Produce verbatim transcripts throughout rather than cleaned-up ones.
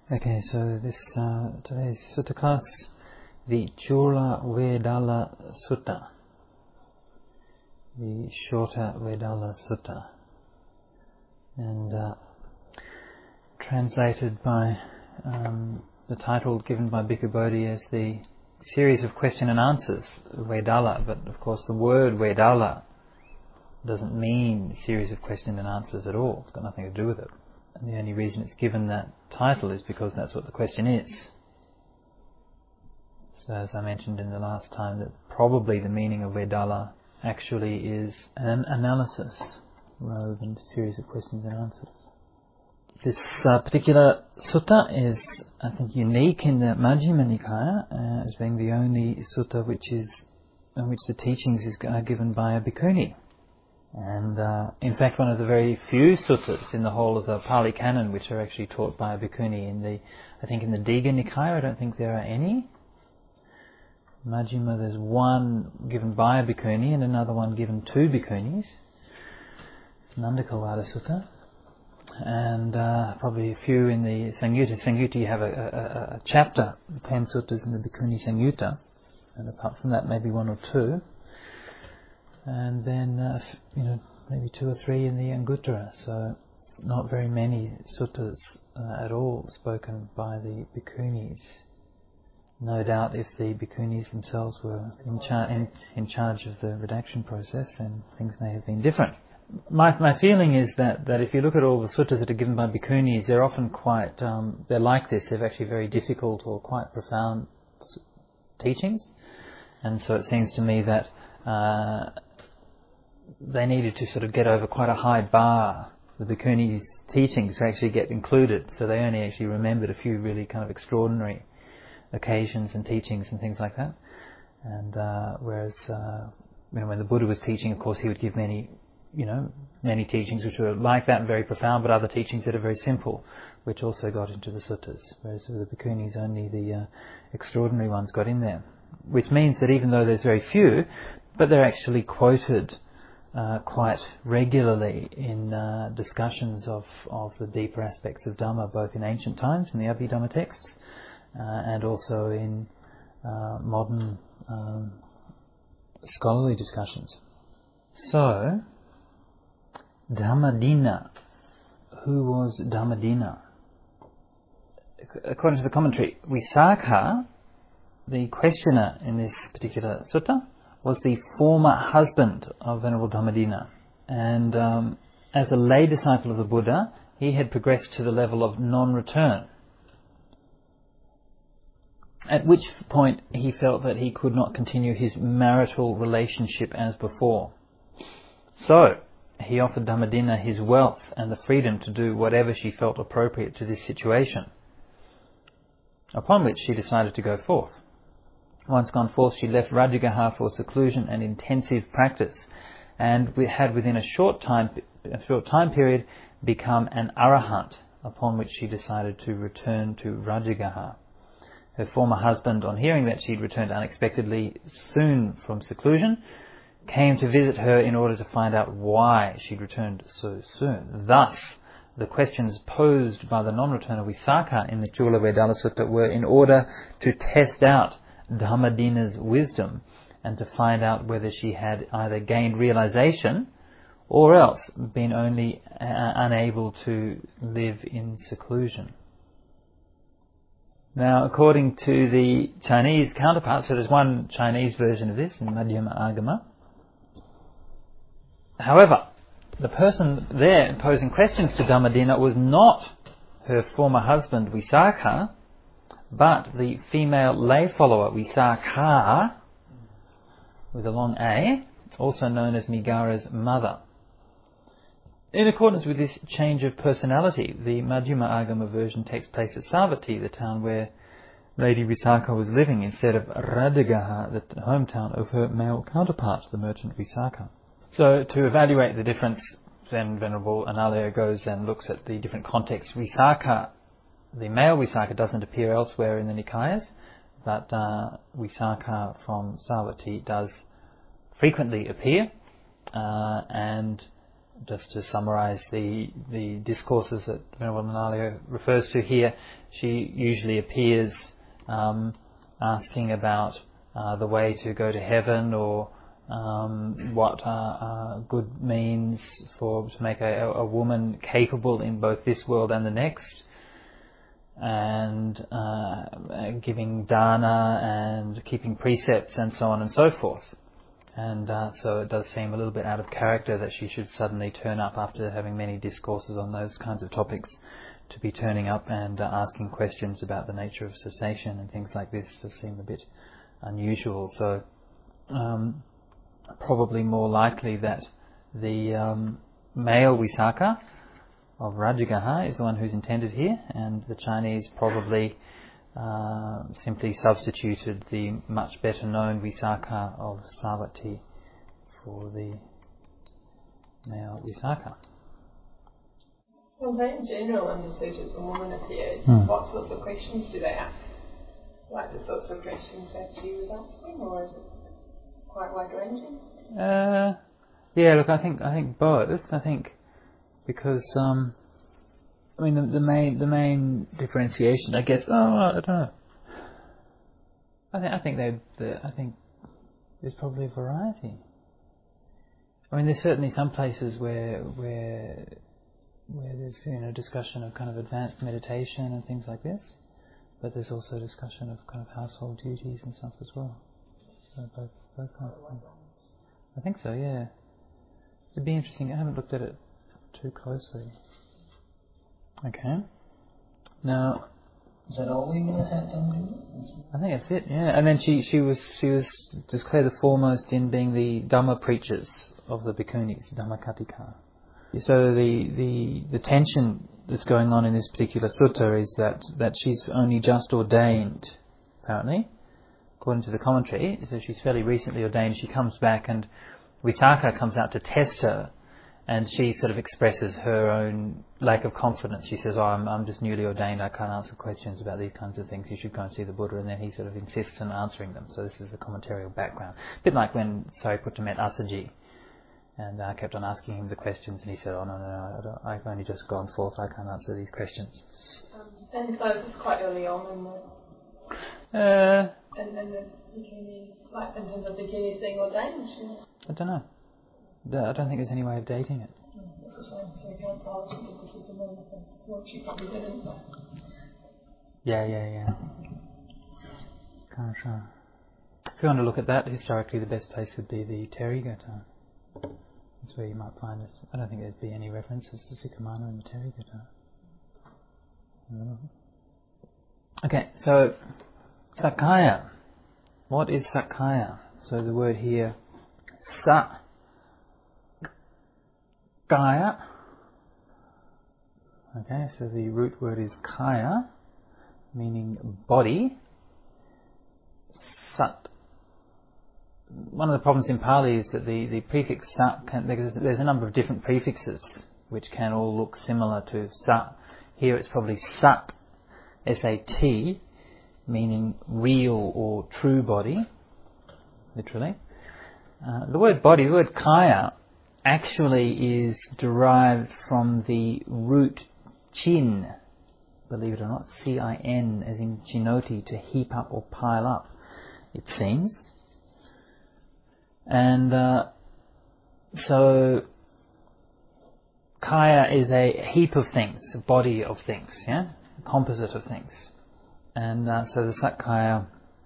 Okay, so this uh, today's sutta class, the Chula Vedala Sutta, the shorter Vedala Sutta, and uh, translated by um, the title given by Bhikkhu Bodhi as the series of question and answers, Vedala. But of course, the word Vedala doesn't mean series of question and answers at all. It's got nothing to do with it. And the only reason it's given that title is because that's what the question is. So as I mentioned in the last time, that probably the meaning of Vedala actually is an analysis rather than a series of questions and answers. This uh, particular sutta is, I think, unique in the Majjhima Nikaya uh, as being the only sutta which is in which the teachings is, are given by a bhikkhuni. And uh, in fact, one of the very few suttas in the whole of the Pali Canon which are actually taught by a bhikkhuni. In the, I think in the Digha Nikaya, I don't think there are any. Majjhima, there's one given by a bhikkhuni and another one given to bhikkhunis. Nandakawada Sutta. And uh, probably a few in the Samyutta. Samyutta, you have a, a, a chapter, ten suttas in the Bhikkhuni Samyutta. And apart from that, maybe one or two. And then, uh, you know, maybe two or three in the Anguttara. So, not very many suttas uh, at all spoken by the bhikkhunis. No doubt if the bhikkhunis themselves were in, char- in, in charge of the redaction process, then things may have been different. My my feeling is that, that if you look at all the suttas that are given by bhikkhunis, they're often quite, um, they're like this, they're actually very difficult or quite profound teachings. And so it seems to me that uh, they needed to sort of get over quite a high bar, the bhikkhunis' teachings, to actually get included. So they only actually remembered a few really kind of extraordinary occasions and teachings and things like that. And uh, whereas uh, you know, when the Buddha was teaching, of course, he would give many, you know, many teachings which were like that and very profound, but other teachings that are very simple, which also got into the suttas. Whereas for the bhikkhunis, only the uh, extraordinary ones got in there. Which means that even though there's very few, but they're actually quoted Uh, quite regularly in uh, discussions of, of the deeper aspects of Dhamma, both in ancient times, in the Abhidhamma texts, uh, and also in uh, modern um, scholarly discussions. So, Dhammadinna. Who was Dhammadinna? According to the commentary, Visakha, the questioner in this particular sutta, was the former husband of Venerable Dhammadinna. And um, as a lay disciple of the Buddha, he had progressed to the level of non-return. At which point he felt that he could not continue his marital relationship as before. So, he offered Dhammadinna his wealth and the freedom to do whatever she felt appropriate to this situation. Upon which she decided to go forth. Once gone forth, she left Rajagaha for seclusion and intensive practice, and we had within a short time, a short time period, become an arahant. Upon which she decided to return to Rajagaha. Her former husband, on hearing that she'd returned unexpectedly soon from seclusion, came to visit her in order to find out why she'd returned so soon. Thus, the questions posed by the non-returner Visakha in the Chula Vedala Sutta were in order to test out Dhammadinna's wisdom and to find out whether she had either gained realization or else been only uh, unable to live in seclusion. Now, according to the Chinese counterpart, so there's one Chinese version of this in Madhyama Agama. However, the person there posing questions to Dhammadinna was not her former husband Visakha, but the female lay follower Visakha, with a long A, also known as Migara's mother. In accordance with this change of personality, the Madhyama Agama version takes place at Savatthi, the town where Lady Visakha was living, instead of Rajagaha, the hometown of her male counterpart, the merchant Visakha. So, to evaluate the difference, then Venerable Analayo goes and looks at the different contexts. Visakha, the male Visakha, doesn't appear elsewhere in the Nikayas, but uh, Visakha from Savatthi does frequently appear, uh, and just to summarize the the discourses that Venerable Manali refers to here, she usually appears um, asking about uh, the way to go to heaven, or um, what are uh, good means for to make a, a woman capable in both this world and the next, and uh, giving dana and keeping precepts and so on and so forth. And uh, so it does seem a little bit out of character that she should suddenly turn up after having many discourses on those kinds of topics, to be turning up and uh, asking questions about the nature of cessation and things like this does seem a bit unusual. So um, probably more likely that the um, male Visakha of Rajagaha is the one who's intended here, and the Chinese probably Uh, simply substituted the much better known Visakha of Savatthi for the male Visakha. Well, they in general in the sutras, when women appear, hmm. what sorts of questions do they ask? Like the sorts of questions that she was asking, or is it quite wide ranging? Uh, yeah, look, I think I think both. I think because um, I mean, the, the main the main differentiation, I guess. Oh, I don't know. I think I think they. The, I think there's probably a variety. I mean, there's certainly some places where where where there's you know discussion of kind of advanced meditation and things like this, but there's also discussion of kind of household duties and stuff as well. So both both kinds of things. I think so. Yeah. It'd be interesting. I haven't looked at it too closely. Okay. Now, is that all we had them do? I think that's it. Yeah, and then she she was she was declared the foremost in being the Dhamma preachers of the Bhikkhunis, Dhammakattika. So the the the tension that's going on in this particular sutta is that that she's only just ordained, apparently, according to the commentary. So she's fairly recently ordained. She comes back, and Visakha comes out to test her. And she sort of expresses her own lack of confidence. She says, oh, I'm, I'm just newly ordained, I can't answer questions about these kinds of things, you should go and see the Buddha. And then he sort of insists on answering them. So this is the commentarial background. A bit like when Sariputta met Asaji, and I uh, kept on asking him the questions, and he said, oh, no, no, no, I don't, I've only just gone forth, I can't answer these questions. Um, and so it's quite early on in the... Uh, and then the Bhikkhunis, like in terms of Bhikkhunis being ordained? I don't know. I don't think there's any way of dating it. It's the same, so you can't tell she did this with the woman. Well, she probably didn't, but... Yeah, yeah, yeah. Can't sure. If you want to look at that, historically the best place would be the Therigatha. That's where you might find it. I don't think there'd be any references to Sikhamana in the Therigatha. Okay, so Sakkaya. What is Sakkaya? So the word here, Sa. Kaya. Okay, so the root word is kaya, meaning body. Sat. One of the problems in Pali is that the, the prefix sat, can, there's, there's a number of different prefixes which can all look similar to sat. Here it's probably sat, S A T, meaning real or true body, literally. Uh, the word body, the word kaya, actually is derived from the root chin, believe it or not, C I N, as in chinoti, to heap up or pile up, it seems. And uh, so kaya is a heap of things, a body of things, yeah, a composite of things. And uh, so the Sakkaya,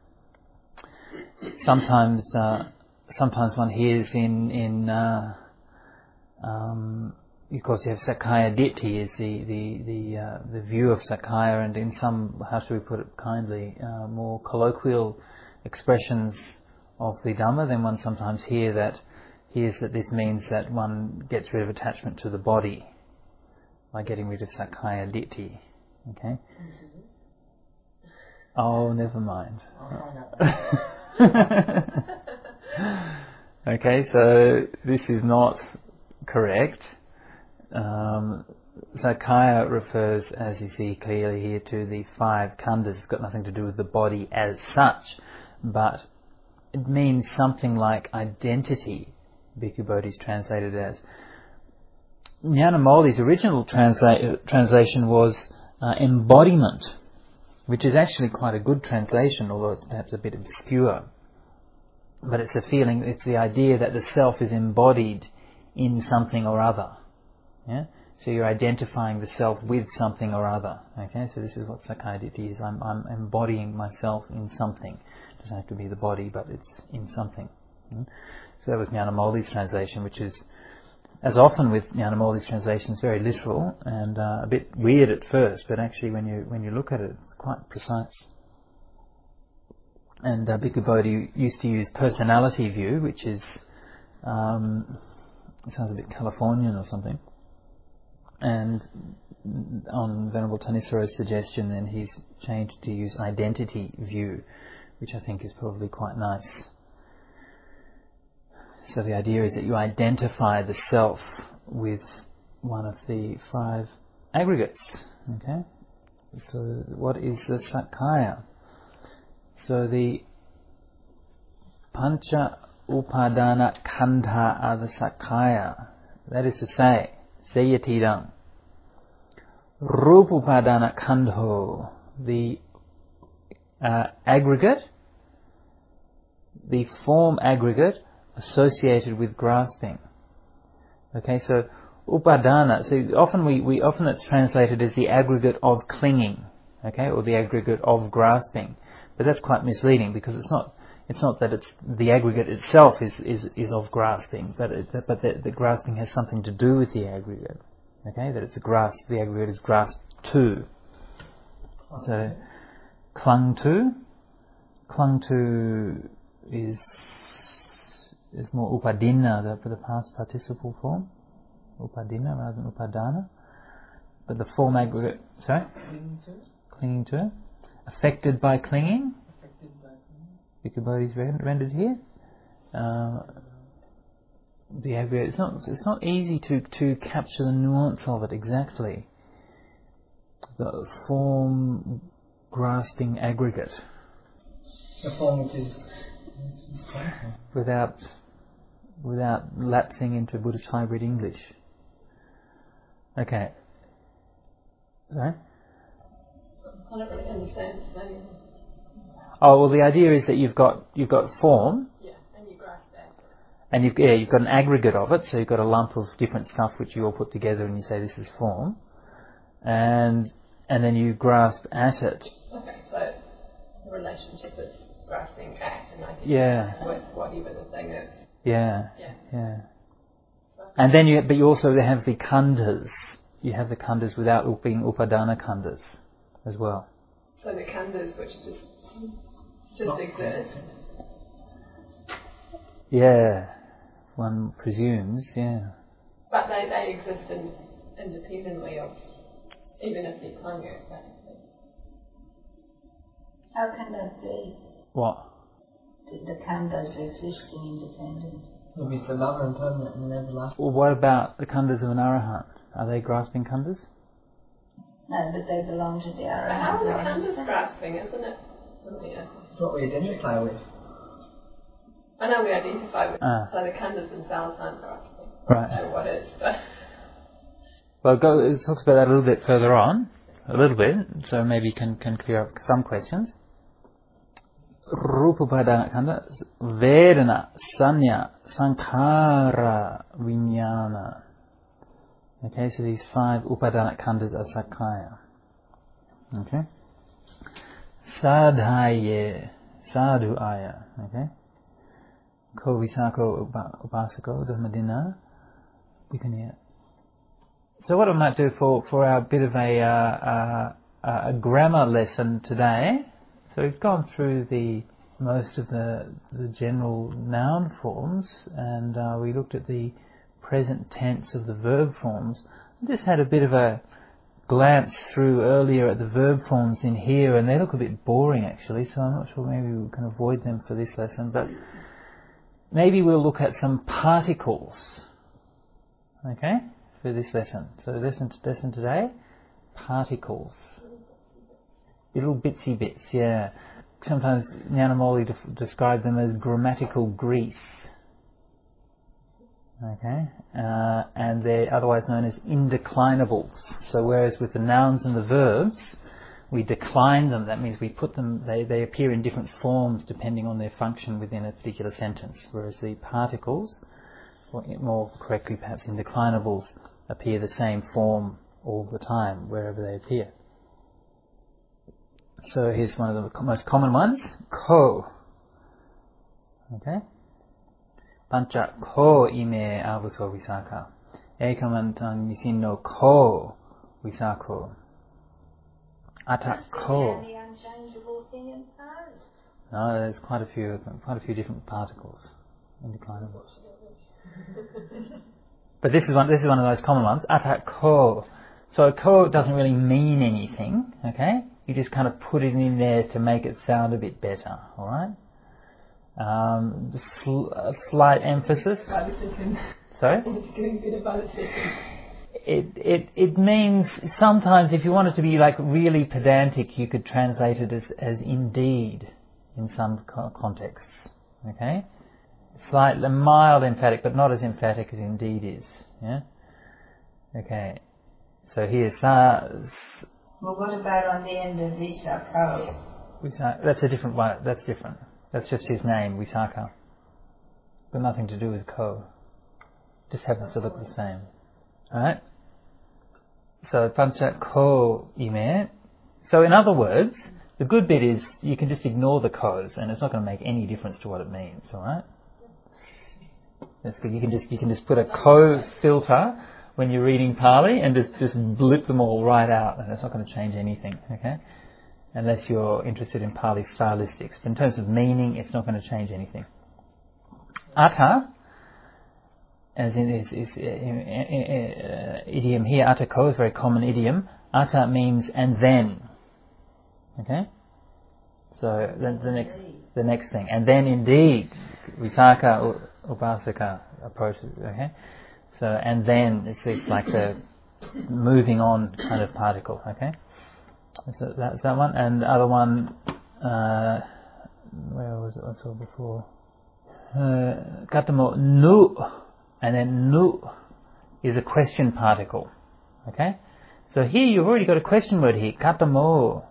sometimes uh, sometimes one hears in in uh, Um, of course, you have Sakkaya Ditthi is the the the, uh, the view of Sakkaya, and in some, how should we put it kindly, uh, more colloquial expressions of the Dhamma, then one sometimes hear that hears that this means that one gets rid of attachment to the body by getting rid of Sakkaya Ditthi. Okay. Oh, never mind. Okay, so this is not correct. Um, Sakkaya refers, as you see clearly here, to the five khandhas. It's got nothing to do with the body as such, but it means something like identity. Bhikkhu Bodhi is translated as Nyanamoli's original transla- translation was uh, embodiment, which is actually quite a good translation, although it's perhaps a bit obscure. But it's the feeling, it's the idea that the self is embodied in something or other. Yeah? So you're identifying the self with something or other. Okay, so this is what Sakayaditthi is. I'm, I'm embodying myself in something. It doesn't have to be the body, but it's in something. Mm? So that was Nyanamoli's translation, which is, as often with Nyanamoli's translations, very literal and uh, a bit weird at first, but actually when you when you look at it, it's quite precise. And uh, Bhikkhu Bodhi used to use personality view, which is, um, it sounds a bit Californian or something. And on Venerable Thanissara's suggestion, then he's changed to use identity view, which I think is probably quite nice. So the idea is that you identify the self with one of the five aggregates. Okay? So what is the Sakaya? So the Pancha Upadana Khandha are the Sakaya. That is to say, Sayatirang. Rupupadana Khandho, the uh, aggregate, the form aggregate associated with grasping. Okay, so Upadana, so often we, we often it's translated as the aggregate of clinging, okay, or the aggregate of grasping. But that's quite misleading because it's not it's not that it's the aggregate itself is, is, is of grasping, but it, but the, the grasping has something to do with the aggregate. Okay, that it's a grasp, the aggregate is grasped to. So, clung to, clung to is is more upadina the, for the past participle form, upadina rather than upadana. But the form aggregate, sorry, Clinging to? clinging to, affected by clinging. Affected by clinging? Bhikkhu Bodhi is rendered here. Uh, the aggregate, it's not it's not easy to, to capture the nuance of it exactly. The form grasping aggregate. The form which is, which is content. Without without lapsing into Buddhist hybrid English. Okay. Sorry? I don't really understand that. Oh well, the idea is that you've got you've got form. Yeah, and you grasp that. And you've, yeah, you've got an aggregate of it, so you've got a lump of different stuff which you all put together and you say this is form. And and then you grasp at it. Okay, so the relationship is grasping at and identifying Yeah. with whatever the thing is. Yeah, Yeah. yeah. And then you, but you also have the khandhas. You have the khandhas without being upadana khandhas as well. So the khandhas which just just exist. Yeah, one presumes, yeah. But they, they exist in, independently of, even if they're clung at that. How can that be? What? The, the khandhas existing independent. It'll be forever and permanent and everlasting. Well, what about the khandhas of an arahant? Are they grasping khandhas? No, but they belong to the But how are the arahant. khandhas grasping, isn't it? Yeah. It's what we identify with. I know we identify with Ah. so the khandhas themselves aren't grasping. Right. So what is, but Well, go, it talks about that a little bit further on, a little bit, so maybe can can clear up some questions. Rupapadana khandha, Vedana, Sanya, Sankhara, Vijnana. Okay, so these five upadana khandhas are Sakaya. Okay. Sadhaye, Sadhuaya. Okay. Ko Visako Upasako Dhammadina. You can hear. So what I might do for, for our bit of a, uh, uh, a grammar lesson today, so we've gone through the most of the, the general noun forms, and uh, we looked at the present tense of the verb forms. I just had a bit of a glance through earlier at the verb forms in here, and they look a bit boring actually, so I'm not sure, maybe we can avoid them for this lesson, but maybe we'll look at some particles, okay, for this lesson. So lesson, lesson today, particles. Little bitsy bits, yeah. Sometimes Nyanamoli def- described them as grammatical grease. Okay, uh, and they're otherwise known as indeclinables. So whereas with the nouns and the verbs, we decline them, that means we put them, they, they appear in different forms depending on their function within a particular sentence, whereas the particles, or more correctly perhaps indeclinables, appear the same form all the time, wherever they appear. So here's one of the most common ones, ko. Okay? Pancha ko ime avuso visaka. Ekamantan nisin no ko visako. Ata ko. The unchangeable thing in Pali. No, there's quite a few, quite a few different particles, indeclinables. But this is one. This is one of those common ones. Ata ko. So ko doesn't really mean anything. Okay, you just kind of put it in there to make it sound a bit better. All right. Um, sl- a slight emphasis. Sorry? It's getting a bit of other second. It, it, it means sometimes if you want it to be like really pedantic, you could translate it as, as indeed in some co- contexts. Okay? Slightly mild emphatic, but not as emphatic as indeed is. Yeah? Okay. So here's sa. Well, what about on the end of Visakho? Visa- that's a different one. That's different. That's just his name, Visakha. Got nothing to do with ko. Just happens to look the same. Alright? So, pancha ko ime. So, in other words, the good bit is you can just ignore the ko's and it's not going to make any difference to what it means, alright? That's good. You can just, you can just put a ko filter when you're reading Pali and just, just blip them all right out and it's not going to change anything, okay? Unless you're interested in Pali stylistics. But in terms of meaning, it's not going to change anything. Ata, as in is, is uh, uh, idiom here, ata ko is a very common idiom. Ata means and then. Okay? So the, the next the next thing. And then indeed, Visakha Upasaka approaches. Okay? So and then it's, it's like the moving on kind of particle. Okay? So that's that one. And the other one, uh, where was it I saw before? Uh, Katamo nu. And then nu is a question particle. Okay? So here you've already got a question word here. Katamo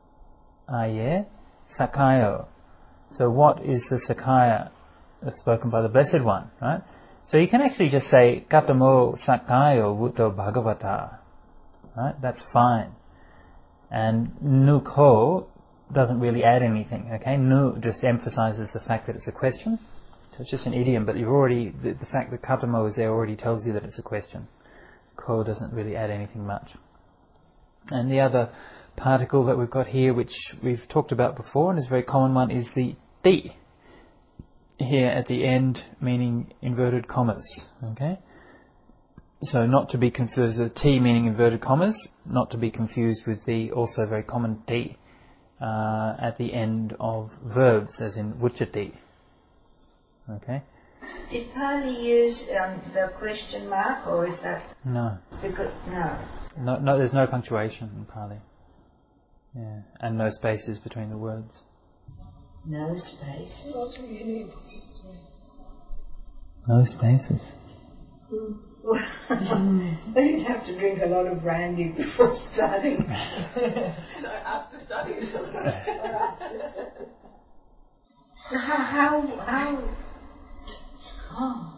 aye sakayo. So what is the sakaya spoken by the Blessed One? Right? So you can actually just say Katamo sakayo vuto bhagavata. Right? That's fine. And nu ko doesn't really add anything. Okay? Nu just emphasizes the fact that it's a question. So it's just an idiom, but you've already, the, the fact that katamo is there already tells you that it's a question. Ko doesn't really add anything much. And the other particle that we've got here, which we've talked about before and is a very common one, is the ti. Here at the end, meaning inverted commas. Okay? So not to be confused with T meaning inverted commas, not to be confused with the also very common ti uh, at the end of verbs, as in vuchati. Okay. Did Pali use um, the question mark, or is that No. because no? No, no. There's no punctuation in Pali. Yeah, and no spaces between the words. No space. No spaces. You'd have to drink a lot of brandy before starting. No, after studies. how how how? Oh.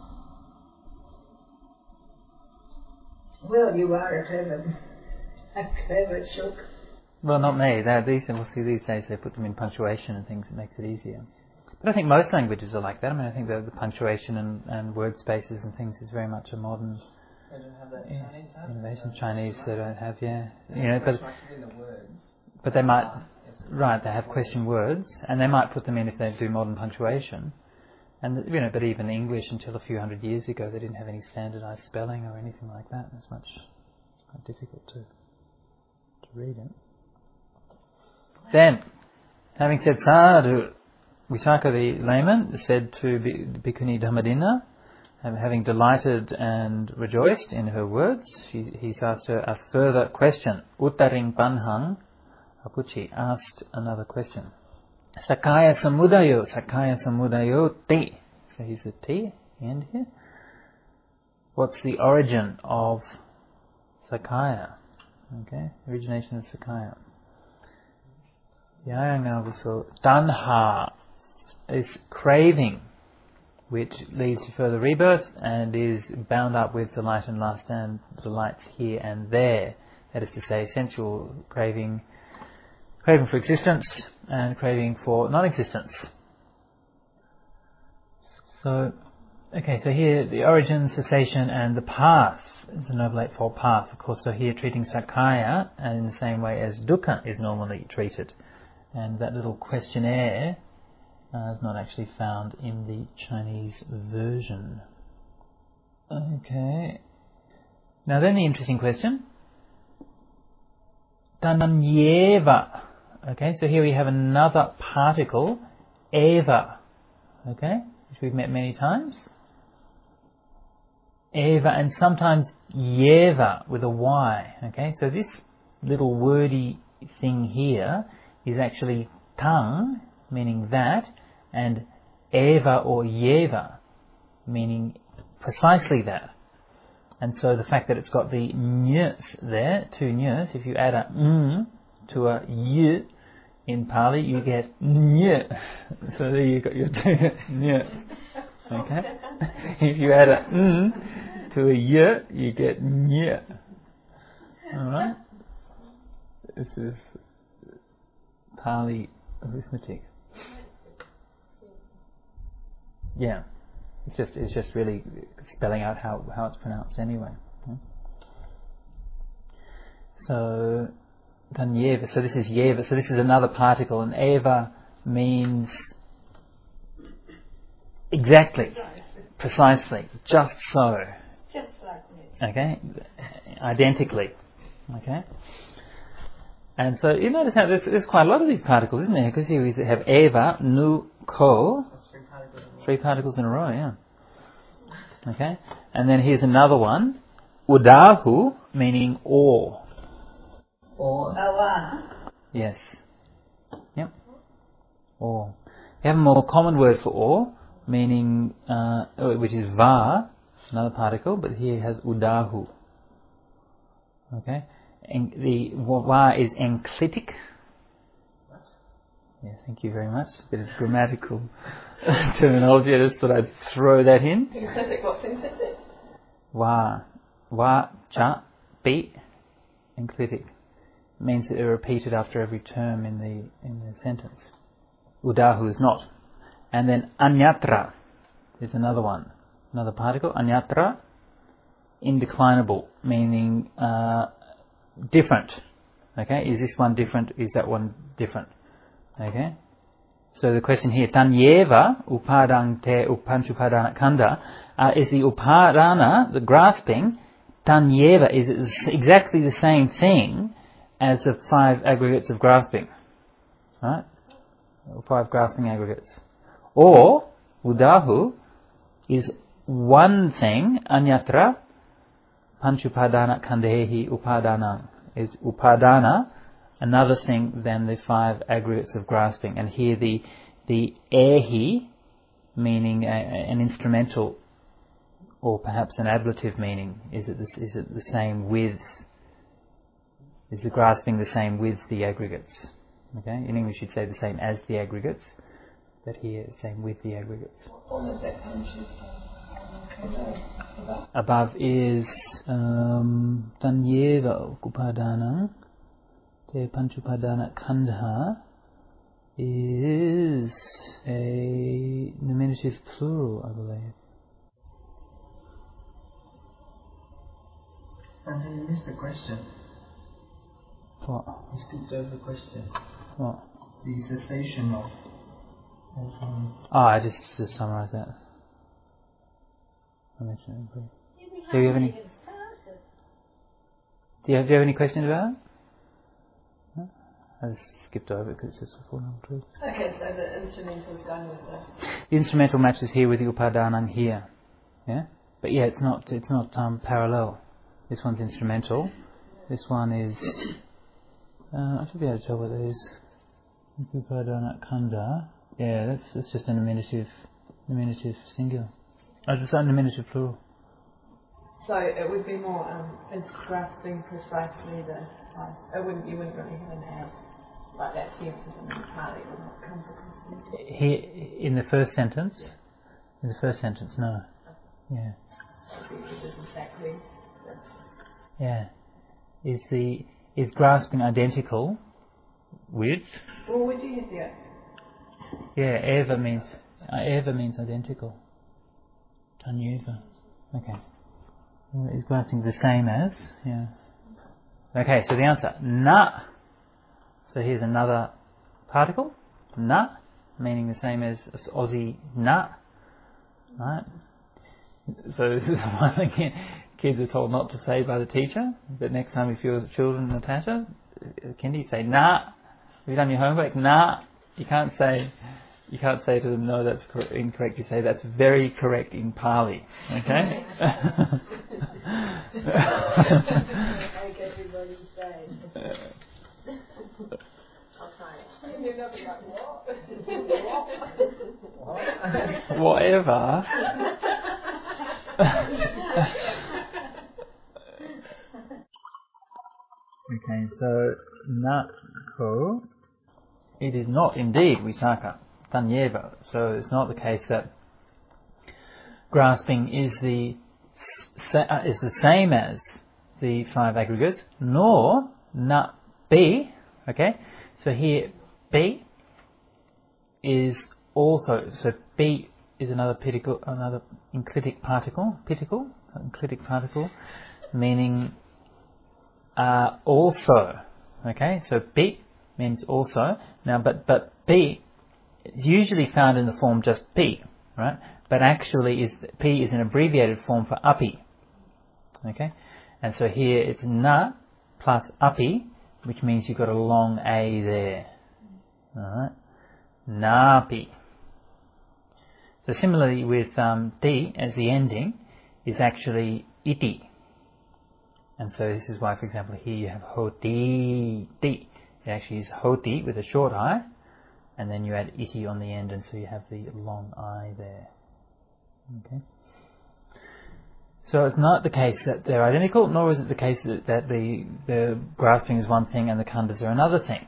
Well, you are a clever, a clever chook. Well, not me. They're, these, we'll see these days they put them in punctuation and things. It makes it easier. But I think most languages are like that. I mean, I think the, the punctuation and, and word spaces and things is very much a modern They don't have that in yeah, Chinese, huh? innovation. No, Chinese right. they don't have, yeah. They You know, have but question marks in the words. but they might, Yes. right? They have question words, and they might put them in if they do modern punctuation. And you know, but even English until a few hundred years ago, they didn't have any standardized spelling or anything like that. It's much, it's quite difficult to to read it. Then, having said sadhu, Visakha the layman said to Bhikkhuni Dhammadinna, having delighted and rejoiced in her words, she, he's asked her a further question. Uttaring Panhang Apuchi asked another question. Sakaya Samudayo, Sakaya Samudayo Ti. So he's the T, the end here. what's the origin of Sakaya? Okay, origination of Sakaya. Yayangavusal Tanha is craving, which leads to further rebirth and is bound up with delight and lust and delights here and there. That is to say, sensual craving, craving for existence and craving for non-existence. So, okay, so here the origin, cessation and the path is the Noble Eightfold Path. Of course, so here treating Sakaya and in the same way as dukkha is normally treated. And that little questionnaire uh, is not actually found in the Chinese version. Okay. Now then the interesting question. Tananyeva. Okay, so here we have another particle, eva. Okay, which we've met many times. Eva and sometimes yeva with a Y. Okay, so this little wordy thing here is actually tang, meaning that, and eva or yeva, meaning precisely that. And so the fact that it's got the nyus there, two nyus, if you add a mm to a y in Pali, you get ny. So there you got your two nyus. Okay? If you add a mm to a y, you get ny. Alright? This is Pali arithmetic. Yeah. It's just it's just really spelling out how, how it's pronounced anyway. Okay? So Tanyeva, so this is Yeva, so this is another particle, and Eva means exactly, precisely, just so. Just like me. Okay? Identically. Okay? And so you notice how there's, there's quite a lot of these particles, isn't there? Because here we have Eva, Nu, Ko. Three particles in a row, yeah. Okay? And then here's another one. Udahu, meaning or. Or Awa. Yes. Yep. Or. You have a more common word for or, meaning, uh, which is va, another particle, but here it has udahu. Okay? And the va is enclitic. Yeah, thank you very much. A bit of grammatical terminology. I just thought I'd throw that in. Enclitic, what's enclitic? Wa, wa, cha, bi, enclitic. Means that they're repeated after every term in the in the sentence. Udahu is not. And then anyatra is another one, another particle. Anyatra, indeclinable, meaning uh, different. Okay, is this one different? Is that one different? Okay. So the question here, Tanyeva upadang te upanchupadana kanda, uh, is the upadana, the grasping, Tanyeva is exactly the same thing as the five aggregates of grasping. Right? Five grasping aggregates. Or, udahu is one thing, anyatra, panchupadana kandehi upadana, is upadana, another thing than the five aggregates of grasping. And here the the ehi, meaning a, an instrumental or perhaps an ablative meaning, is it, this, is it the same with, is the grasping the same with the aggregates? Okay, in English you'd say the same as the aggregates, but here the same with the aggregates. Above is um, Tanyeva upadana. Te Panchupadana Kandha is a nominative plural, I believe. and then you missed the question. What? You skipped over the question. What? The cessation of. of um, Oh, I just just summarise that. I mentioned it. Do you have any? Do you have, do you have any questions about it? No? I just skipped over it because it's just a full number truth. Okay, so the instrumental's going with the... The instrumental matches here with the upadanang here, yeah. But yeah, it's not it's not um, parallel. This one's instrumental. This one is. Uh, I should be able to tell what that is. Upadana kanda. Yeah, that's that's just a nominative, nominative singular. Oh, it's a nominative plural. So it would be more, um, is grasping precisely the, uh, it wouldn't, you wouldn't really have an as, like that emphasis in Pali when it comes across. Here, in the first sentence? Yeah. In the first sentence, no. Yeah. Exactly. Yeah. Is the, is grasping identical with? Well, would you use the Yeah, eva means, uh, eva means identical. Tanyeva. Okay. Is grasping the same as? Yeah. Okay, so the answer, na. So here's another particle, na, meaning the same as Aussie na. Right? So this is one thing kids are told not to say by the teacher, but next time if you're children, Natasha, Kendi, say na. Have you done your homework? Na. You can't say, you can't say to them, no, that's cor- incorrect. You say, that's very correct in Pali. Okay? Make everybody say. I'll try it. You're not like, what? Whatever. Okay, so Nako, it is not indeed Visakha, Tanyeva. So it's not the case that grasping is the uh, is the same as the five aggregates, nor na B. Okay, so here B is also, so B is another pitical, another enclitic particle, pitical, enclitic particle, meaning uh, also. Okay, so B means also. Now, but but B is usually found in the form just P, right? But actually, is P is an abbreviated form for api. Okay, and so here it's na plus api, which means you've got a long A there. Alright? Napi. So similarly with um, D as the ending is actually iti. And so this is why, for example, here you have hoti, di. It actually is hoti with a short I, and then you add iti on the end, and so you have the long I there. Okay. So it's not the case that they're identical, nor is it the case that, that the, the grasping is one thing and the khandhas are another thing.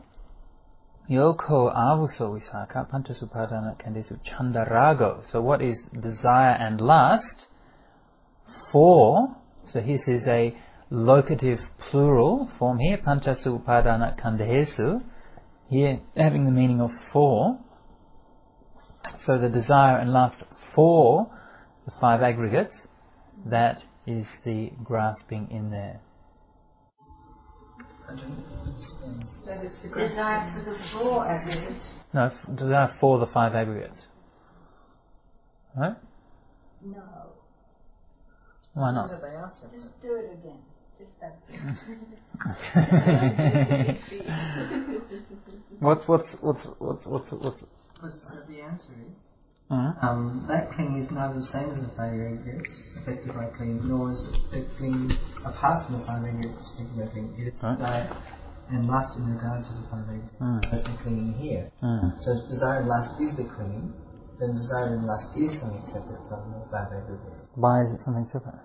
Yoko avuso visakha panchasupadana kandesu chandarago. So what is desire and lust? For, so this is a locative plural form here, panchasupadana kandesu, here having the meaning of for. So the desire and lust for the five aggregates, that is the grasping in there. That is the desire for the four aggregates. No, f- desire for the five aggregates. Right? No. Why not? Just do it again. Just that. what's what's what's what's what's what's Because the answer is mm-hmm. um, that cling is neither the same as the five aggregates affected by cling, nor is the cling apart from the five aggregates affected by cling. It is Right. desire and lust in regard to the five aggregates. Mm. That's the clinging here. Mm. So if desire and lust is the clinging, then desire and lust is something separate from the five aggregates. Why is it something separate?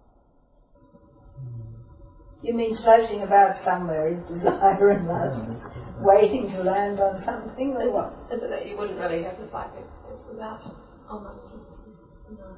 You mean floating about somewhere is desire and lust, waiting to land on something or what? Is it that you wouldn't really have the five aggregates without online? No.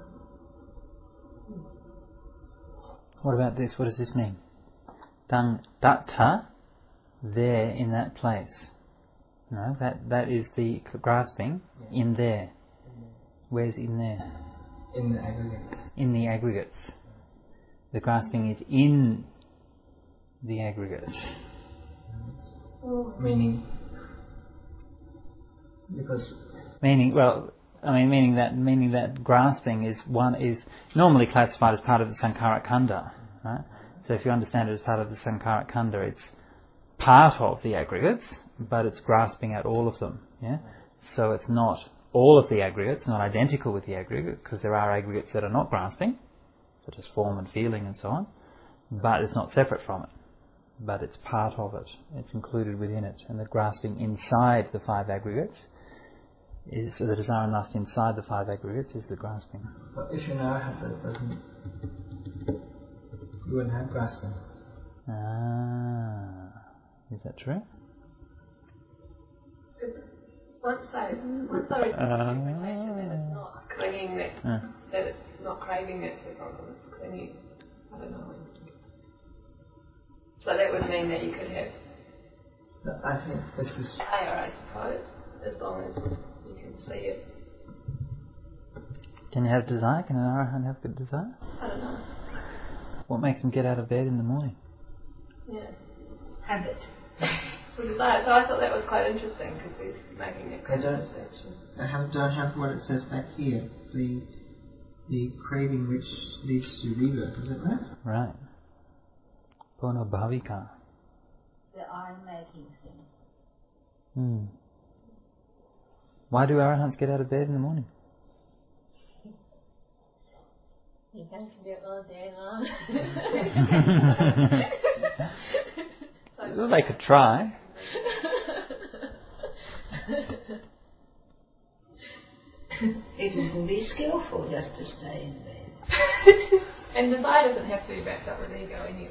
What about this? What does this mean? Dang datta, there in that place. No, that that is the grasping in there. Where's in there? In the aggregates. In the aggregates. The grasping is in the aggregates. Meaning, because Meaning, well, I mean, meaning that meaning that grasping is one is normally classified as part of the Sankhara Khanda, right? So if you understand it as part of the Sankhara Khanda, it's part of the aggregates, but it's grasping at all of them. Yeah. So it's not all of the aggregates, not identical with the aggregate, because there are aggregates that are not grasping, such as form and feeling and so on. But it's not separate from it. But it's part of it. It's included within it. And the grasping inside the five aggregates is the desire and lust inside the five aggregates is the grasping. but if you now have that, doesn't You wouldn't have grasping. Ah, is that true? Once I once I reach Uh, relation, then it's not clinging. That uh. that it's not craving. That's the problem. It's clinging. I don't know. So that would mean that you could have But I think this is... fire, I suppose, as long as you can see it. Can you have desire? Can an arahant have good desire? I don't know. What makes them get out of bed in the morning? Yeah. Habit. Well, desire. So I thought that was quite interesting because he's making it They quite don't, perception. they have, don't have what it says back here. The the craving which leads to rebirth, is that right? Right. Pono bhavika. The I-making thing. Hmm. Why do arahants get out of bed in the morning? You guys can do it all day long. Well, they could try. People can be skillful just to stay in bed. And desire doesn't have to be wrapped up with ego anyway.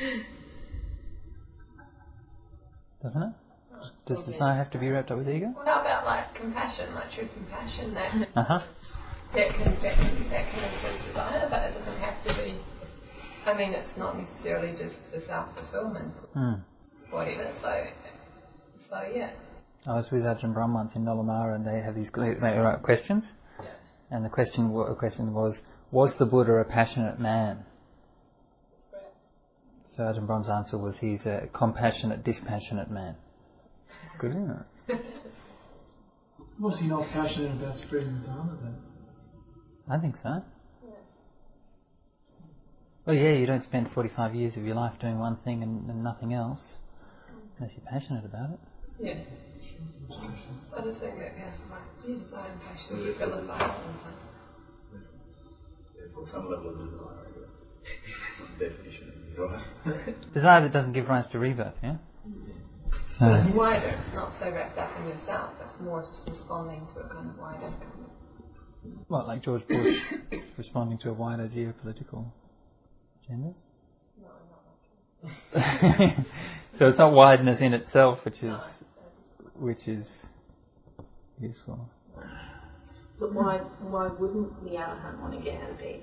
Doesn't it? Does desire have to be wrapped up with ego? Well, how about like compassion, like true compassion? That Uh huh. that can that can, that can include desire, but it doesn't have to be. I mean, it's not necessarily just the self-fulfillment, Mm. whatever. So, so yeah. I was with Ajahn Brahm once in Nolamara, and they have these they write questions, Yeah. and the question the question was, was the Buddha a passionate man? So Ajahn Brahm's answer was, he's a compassionate, dispassionate man. Good, isn't it? Was he not passionate about spreading the Dharma then? I think so. Yeah. Well, yeah, you don't spend forty-five years of your life doing one thing and, and nothing else, unless you're passionate about it. Yeah. I just think that yeah, like Jesus, I am passionate. You feel alive. For some level of desire, I guess. Definition of desire. Desire that doesn't give rise to rebirth, yeah? But So, it's wider. It's not so wrapped up in yourself. It's more just responding to a kind of wider kind of. what, like George Bush responding to a wider geopolitical agenda? No, not like So it's not wideness in itself, which is which is useful. But why why wouldn't the arahant want to get out of bed?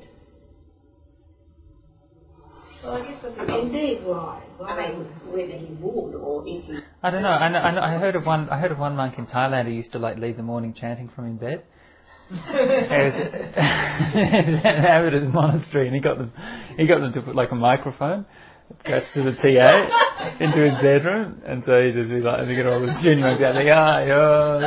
Well, I guess if you Indeed, why? Why I mean, whether he would or if he... I don't know. I know, I know. I heard of one. I heard of one monk in Thailand who used to like lead the morning chanting from in bed. He was inhabited his monastery, and he got them. He got them to put like a microphone attached to the T A into his bedroom, and so he just be like, and they get all the junior monks out there, ah, yo,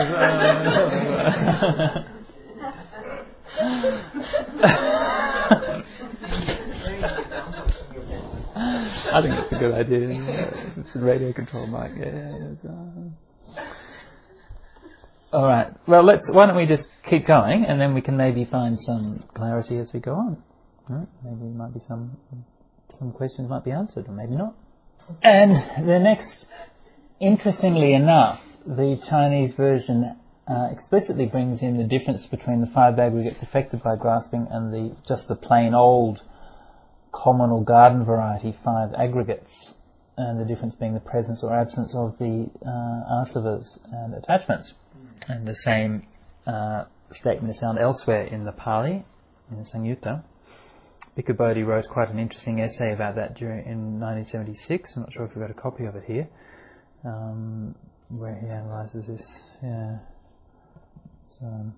I think it's a good idea. It's a radio control mic. Yeah. Uh... All right. Well, let's. Why don't we just keep going, and then we can maybe find some clarity as we go on. Right? Maybe there might be some some questions might be answered, or maybe not. And the next, interestingly enough, the Chinese version uh, explicitly brings in the difference between the five aggregates affected by grasping and the just the plain old common or garden variety five aggregates, and the difference being the presence or absence of the uh, asavas and attachments. And the same uh, statement is found elsewhere in the Pali, in the Samyutta. Bhikkhu Bodhi wrote quite an interesting essay about that during in nineteen seventy-six. I'm not sure if we've got a copy of it here, um, where he analyses this. Yeah. So,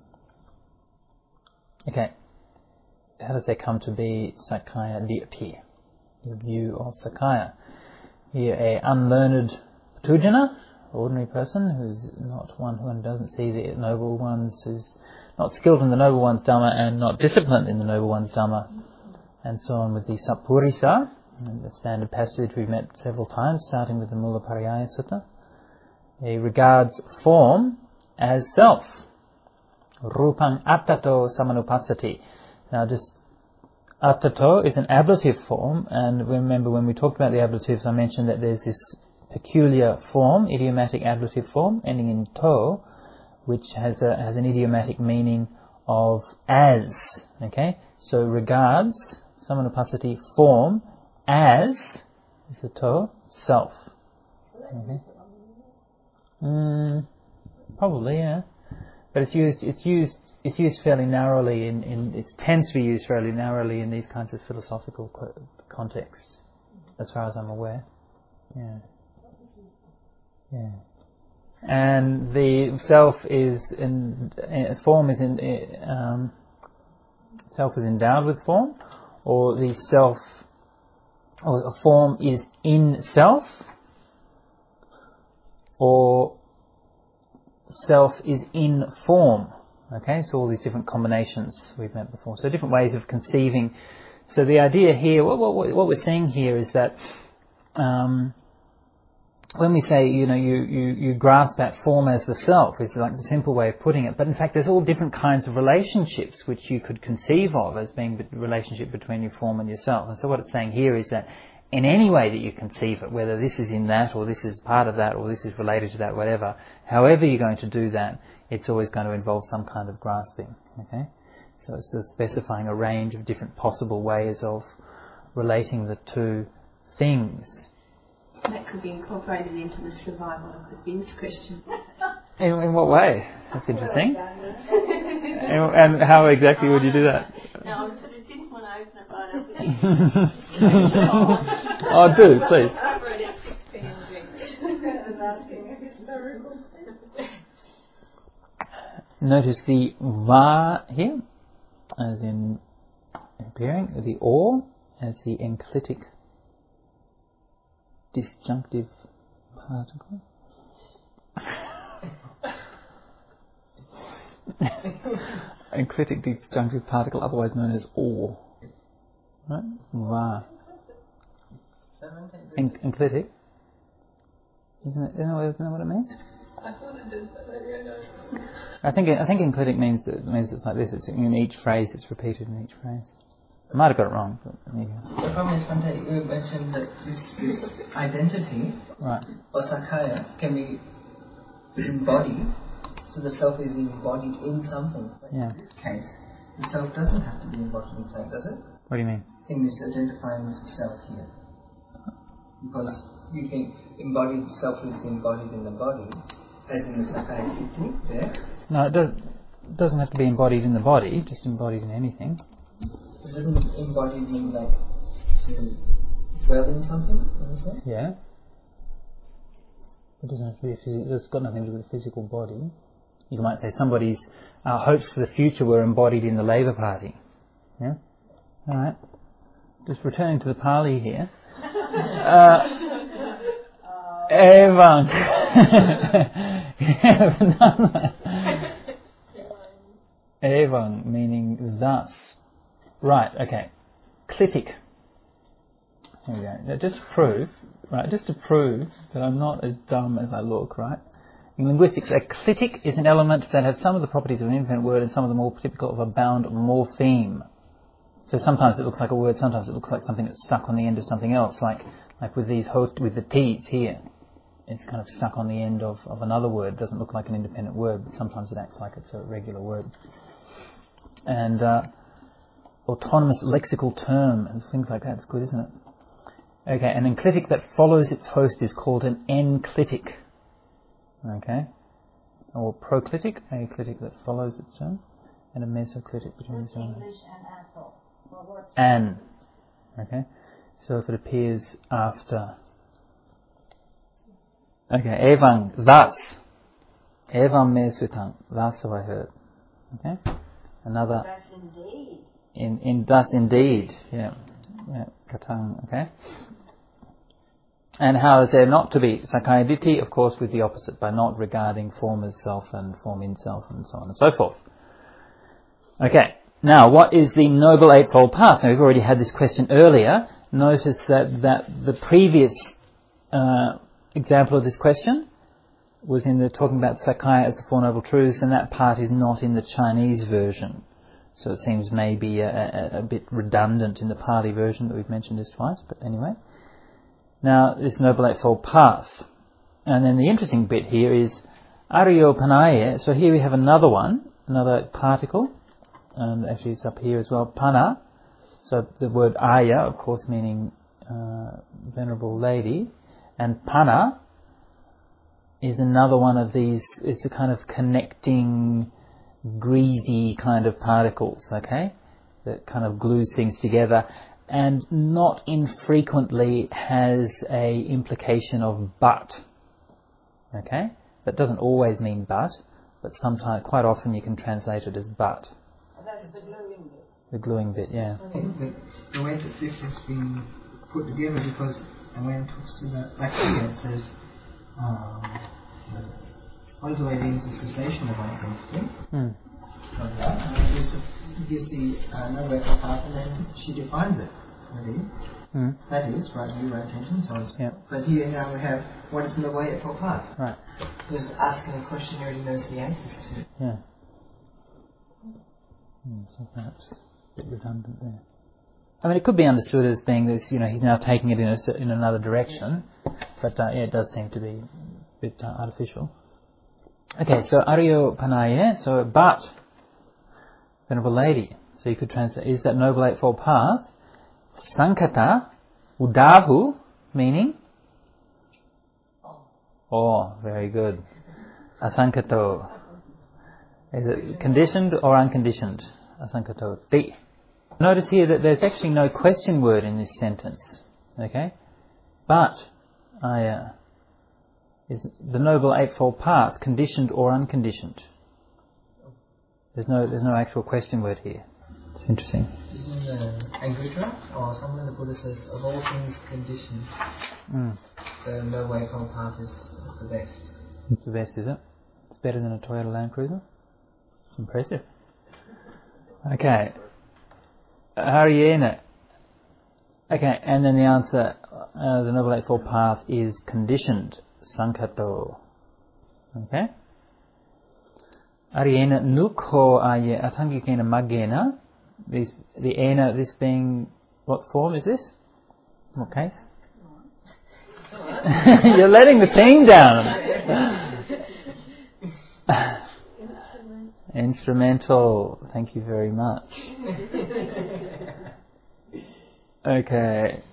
okay. How does there come to be Sakaya Lipi, the view of Sakaya? Here, a unlearned Putujana, ordinary person who's not one who doesn't see the noble ones, who's not skilled in the noble one's Dhamma and not disciplined in the noble one's Dhamma, and so on with the Sappurisa, and the standard passage we've met several times, starting with the Mula Pariyaya Sutta. He regards form as self. Rupang attato samanupassati. Now, just attato is an ablative form, and remember when we talked about the ablatives, I mentioned that there's this peculiar form, idiomatic ablative form, ending in to, which has a has an idiomatic meaning of as. Okay, so regards samanupassati form as is the to self. Okay. Mm, probably, yeah. But it's used. It's used. It's used fairly narrowly. In, in it tends to be used fairly narrowly in these kinds of philosophical co- contexts, as far as I'm aware. Yeah. Yeah. And the self is in, in form is in um, self is endowed with form, or the self or a form is in self, or self is in form. Okay, so all these different combinations we've met before. So different ways of conceiving. So the idea here, what what, what we're seeing here is that um, when we say, you know, you, you, you grasp that form as the self, is like the simple way of putting it. But in fact, there's all different kinds of relationships which you could conceive of as being the relationship between your form and yourself. And so what it's saying here is that in any way that you conceive it, whether this is in that, or this is part of that, or this is related to that, whatever, however you're going to do that, it's always going to involve some kind of grasping. Okay, so it's just specifying a range of different possible ways of relating the two things. That could be incorporated into the survival of the Vince question. In, in what way? That's interesting. and, and how exactly would you do that? No, I sort of didn't want to open it right up again. Oh, do, please. Over it at six p.m. Notice the va here, as in appearing, the or, as the enclitic disjunctive particle. Enclitic disjunctive particle, otherwise known as or. Right? Va. En- enclitic. Isn't it, isn't that what it means? I thought it did, but maybe I don't. I think I think enclitic means that means it's like this. It's in each phrase. It's repeated in each phrase. I might have got it wrong, but there you go. The problem is, Svante, you mentioned that this, this identity, Right. or Sakhaya, can be embodied, so the self is embodied in something. But Yeah. in this case, the self doesn't have to be embodied in something, does it? What do you mean? In this identifying self here. Because you think embodied self is embodied in the body, as in the Sakhaya Titti there. No, it does, doesn't have to be embodied in the body, just embodied in anything. It doesn't embody mean like to dwell in something, in a sense? Yeah. It doesn't have to be a phys- it's got nothing to do with the physical body. You might say somebody's uh, hopes for the future were embodied in the Labour Party. Yeah? Alright. Just returning to the Pali here. Uh, Evang. Evang, meaning thus. Right, okay. Clitic. Here we go. Now just to prove, right, just to prove that I'm not as dumb as I look, right? In linguistics, a clitic is an element that has some of the properties of an independent word and some of the more typical of a bound morpheme. So sometimes it looks like a word, sometimes it looks like something that's stuck on the end of something else, like like with these host, with the T's here. It's kind of stuck on the end of, of another word. It doesn't look like an independent word, but sometimes it acts like it's a regular word. And uh, autonomous lexical term and things like that. It's good, isn't it? Okay, an enclitic that follows its host is called an enclitic. Okay? Or proclitic, a clitic that follows its term, and a mesoclitic between the term. English and apple. Well, what's An. Okay? So if it appears after. Okay, evang, thus. Evam me sutang, thus have I heard. Okay? Another. that's indeed. In, in thus indeed. Yeah. Yeah, katang, okay? And how is there not to be Sakhaya Ditthi? Of course, with the opposite, by not regarding form as self and form in self and so on and so forth. Okay, now what is the Noble Eightfold Path? Now we've already had this question earlier. Notice that, that the previous uh, example of this question was in the talking about Sakhaya as the Four Noble Truths, and that part is not in the Chinese version. So it seems maybe a, a, a bit redundant in the Pali version that we've mentioned this twice, but anyway. Now, this Noble Eightfold Path. And then the interesting bit here is Aryo Panaya. So here we have another one, another particle, and actually it's up here as well, Pana. So the word Aya, of course, meaning uh, Venerable Lady, and Pana is another one of these. It's a kind of connecting, greasy kind of particles, okay, that kind of glues things together, and not infrequently has a implication of but, okay? That doesn't always mean but, but sometimes, quite often you can translate it as but. And that is the gluing bit. The gluing bit, yeah. I think that the way that this has been put together, because when it talks about, like here it says, um, what is the way it means the cessation of identity? Mm. Like that. And it gives the, it gives the uh, no record path, and then she defines it. Ready? Mm. That is right view, right attention, so on. Yeah. But here now we have what is in the way for path. Right. Who's asking a question he already knows the answers to. Yeah. Mm, so perhaps a bit redundant there. I mean, it could be understood as being this, you know, he's now taking it in a, in another direction, but uh, yeah, it does seem to be a bit uh, artificial. Okay, so Aryo Panaye, so but, Venerable Lady. So you could translate, is that Noble Eightfold Path, Sankata, Udahu, meaning? Oh, very good. Asankato. Is it conditioned or unconditioned? Asankato. Ti. Notice here that there's actually no question word in this sentence. Okay? But, Aya, is the Noble Eightfold Path conditioned or unconditioned? There's no there's no actual question word here. It's interesting. Isn't the Anguttara or somewhere the Buddha says, of all things conditioned, Mm. the Noble Eightfold Path is the best. It's the best, is it? It's better than a Toyota Land Cruiser? It's impressive. Okay. Haryena. Okay, and then the answer, uh, the Noble Eightfold Path is conditioned. Sankhato. Okay? Aryena nukho aye atangikena magena. These, the ena, this being, what form is this? What case? You're letting the team down. Instrumental. Thank you very much. Okay.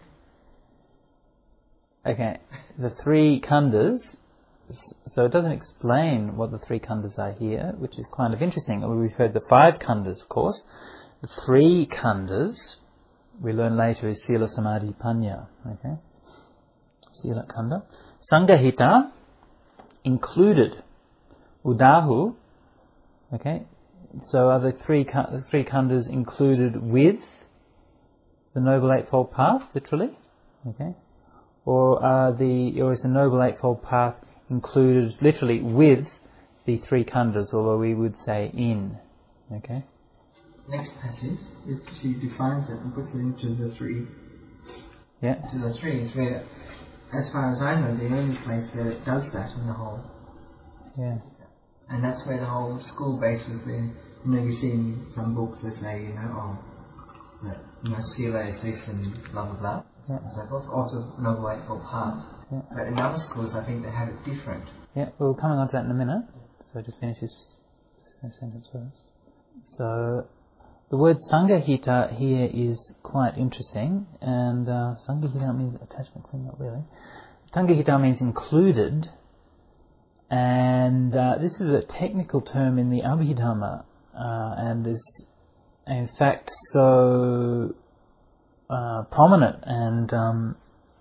Okay. The three khandas. So it doesn't explain what the three khandas are here, which is kind of interesting. We've heard the five khandas, of course. The three khandas we learn later is Sila, Samadhi, Panya. Okay. Sila khanda. Sanghahita included. Udahu. Okay. So are the three the three khandas included with the Noble Eightfold Path, literally? Okay. Or are the or is the Noble Eightfold Path included literally with the three khandas, although we would say in. Okay. Next passage, it, she defines it and puts it into the three. Yeah. To the three is where, as far as I know, the only place that it does that in the whole. Yeah. And that's where the whole school bases there. You know, you see in some books they say, you know, oh, that, you know, Sila is this and blah blah blah, yeah. and so forth. Also, Noble Eightfold Path. Yeah. But in other schools, I think they have it different. Yeah, we'll come on to that in a minute. So just finish this sentence first. So the word Sanghahita here is quite interesting, and uh, Sanghahita means attachment clean, not really. Sanghahita means included, and uh, this is a technical term in the Abhidhamma, uh, and is in fact so uh, prominent and um,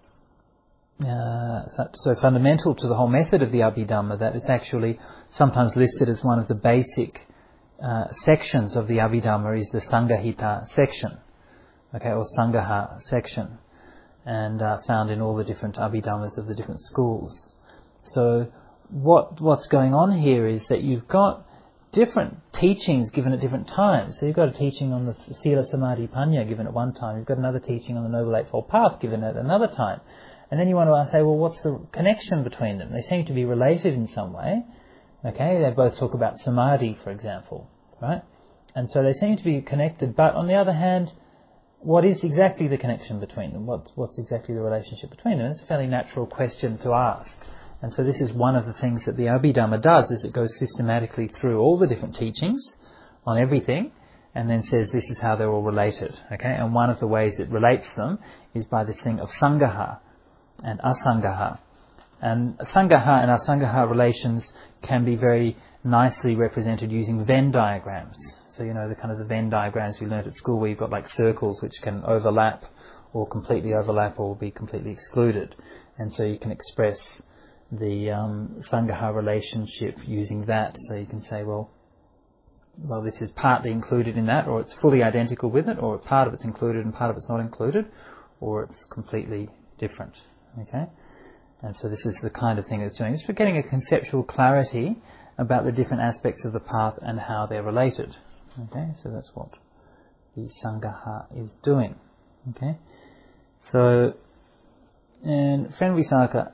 Uh, so, so fundamental to the whole method of the Abhidhamma that it's actually sometimes listed as one of the basic uh, sections of the Abhidhamma is the Sanghahita section, okay, or Sanghaha section, and uh, found in all the different Abhidhammas of the different schools. So what what's going on here is that you've got different teachings given at different times. So you've got a teaching on the Sila, Samadhi, Panya given at one time. You've got another teaching on the Noble Eightfold Path given at another time. And then you want to say, well, what's the connection between them? They seem to be related in some way. Okay, they both talk about samadhi, for example, right? And so they seem to be connected. But on the other hand, what is exactly the connection between them? What, what's exactly the relationship between them? It's a fairly natural question to ask. And so this is one of the things that the Abhidhamma does, is it goes systematically through all the different teachings on everything, and then says this is how they're all related. Okay, and one of the ways it relates them is by this thing of sangaha and asangaha. And sangaha and asangaha relations can be very nicely represented using Venn diagrams. So you know the kind of the Venn diagrams we learnt at school where you've got like circles which can overlap or completely overlap or be completely excluded. And so you can express the um, sangaha relationship using that. So you can say, well, well, this is partly included in that, or it's fully identical with it, or part of it's included and part of it's not included, or it's completely different. Okay? And so this is the kind of thing it's doing. It's for getting a conceptual clarity about the different aspects of the path and how they're related. Okay, so that's what the sangaha is doing. Okay, so in friend Visakha,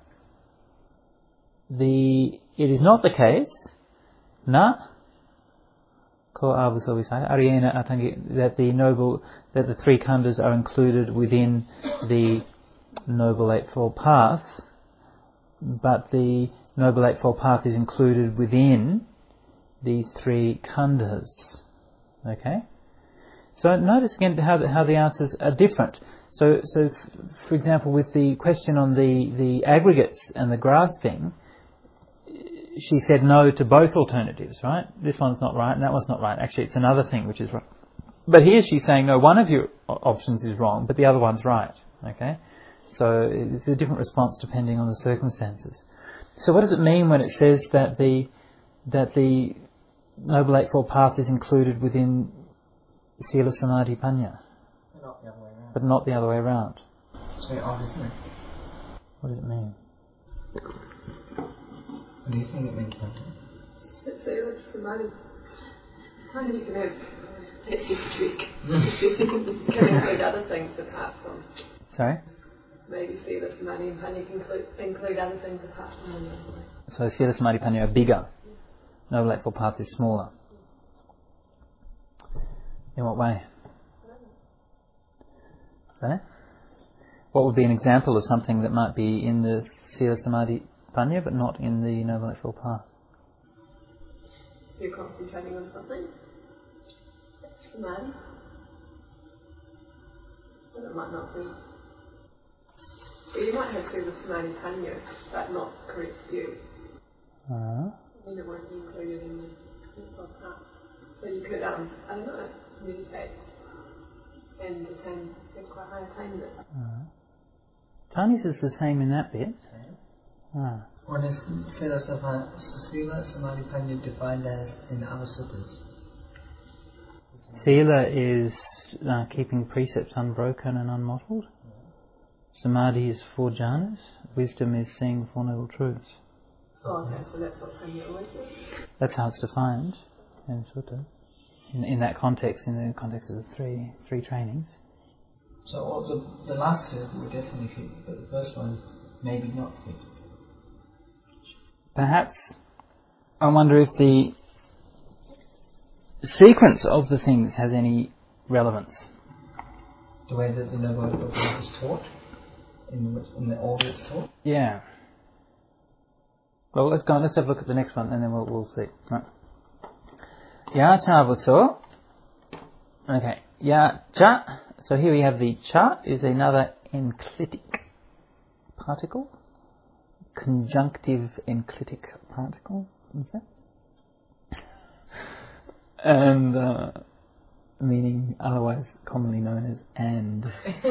the it is not the case na ko avuso Visakha ariyena atangi that the noble that the three khandhas are included within the Noble Eightfold Path. But the Noble Eightfold Path is included within the three khandhas. Okay? So notice again how the, how the answers are different. So, so f- for example, with the question on the, the aggregates and the grasping, she said no to both alternatives, right? This one's not right and that one's not right. Actually, it's another thing which is right. But here she's saying, no, one of your options is wrong, but the other one's right. Okay? So it's a different response depending on the circumstances. So what does it mean when it says that the that the Noble Eightfold Path is included within Sila Samadhi Panya? Not the other way around. But not the other way around. It's very odd, isn't it? What does it mean? What do you think it means, Panta? It's Sila Samadhi Panya. You can have petty streak. You can include other things apart from. Sorry? Maybe Sila Samadhi and Panya can include, include other things apart from one another. So Sila Samadhi Panya are bigger. Noble Eightfold Path is smaller. In what way? Okay. What would be an example of something that might be in the Sila Samadhi Panya but not in the Noble Eightfold Path? You're concentrating on something. Samadhi. And it might not be. Well, you might have Sila Samadhi Panya, but not correct view. Uh-huh. Then it won't be included in the Eightfold Path. So you could, um, I don't know, meditate and attain, get quite high attainment. Uh-huh. Tani's is the same in that bit. Ah. What is Sila Samadhi Panya defined as in the other suttas? Sila is uh, keeping precepts unbroken and unmottled. Samadhi is four jhanas. Wisdom is seeing the Four Noble Truths. Oh, okay, so that's what Panya always is. That's how it's defined in Sutta. In, in that context, in the context of the three three trainings. So all the, the last two would definitely fit, but the first one maybe not fit. Perhaps, I wonder if the sequence of the things has any relevance. The way that the Noble Eightfold Path is taught, in, which, in the order it's taught. Yeah. Well, let's go on, let's have a look at the next one and then we'll, we'll see. Right. Ya cha vuso. Okay. Ya cha. So here we have the cha is another enclitic particle. Conjunctive enclitic particle. Okay. And uh, meaning otherwise commonly known as and.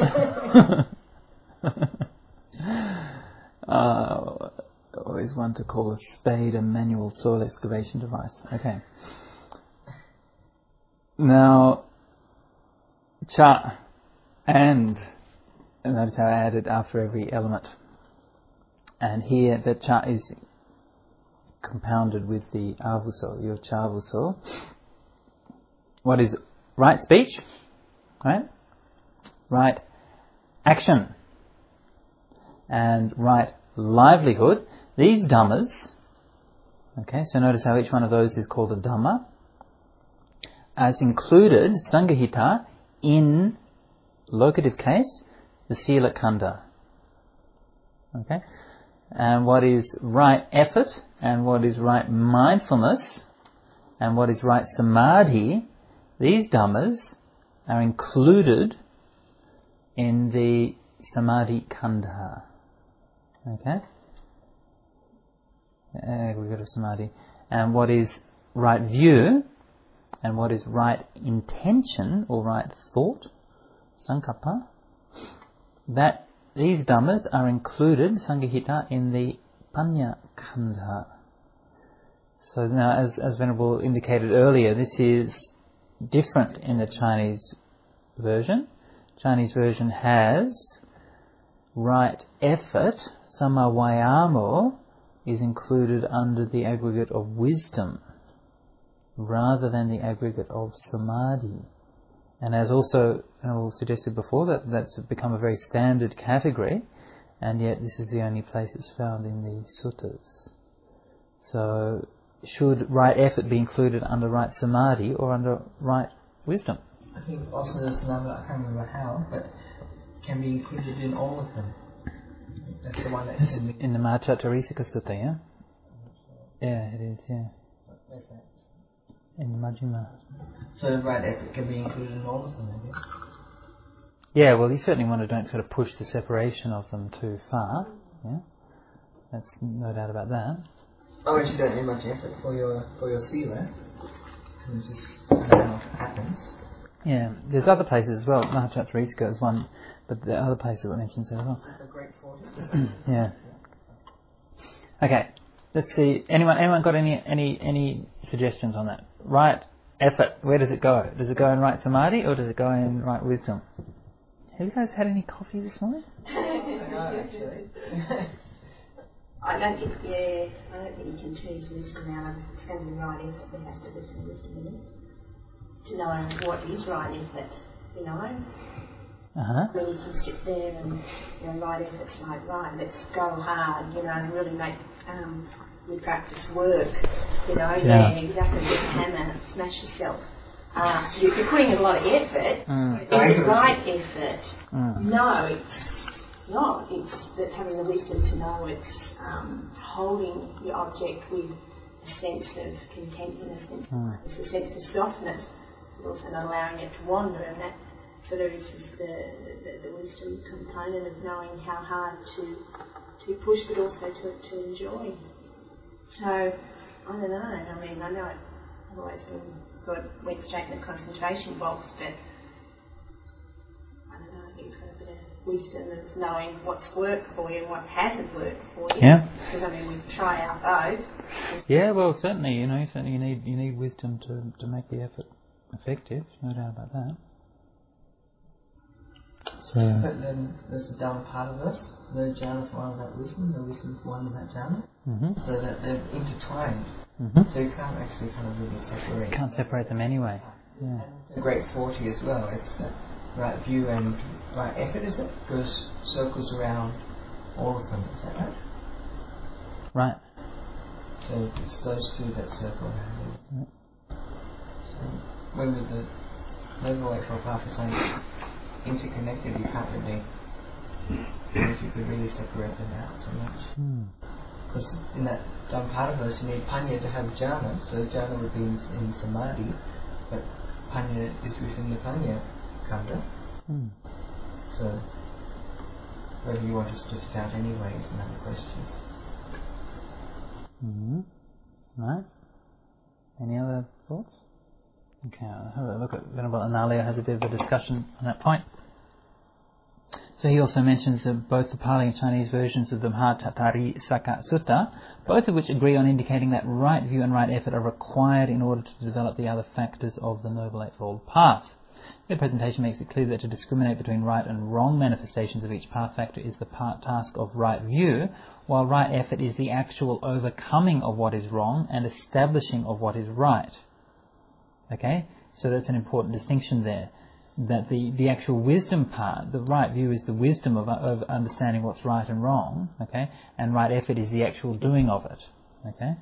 uh, always one to call a spade a manual soil excavation device. Okay. Now, cha and, and notice how I added after every element. And here the cha is compounded with the avuso, your cha vuso. What is right speech? Right? Right action. And right livelihood. These dhammas, okay, so notice how each one of those is called a dhamma, as included, sangahita, in locative case, the sila khandha. Okay? And what is right effort, and what is right mindfulness, and what is right samadhi, these dhammas are included in the samadhi khandha. Okay? Aggregate of samadhi. And what is right view and what is right intention or right thought, sankappa, that these dhammas are included, sanghihita, in the panya khandha. So now, as, as Venerable indicated earlier, this is different in the Chinese version. Chinese version has right effort, samma vayamo, is included under the aggregate of wisdom rather than the aggregate of samadhi. And as also Venerable suggested before, that that's become a very standard category, and yet this is the only place it's found in the suttas. So, should right effort be included under right samadhi or under right wisdom? I think also there's another, I can't remember how, but can be included in all of them. That's the one that's in the... In the Mahachattarisika Sutta, yeah? Yeah, it is, yeah. Where's that? In the Majjhima. So right effort can be included in all of them, I guess. Yeah, well, you certainly want to don't sort of push the separation of them too far, yeah? That's no doubt about that. Oh, and you don't need much effort for your for your sila. It just how it happens. Yeah, there's other places as well. Mahachattarisika is one, but the other places that mentions there as well. The Great Forty. Yeah. Okay, let's see. Anyone anyone got any any any suggestions on that? Right effort, where does it go? Does it go in right samadhi or does it go in right wisdom? Have you guys had any coffee this morning? No, actually. I don't think, yeah, I don't think you can choose wisdom out of it's going to be right effort, there has to be some wisdom in it. To know what is right effort, you know. Uh-huh. I mean, you can sit there and, you know, right effort's like, right, let's go hard, you know, and really make um, your practice work, you know, Yeah. yeah, exactly, with a hammer, smash yourself. Uh, you're you're putting in a lot of effort. Mm. Is it right effort? Mm. No, it's not. It's that having the wisdom to know it's um, holding your object with a sense of contentment, a sense, Mm. it's a sense of softness, but also not allowing it to wander. And that sort of is just the, the, the wisdom component of knowing how hard to to push, but also to, to enjoy. So, I don't know. I mean, I know it, I've always been good, went straight in the concentration box, but I don't know, I think it's got a bit of wisdom of knowing what's worked for you and what hasn't worked for you. Yeah. Because I mean, we try out both. Yeah, well, certainly, you know, certainly you need you need wisdom to to make the effort effective. No doubt about that. So. But then there's the down part of us, the jhana for one of that wisdom, the wisdom for one of that jhana, Mm-hmm. so that they're intertwined. Mm-hmm. So you can't actually kind of really separate. Can't separate them anyway. Yeah. The Great Forty as well, it's that right view and right effort, is it? Goes circles around all of them, is that right? Right. So it's those two that circle around. Yep. So when with the Noble Eightfold Path is saying interconnected, you can't really, if you could really separate them out so much. Mm. Because in that dumb part of us, you need panya to have jhana, so jhana would be in, in samadhi, but panya is within the panya khandha. Mm. So whether you want to split it out anyway is another question. Mm-hmm. Right. Any other thoughts? Okay, I'll have a look at Venerable Analayo has a bit of a discussion on that point. So he also mentions that both the Pali and Chinese versions of the Mahachattarisaka Sutta, both of which agree on indicating that right view and right effort are required in order to develop the other factors of the Noble Eightfold Path. Their presentation makes it clear that to discriminate between right and wrong manifestations of each path factor is the part task of right view, while right effort is the actual overcoming of what is wrong and establishing of what is right. Okay? So that's an important distinction there. That the, the actual wisdom part, the right view is the wisdom of, of understanding what's right and wrong, okay? And right effort is the actual doing of it, okay?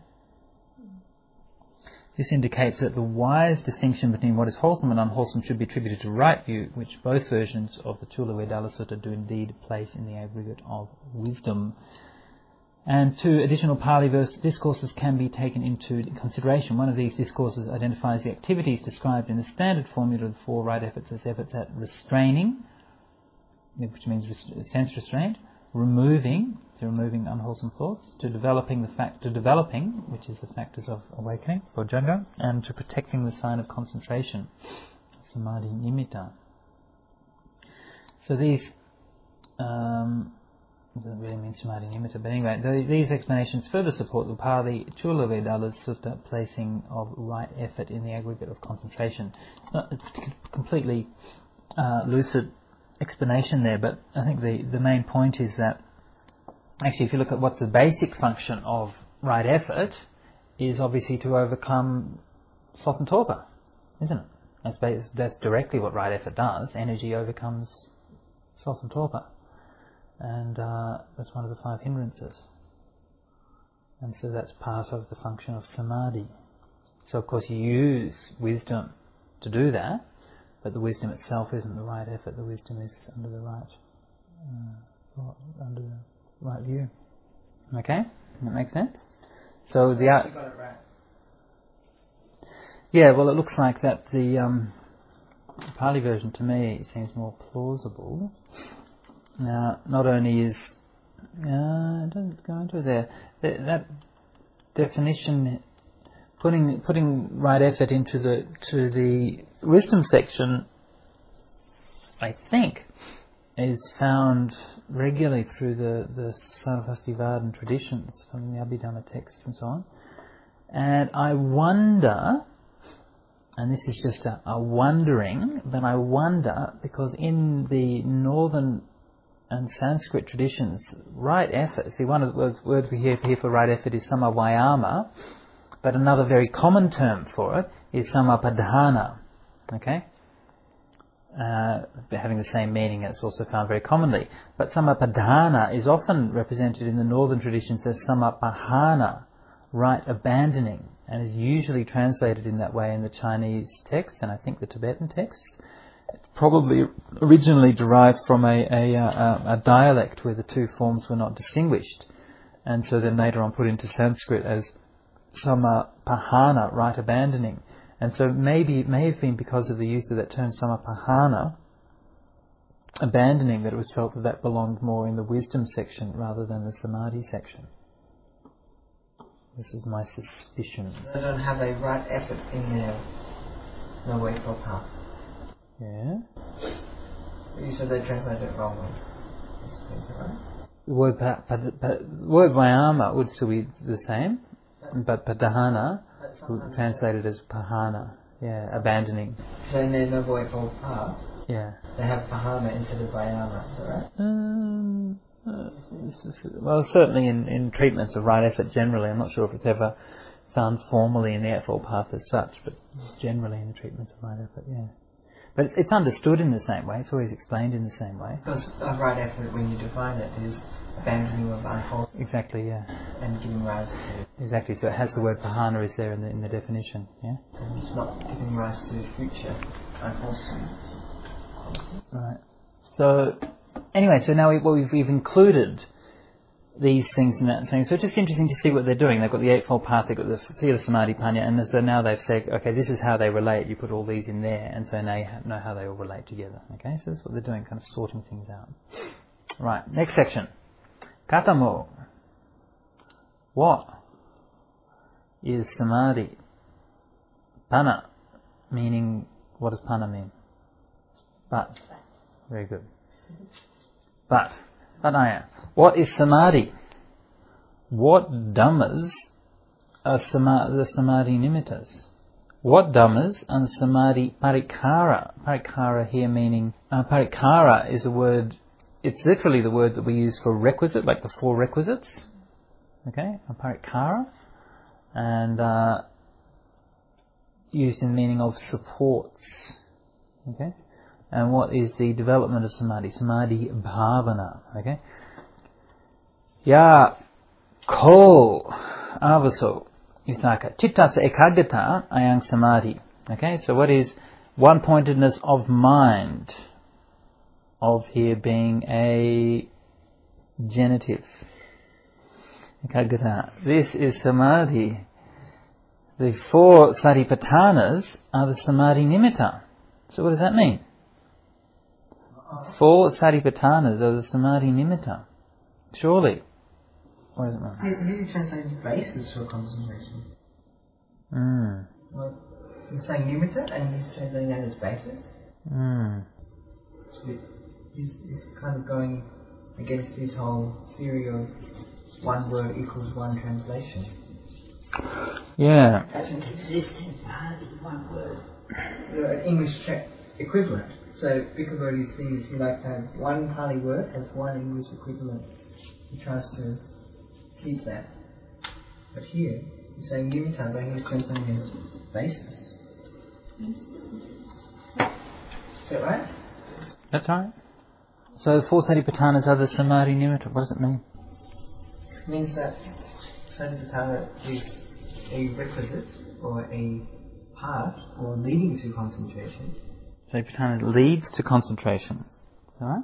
This indicates that the wise distinction between what is wholesome and unwholesome should be attributed to right view, which both versions of the Chula Vedala Sutta do indeed place in the aggregate of wisdom. And two additional Pali verse discourses can be taken into consideration. One of these discourses identifies the activities described in the standard formula of the four right efforts as efforts at restraining, which means sense restraint, removing, to removing unwholesome thoughts, to developing the fact, to developing, which is the factors of awakening, bojjhanga, and to protecting the sign of concentration, samadhi nimitta. So these, um, doesn't really mean samadhi nimitta, but anyway, th- these explanations further support the Pali Chula Vedala's sutta placing of right effort in the aggregate of concentration. Not a completely uh, lucid explanation there, but I think the, the main point is that actually if you look at what's the basic function of right effort, is obviously to overcome sloth and torpor, isn't it? That's, bas- that's directly what right effort does. Energy overcomes sloth and torpor. And uh, that's one of the five hindrances. And so that's part of the function of samadhi. So of course you use wisdom to do that, but the wisdom itself isn't the right effort. The wisdom is under the right, uh, under the right view. Okay, that makes sense. So the uh, You got it right. yeah, well, it looks like that the um, Pali version to me seems more plausible. Now, not only is uh, it doesn't go into there that, that definition, putting putting right effort into the to the wisdom section, I think, is found regularly through the the Sarvastivadin traditions from the Abhidhamma texts and so on. And I wonder, and this is just a, a wondering, but I wonder because in the northern and Sanskrit traditions, right effort, see one of the words, words we hear here for right effort is samavayama, but another very common term for it is samapadhana, okay? Uh, having the same meaning, it's also found very commonly. But samapadhana is often represented in the northern traditions as samapahana, right abandoning, and is usually translated in that way in the Chinese texts, and I think the Tibetan texts. It's probably originally derived from a, a, a, a dialect where the two forms were not distinguished, and so then later on put into Sanskrit as samapahana, right abandoning. And so maybe it may have been because of the use of that term samapahana, abandoning, that it was felt that that belonged more in the wisdom section rather than the samadhi section. This is my suspicion. They don't have a right effort in their No Way for Path. Yeah. You said they translated it wrongly. Is that right? The word pa, pa, pa, word vayama would still be the same, but padhana translated as pahana. Yeah, abandoning. So in their No Way for Path, yeah, they have pahana instead of vayama. Is that right? Um, uh, this is, well, certainly in, in treatments of right effort generally. I'm not sure if it's ever found formally in the Eightfold Path as such, but generally in the treatments of right effort, yeah. But it's understood in the same way. It's always explained in the same way. Because a right effort, when you define it, is abandoning of unwholesome. Exactly, yeah. And giving rise to. Exactly. So it has the word pahana is there in the in the definition, yeah. And it's not giving rise to future unwholesome. Right. So anyway, so now we, well, we've we've included these things in that saying. So it's just interesting to see what they're doing. They've got the Eightfold Path, they've got the Theta Samadhi Panya, and so now they've said, okay, this is how they relate. You put all these in there, and so now you know how they all relate together. Okay, so that's what they're doing, kind of sorting things out. Right, next section. Katamo. What is Samadhi? Pana, meaning, what does Pana mean? But. Very good. But. Padaya. What is Samadhi? What dhammas are sama- the Samadhi nimittas? What dhammas are Samadhi parikara? Parikara here meaning, uh, parikara is a word, it's literally the word that we use for requisite, like the four requisites. Okay, a parikara. And uh, used in the meaning of supports. Okay. And what is the development of Samadhi? Samadhi bhavana. Okay. Ya ko avaso isaka. Chittasa ekagata ayang Samadhi. Okay, so what is one-pointedness of mind? Of here being a genitive. Ekaggata. This is samadhi. The four satipatthanas are the samadhi nimitta. So what does that mean? Four satipatthanas are the samadhi nimitta. Surely. What does it mean? How do you translate basis for concentration? Mm. Well, he's saying nimitta and he's translating that as basis. Mm. It's a bit, he's, he's kind of going against his whole theory of one word equals one translation. Yeah. Doesn't exist in Pali, one word. You know, an English tra- equivalent. So Bhikkhu thing is he likes to have one Pali word has one English equivalent. He tries to keep that. But here, he's saying nimitta, but he's translating as basis. Is that right? That's right. So the four satipatthanas are the samadhi nimitta. What does it mean? It means that satipatthana is a requisite or a part or leading to concentration. Satipatthana leads to concentration. Alright?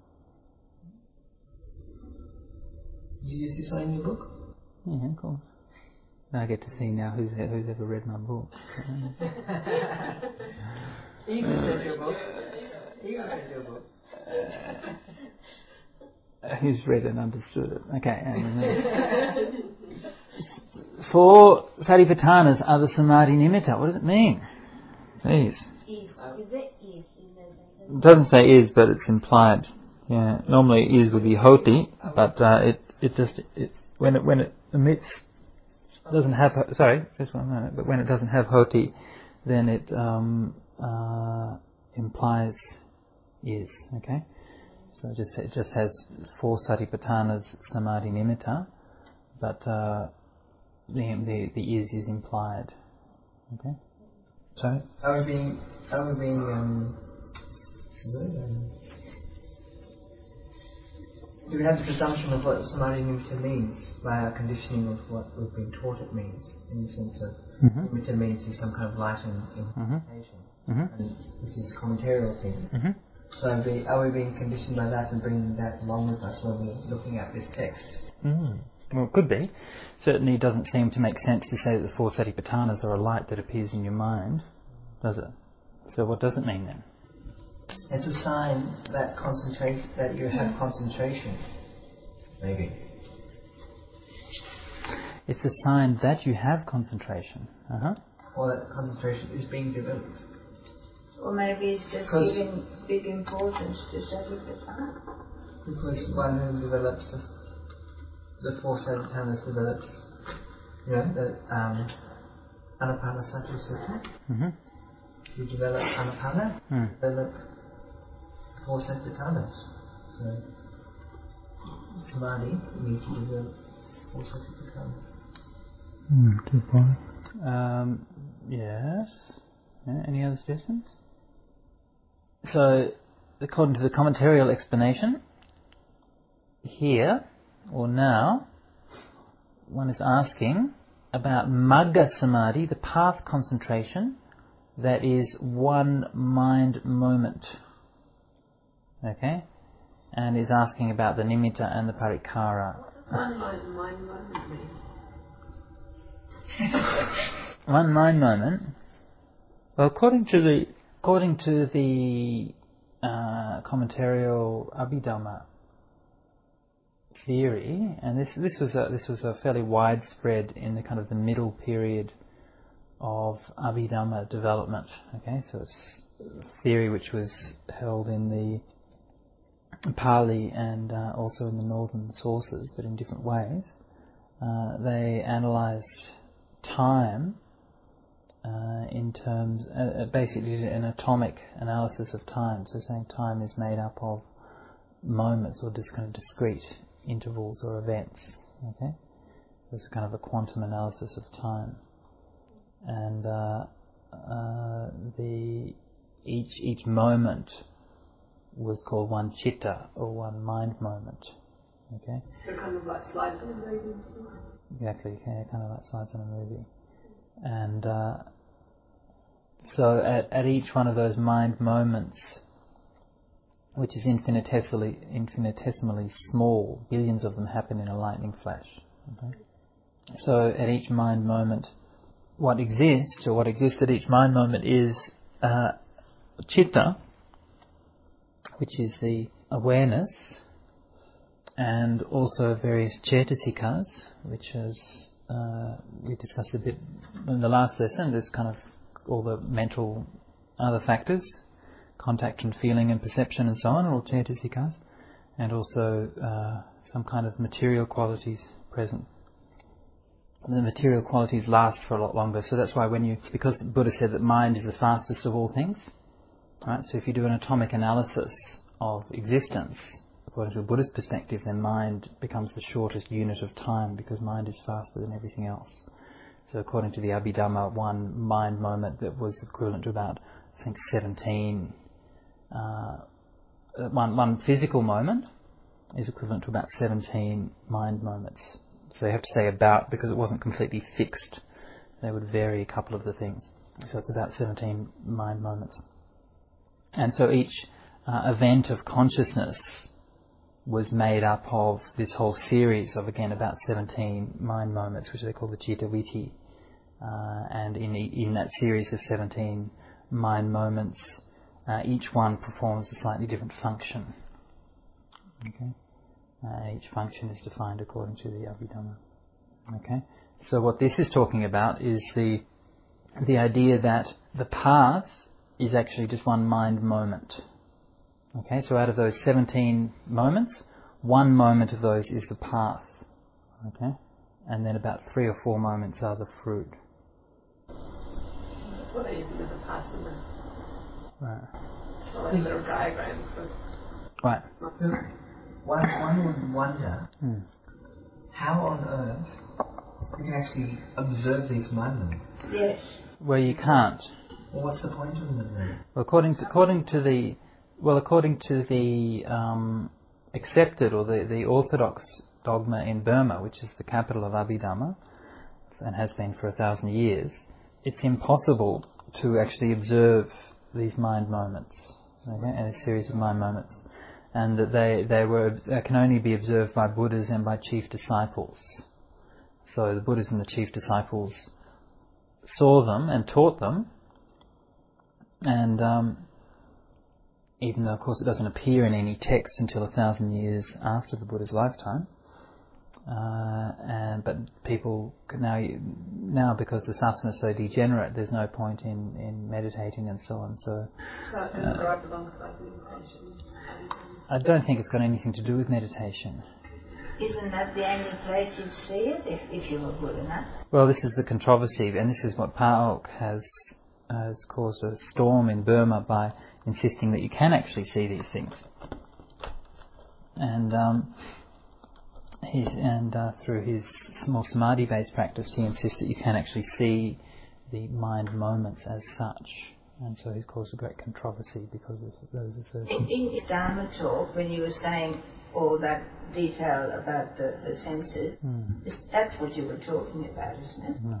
Did you use this one in your book? Yeah, of course. I get to see now who's who's ever read my book. Eagles read your book. Eagles read your book. Uh, who's read and understood it? Okay. And, uh, four satipatthanas are the samadhi nimitta. What does it mean? Please. Is, is it is in the It doesn't say is, but it's implied. Yeah. Normally is would be hoti, but uh, it it just it, when it when it emits doesn't have sorry just one moment, but when it doesn't have hoti, then it um, uh, implies is. Okay. So it just it just has four satipatthanas samadhi nimitta, but uh, the the the is is implied. Okay. Sorry. Are we being are we being um, um do we have the presumption of what samadhi nimitta means by our conditioning of what we've been taught it means, in the sense of mm-hmm. nimitta means is some kind of light and implication, mm-hmm. and which is a commentarial thing. Mm-hmm. So are we, are we being conditioned by that and bringing that along with us when we're looking at this text? Mm. Well, it could be. Certainly, it doesn't seem to make sense to say that the four satipatthanas are a light that appears in your mind, does it? So, what does it mean then? It's a sign that concentrate that you have concentration. Maybe. It's a sign that you have concentration. Uh huh. Or that concentration is being developed. Or maybe it's just giving big importance to satipatthana. Because one who develops the, the four satipatthanas develops, you know, the um, Anapanasati Sutta. Mm-hmm. You develop Anapana, Mm. develop four satipatthanas. So, samadhi, you need to develop four satipatthanas. Mm, good point. Um, yes. Yeah, any other suggestions? So, according to the commentarial explanation, here, or now, one is asking about Magga Samadhi, the path concentration, that is one mind moment. Okay? And is asking about the nimitta and the parikara. One mind, mind moment mean? One mind moment. Well, according to the according to the uh, commentarial Abhidhamma theory, and this this was a, this was a fairly widespread in the kind of the middle period of Abhidhamma development. Okay, so it's a theory which was held in the Pali and uh, also in the northern sources, but in different ways. Uh, they analysed time uh, in terms, uh, basically an atomic analysis of time. So saying time is made up of moments or just kind of discrete intervals or events. Okay, so it's kind of a quantum analysis of time, and uh, uh, the each each moment was called one chitta or one mind moment. Okay. So kind of like slides in a movie. Exactly, yeah, kind of like slides in a movie. And uh, so at, at each one of those mind moments, which is infinitesimally, infinitesimally small, billions of them happen in a lightning flash. Okay? So at each mind moment, what exists, or what exists at each mind moment is uh, chitta, which is the awareness, and also various cetasikas, which is, uh, we discussed a bit in the last lesson. There's kind of all the mental other factors, contact and feeling and perception and so on, all cetasikas, and also uh, some kind of material qualities present. The material qualities last for a lot longer, so that's why when you, because Buddha said that mind is the fastest of all things, right? So if you do an atomic analysis of existence, according to a Buddhist perspective, then mind becomes the shortest unit of time because mind is faster than everything else. So according to the Abhidhamma, one mind moment that was equivalent to about, I think, seventeen, uh, one, one physical moment is equivalent to about seventeen mind moments. So you have to say about because it wasn't completely fixed. They would vary a couple of the things. So it's about seventeen mind moments. And so each uh, event of consciousness was made up of this whole series of, again, about seventeen mind moments, which they call the Citta Vitti. Uh, and in, the, in that series of seventeen mind moments, uh, each one performs a slightly different function. Okay? Uh, each function is defined according to the Abhidhamma. Okay? So what this is talking about is the the idea that the path is actually just one mind moment. Okay? So out of those seventeen moments, one moment of those is the path. Okay? And then about three or four moments are the fruit. That's what I use in the Vipassana. Right. So like little diagrams for... Right. One, one would wonder Hmm. how on earth you can actually observe these moments. Yes. Well, you can't. Well, what's the point of them then? Well, according to, according to the well, according to the um, accepted or the, the orthodox dogma in Burma, which is the capital of Abhidhamma and has been for a thousand years, it's impossible to actually observe these mind moments, okay, and a series of mind moments, and that they they were they can only be observed by Buddhas and by chief disciples. So the Buddhas and the chief disciples saw them and taught them, and um, even though of course it doesn't appear in any text until a thousand years after the Buddha's lifetime, uh, and but people can now now because the sasana is so degenerate, there's no point in, in meditating and so on. So, So it uh, right alongside meditation. I don't think it's got anything to do with meditation. Isn't that the only place you'd see it if, if you were good enough? Well, this is the controversy, and this is what PAOK has has caused a storm in Burma by insisting that you can actually see these things. And um, he's, and uh, through his more samadhi-based practice, he insists that you can actually see the mind moments as such. And so he's caused a great controversy because of those assertions. In his Dharma talk, when you were saying all that detail about the, the senses, Mm. that's what you were talking about, isn't it? No.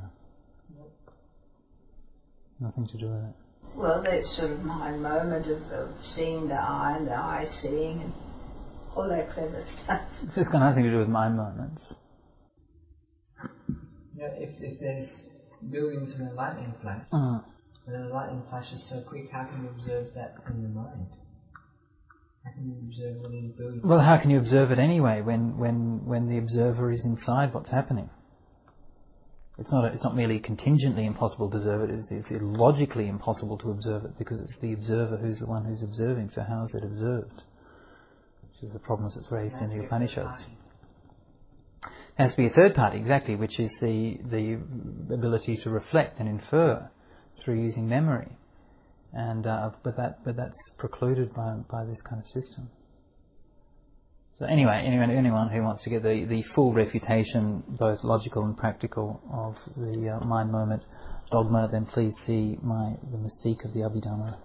Nothing to do with it. Well, that sort of mind moment of, of seeing the eye and the eye seeing and all that clever stuff. It's got nothing to do with mind moments. You know, if, if there's billions in a lightning flash, Mm. and the lightning flash is so quick, how can you observe that from your mind? How can you observe all these billions? Well, how can you observe it anyway when, when, when the observer is inside what's happening? It's not, a, it's not merely contingently impossible to observe it, it's, it's illogically impossible to observe it because it's the observer who's the one who's observing, so how is it observed? Which is the problem that's raised in the Upanishads. It has to be a third party, exactly, which is the, the ability to reflect and infer through using memory. And uh, but that but that's precluded by by this kind of system. So anyway, anyone anyone who wants to get the, the full refutation, both logical and practical, of the uh, mind moment dogma, then please see my the Mystique of the Abhidhamma.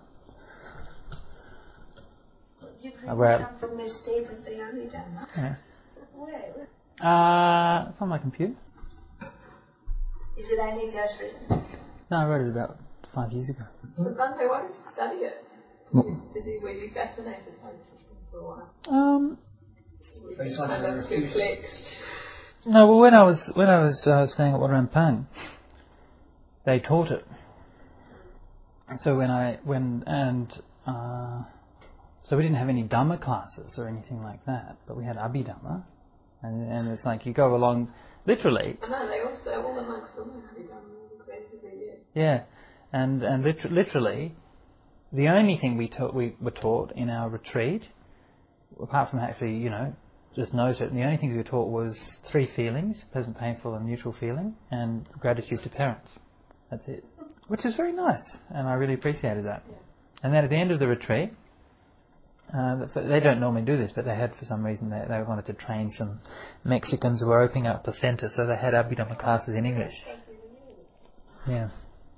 You Uh, where- come from Mystique of the Abhidhamma. Yeah. Where? Uh, it's on my computer. Is it only just written? No, I wrote it about five years ago. So Bhante, why did you study it? What? Did you, were you fascinated by the system for a while? Um, But it's not Kind a of refutation. reflect. No, well, when I was when I was uh, staying at Wat Rampang, they taught it. So when I when and uh, so we didn't have any Dhamma classes or anything like that, but we had Abhidhamma, and, and it's like you go along literally. I know they also all the monks all have Abhidhamma extensively, yeah. Yeah, and and liter- literally, the only thing we taught we were taught in our retreat, apart from actually you know just note it, and the only things we were taught was three feelings: pleasant, painful, and neutral feeling, and gratitude to parents. That's it. Which is very nice, and I really appreciated that. Yeah. And then at the end of the retreat, uh, they don't normally do this, but they had, for some reason, they, they wanted to train some Mexicans who were opening up a centre, so they had Abhidhamma classes in English. Yeah.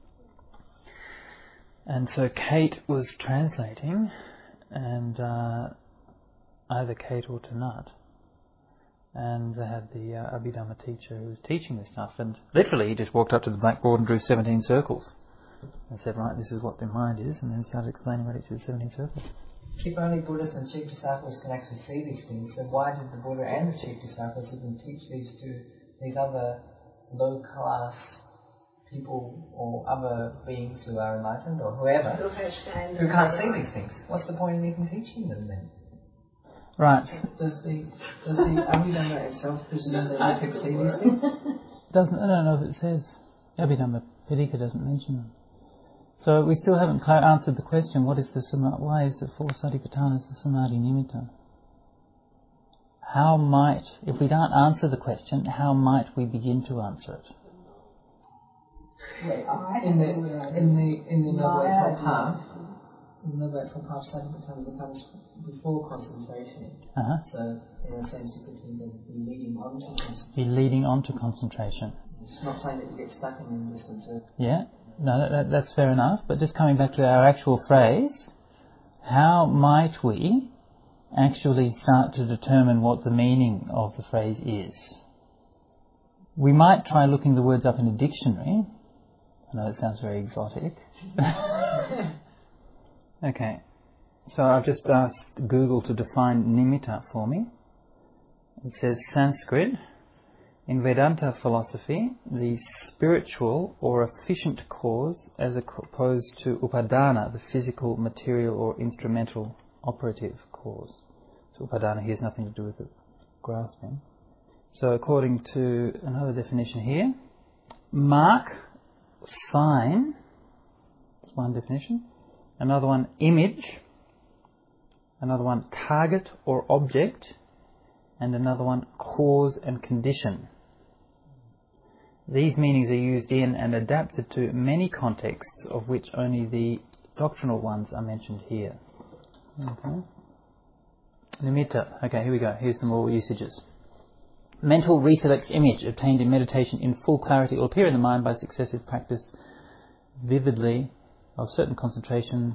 And so Kate was translating, and uh, either Kate or Tanat, and they had the uh, Abhidhamma teacher who was teaching this stuff, and literally he just walked up to the blackboard and drew seventeen circles. I said, right, this is what the mind is, and then started explaining what each of the seventeen circles. If only Buddhists and chief disciples can actually see these things, then why did the Buddha and the chief disciples even teach these to these other low-class people or other beings who are enlightened or whoever who can't see these things? What's the point in even teaching them then? Right. Does the does the Abhidhamma itself presume that you can see these things? Doesn't I don't know if it says Abhidhamma Pitaka doesn't mention them. So we still haven't cl- answered the question: what is the sama- why is the four satipatthanas the samadhi nimitta? How might, if we don't answer the question, how might we begin to answer it? In the in the in the noble eightfold path, in the noble eightfold path, satipatthana becomes before concentration. Uh-huh. So in a sense, you could think of be leading on to concentration. Be leading on to concentration. It's not saying that you get stuck in and just observe. Yeah. No, that, that, that's fair enough. But just coming back to our actual phrase, how might we actually start to determine what the meaning of the phrase is? We might try looking the words up in a dictionary. I know it sounds very exotic. Okay. So I've just asked Google to define nimitta for me. It says Sanskrit. In Vedanta philosophy, the spiritual or efficient cause as opposed to upadana, the physical, material or instrumental operative cause. So upadana here has nothing to do with it, grasping. So according to another definition here, mark, sign, that's one definition. Another one, image. Another one, target or object. And another one, cause and condition. These meanings are used in and adapted to many contexts, of which only the doctrinal ones are mentioned here. Okay. Nimitta. Okay, here we go. Here's some more usages. Mental reflex image obtained in meditation in full clarity will appear in the mind by successive practice vividly of certain concentration.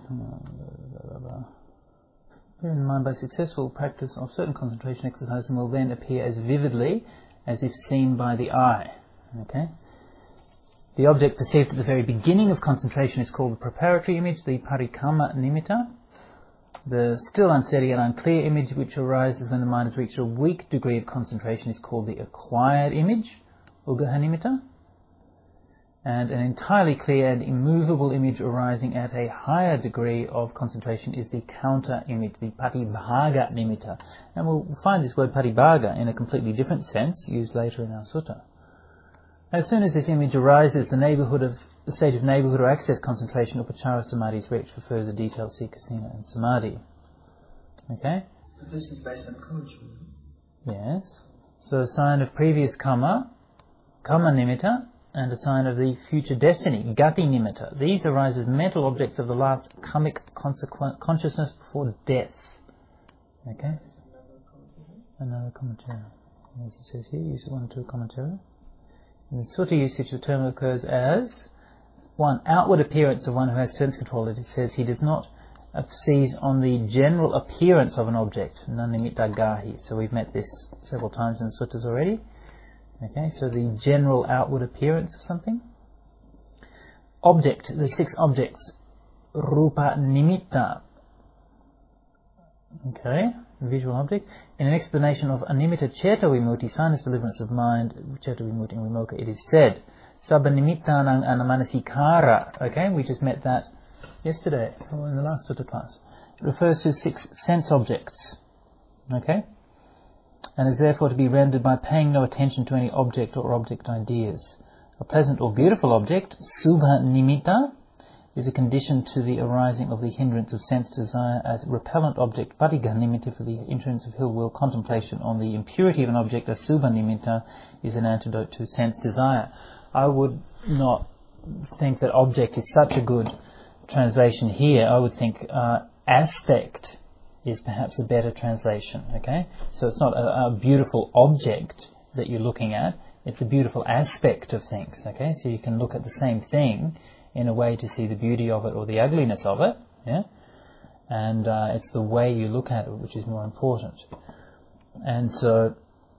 Appear in the mind by successful practice of certain concentration exercise and will then appear as vividly as if seen by the eye. Okay. The object perceived at the very beginning of concentration is called the preparatory image, the parikamma nimitta. The still unsteady and unclear image which arises when the mind has reached a weak degree of concentration is called the acquired image, ugaha nimitta. And an entirely clear and immovable image arising at a higher degree of concentration is the counter image, the patibhaga nimitta. And we'll find this word patibhaga in a completely different sense used later in our sutta. As soon as this image arises, the neighbourhood of the state of neighbourhood or access concentration, upachara samadhi, is reached for further details, see kasina and samadhi. Okay? But this is based on commentary. Yes. So a sign of previous karma, karma nimitta, and a sign of the future destiny, gati nimitta. These arise as mental objects of the last karmic consequent consciousness before death. Okay? Another commentary. As it says here, use one or two commentary. In the sutta usage, the term occurs as one, outward appearance of one who has sense control. It says he does not seize on the general appearance of an object, nanimitta gahi. So we've met this several times in the suttas already. Okay, so the general outward appearance of something. Object, the six objects, rupa nimitta. Okay, visual object. In an explanation of Animita Cheta Vimutti, sinus deliverance of mind, Cheta Vimutti and Vimokkha, it is said, Sabba Nimittanang Anamanasikara. Okay, we just met that yesterday, or in the last sutta class. It refers to six sense objects. Okay? And is therefore to be rendered by paying no attention to any object or object ideas. A pleasant or beautiful object, Subha Nimitta, is a condition to the arising of the hindrance of sense desire. As repellent object, Patigha Nimitta, for the hindrance of ill will contemplation on the impurity of an object, as Subha Nimitta is an antidote to sense desire. I would not think that object is such a good translation here. I would think uh, aspect is perhaps a better translation, okay? So it's not a, a beautiful object that you're looking at, it's a beautiful aspect of things, okay? So you can look at the same thing in a way to see the beauty of it or the ugliness of it, yeah? And uh, it's the way you look at it which is more important. And so,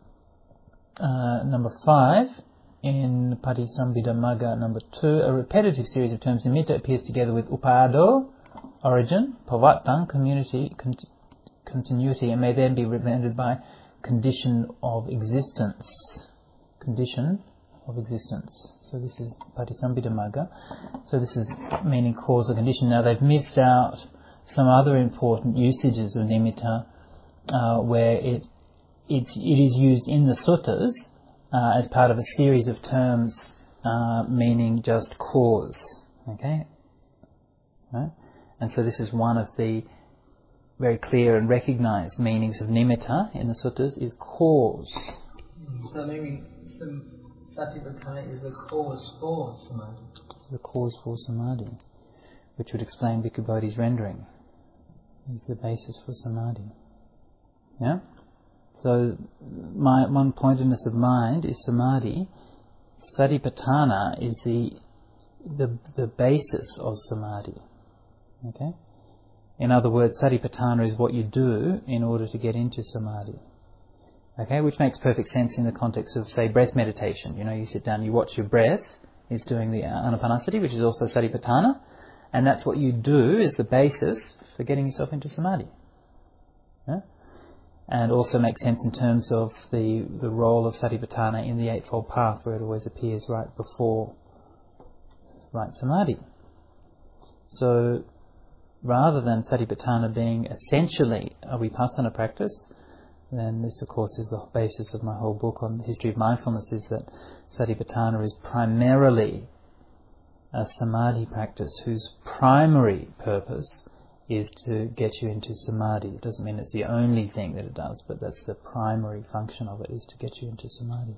uh, number five, in Patisambhidamagga number two, a repetitive series of terms nimitta appears together with upado, origin, pavattang, community, con- continuity, and may then be rendered by condition of existence. Condition of existence. So this is Patisambhidamagga. So this is meaning cause or condition. Now they've missed out some other important usages of nimitta, uh, where it, it it is used in the suttas uh, as part of a series of terms uh, meaning just cause. Okay? Right? And so this is one of the very clear and recognized meanings of nimitta in the suttas is cause. So maybe some Satipatthana is the cause for samadhi. The cause for samadhi, which would explain Bhikkhu Bodhi's rendering, is the basis for samadhi. Yeah? So my one pointedness of mind is samadhi. Satipatthana is the the the basis of samadhi. Okay? In other words, Satipatthana is what you do in order to get into samadhi. Okay, which makes perfect sense in the context of, say, breath meditation. You know, you sit down, you watch your breath, is doing the anapanasati, which is also Satipatthana, and that's what you do is the basis for getting yourself into samadhi. Yeah? And also makes sense in terms of the, the role of Satipatthana in the Eightfold Path, where it always appears right before right samadhi. So, rather than Satipatthana being essentially a vipassana practice, then this of course is the basis of my whole book on the history of mindfulness, is that Satipatthana is primarily a samadhi practice whose primary purpose is to get you into samadhi. It doesn't mean it's the only thing that it does, but that's the primary function of it, is to get you into samadhi.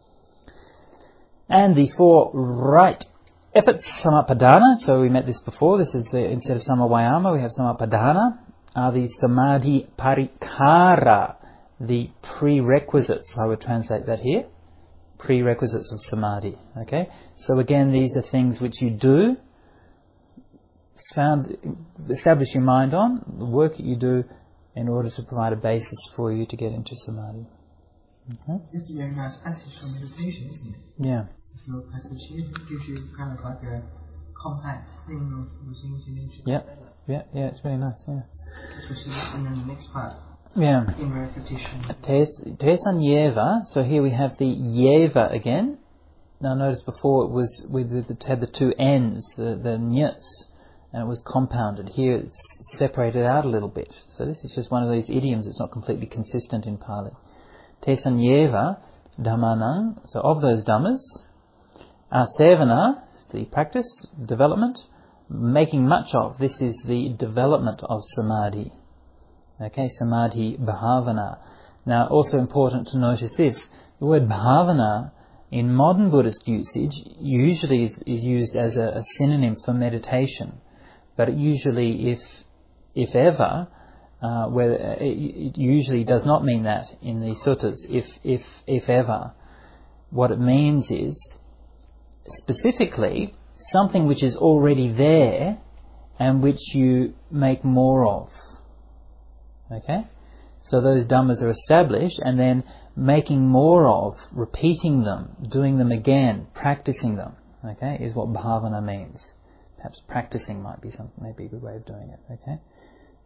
And the four right efforts, Samapadana, so we met this before, this is the, instead of Samavayama we have Samapadana, are the Samadhi Parikara, the prerequisites, I would translate that here, prerequisites of samadhi. Okay, so again, these are things which you do, found, establish your mind on, the work that you do in order to provide a basis for you to get into samadhi. Okay? This is a very nice passage from meditation, isn't it? Yeah. This little passage here gives you kind of like a compact thing of the things you need to Yeah, yeah, yeah, it's very nice, yeah. This was just, and then the next part. Yeah. In repetition. Tesan Yeva, so here we have the Yeva again. Now notice before it was with it had the two N's, the, the Nyas, and it was compounded. Here it's separated out a little bit. So this is just one of these idioms that's not completely consistent in Pali. Tesan Yeva Dhammanang, so of those Dhammas, Asevana, the practice, development, making much of, this is the development of samadhi. Okay, samadhi bhavana. Now, also important to notice this, the word bhavana in modern Buddhist usage usually is, is used as a, a synonym for meditation, but it usually, if if ever, uh, where it, it usually does not mean that in the suttas. If if if ever, what it means is specifically something which is already there and which you make more of. Okay? So those dhammas are established, and then making more of, repeating them, doing them again, practicing them, okay, is what bhavana means. Perhaps practicing might be some, maybe a good way of doing it, okay?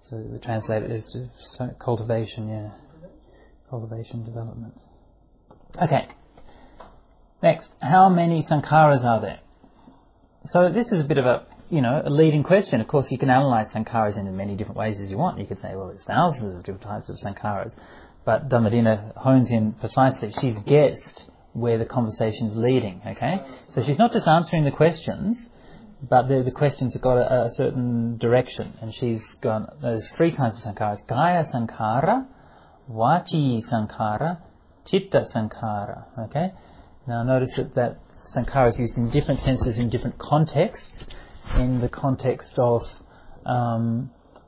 So the translated is to so cultivation, yeah. Cultivation, development. Okay. Next, how many sankharas are there? So this is a bit of a, you know, a leading question. Of course, you can analyse sankharas in as many different ways as you want. You could say, well, there's thousands of different types of sankharas. But Dhammadina hones in precisely. She's guessed where the conversation's leading, okay? So she's not just answering the questions, but the, the questions have got a, a certain direction. And she's gone, there's three kinds of sankharas. Kaya sankhara, vachi sankhara, chitta sankhara, okay? Now notice that, that sankhara is used in different senses in different contexts. In the context of um,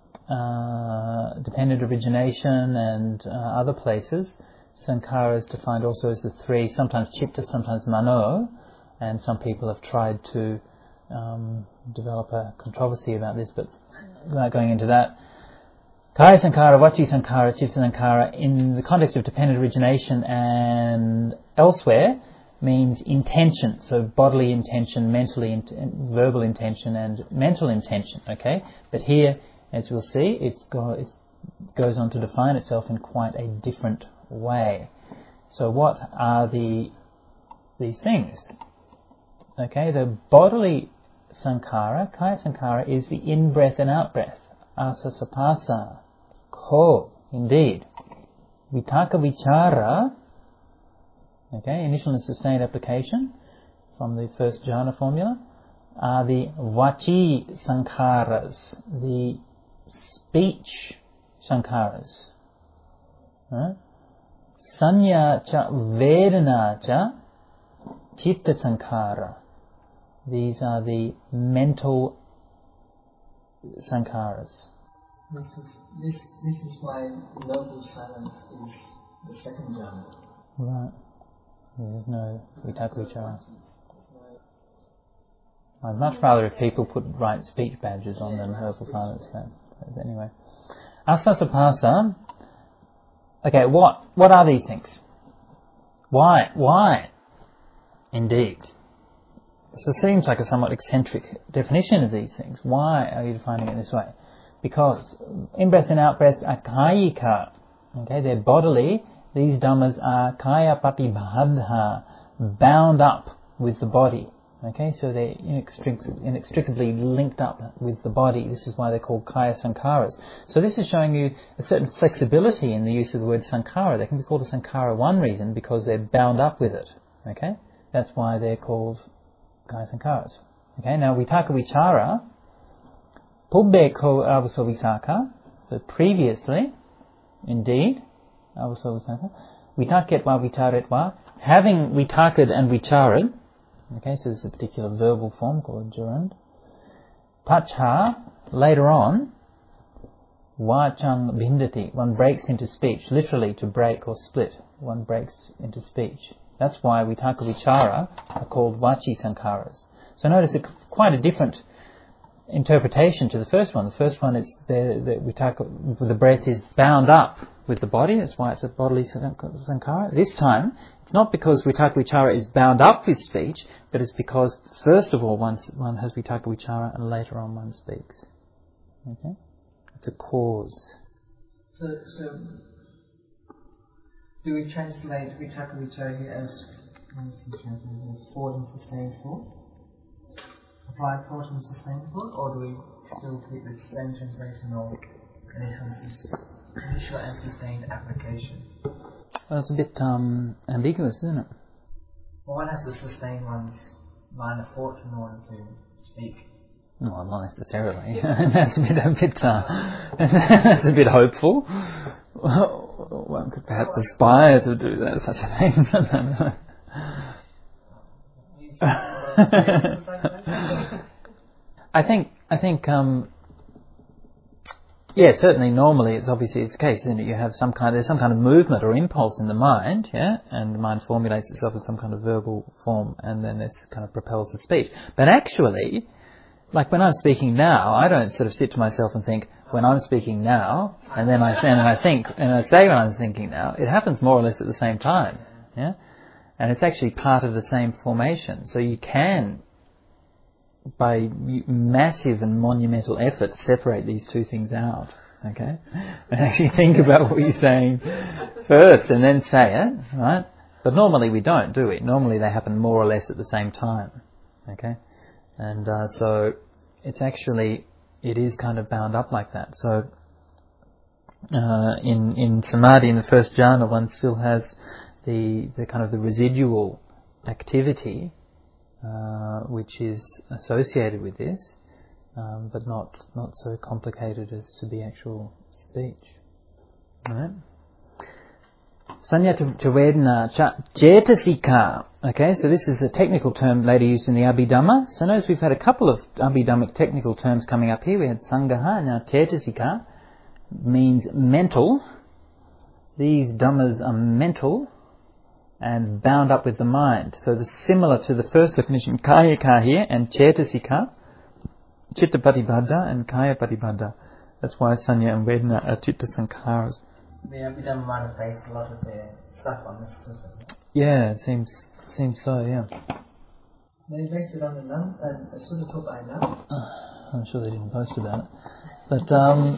uh, dependent origination and uh, other places, sankhara is defined also as the three, sometimes chitta, sometimes mano, and some people have tried to um, develop a controversy about this, but without going into that, kaya sankhara, vachi sankhara, chitta sankhara, in the context of dependent origination and elsewhere, means intention, so bodily intention, mentally, int- verbal intention, and mental intention. Okay, but here, as we'll see, it's go, it's, it goes on to define itself in quite a different way. So, what are the these things? Okay, the bodily sankhara, kaya sankhara, is the in breath and out breath. Asa sapasa, ko, indeed. Vitaka vichara. Okay, initial and sustained application from the first jhana formula are the vachi sankharas, the speech sankharas. Right? Sanya cha vedana cha chitta sankhara. These are the mental sankharas. This is this this is why noble silence is the second jhana. Right. There's no vitaka vichara. I'd much rather if people put right speech badges on than verbal silence badges. But anyway. Asasapasa. Okay, what what are these things? Why? Why? Indeed. So it seems like a somewhat eccentric definition of these things. Why are you defining it this way? Because in-breaths and out-breaths are kayika. Okay, they're bodily. These dhammas are kaya patibhadha, bound up with the body. Okay, so they're inextric- inextricably linked up with the body. This is why they're called kaya sankharas. So this is showing you a certain flexibility in the use of the word sankhara. They can be called a sankhara one reason, because they're bound up with it. Okay, that's why they're called kaya sankharas. Okay, now vitaka vichara, pubbe ko avaso visakha, so previously, indeed, avaso visakha, vitaketva vicharetva, having vitakad and vichared. Okay, so this is a particular verbal form called gerund. Pacha, later on, vachang bhindati, one breaks into speech, literally to break or split, one breaks into speech. That's why vitaka vichara are called vachi sankharas. So notice it's quite a different interpretation to the first one. The first one is the, the vitaka, the breath is bound up with the body, that's why it's a bodily sankhara. This time, it's not because vitaka vichara is bound up with speech, but it's because first of all one, one has vitaka vichara and later on one speaks. Okay? It's a cause. So, so do we translate vitaka vichara here as, as thought and sustained thought? Applied thought and sustained thought? Or do we still keep the same translation of initial and sustained application? Well, it's a bit um, ambiguous, isn't it? Well, one has to sustain one's line of thought in order to speak. Well, not necessarily. That's a bit, a bit, uh, that's a bit hopeful. One could perhaps aspire to do that, such a thing. I think, I think, um, yeah, certainly normally it's obviously it's the case, isn't it? You have some kind, there's some kind of movement or impulse in the mind, yeah, and the mind formulates itself in some kind of verbal form, and then this kind of propels the speech. But actually, like when I'm speaking now, I don't sort of sit to myself and think, when I'm speaking now, and then I and then I think, and I say when I'm thinking now, it happens more or less at the same time, yeah, and it's actually part of the same formation. So you can, by massive and monumental effort, separate these two things out. okay? And actually think about what you're saying first and then say it, right? But normally we don't, do we? Normally they happen more or less at the same time, okay? And uh, so it's actually, it is kind of bound up like that. So uh, in in Samadhi, in the first jhana, one still has the, the kind of the residual activity uh, which is associated with this, um, but not not so complicated as to be actual speech. All right? Sanya to Vedana cha Cetasika. Okay, so this is a technical term later used in the Abhidhamma. So notice we've had a couple of Abhidhammic technical terms coming up here. We had Sangaha, now Cetasika means mental. These dhammas are mental and bound up with the mind. So the similar to the first definition, Kayika here, and Cetasika, Chitta Patipada and Kaya Patipada. That's why Sanya and Vedana are Chitta Sankharas. The Abhidhamma might have based a lot of their stuff on this system. Yeah, it seems seems so, yeah. They based it on the Nun, uh, Sutta taught by Nun. Uh, I'm sure they didn't post about it. But um,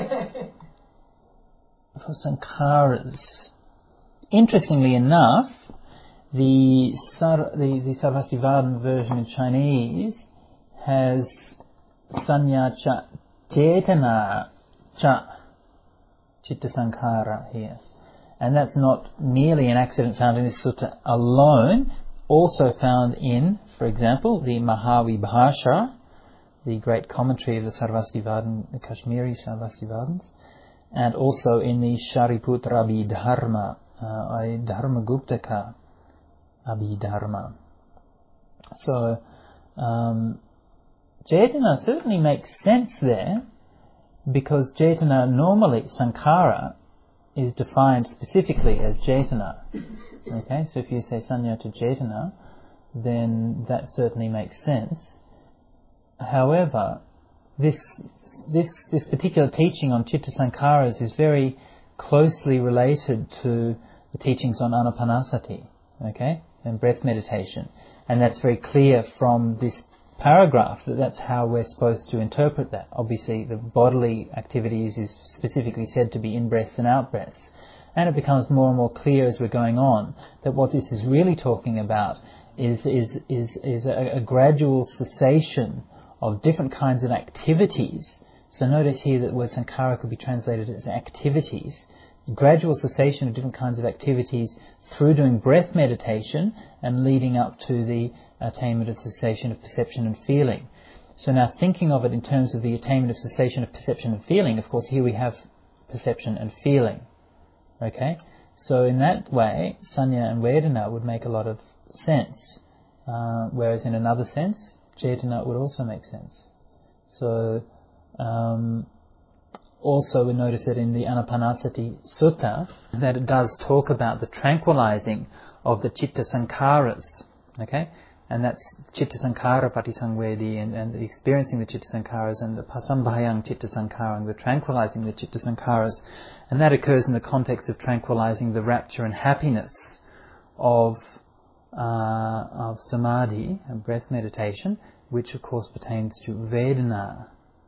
for Sankharas, interestingly enough, the Sar- the, the Sarvastivadin version in Chinese has Sanya cha Cetana cha Chitta Sankhara here. And that's not merely an accident found in this sutta alone, also found in, for example, the Mahavibhasha, the great commentary of the Sarvastivadin, the Kashmiri Sarvastivadins, and also in the Shariputra Abhidharma, uh, Dharmaguptaka Abhidharma. So, um, Cetana certainly makes sense there, because Cetana normally, Sankhara, is defined specifically as Cetana. Okay, so if you say Sanya to Cetana, then that certainly makes sense. However, this this this particular teaching on Chitta Sankharas is very closely related to the teachings on Anapanasati, okay, and breath meditation, and that's very clear from this paragraph that that's how we're supposed to interpret that. Obviously, the bodily activities is specifically said to be in-breaths and out-breaths, and it becomes more and more clear as we're going on that what this is really talking about is is is is a, a gradual cessation of different kinds of activities. So notice here that the word sankhara could be translated as activities. Gradual cessation of different kinds of activities through doing breath meditation and leading up to the attainment of cessation of perception and feeling. So now thinking of it in terms of the attainment of cessation of perception and feeling, of course here we have perception and feeling. Okay? So in that way, Sanya and Vedana would make a lot of sense. Uh, whereas in another sense, Cetana would also make sense. So um, also we notice that in the Anapanasati Sutta that it does talk about the tranquilizing of the Chitta Sankharas. Okay? And that's Chitta Sankhara Patisangvedi, and, and the experiencing the Chitta Sankharas, and the Pasambhayang Chitta Sankhara, the tranquilizing the Chitta Sankharas. And that occurs in the context of tranquilizing the rapture and happiness of uh, of Samadhi and breath meditation, which of course pertains to Vedana.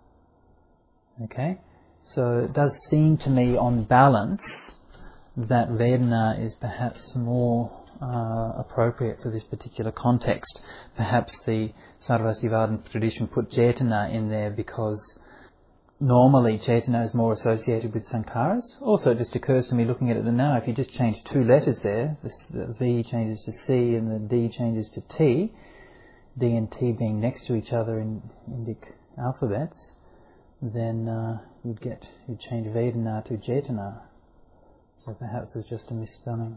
Okay? So it does seem to me on balance that Vedana is perhaps more Uh, appropriate for this particular context. Perhaps the Sarvastivadin tradition put Cetana in there because normally Cetana is more associated with Sankharas. Also, it just occurs to me looking at it now, if you just change two letters there, this, the V changes to C and the D changes to T, D and T being next to each other in Indic alphabets, then uh, you'd get you'd change Vedana to Cetana. So perhaps it was just a misspelling.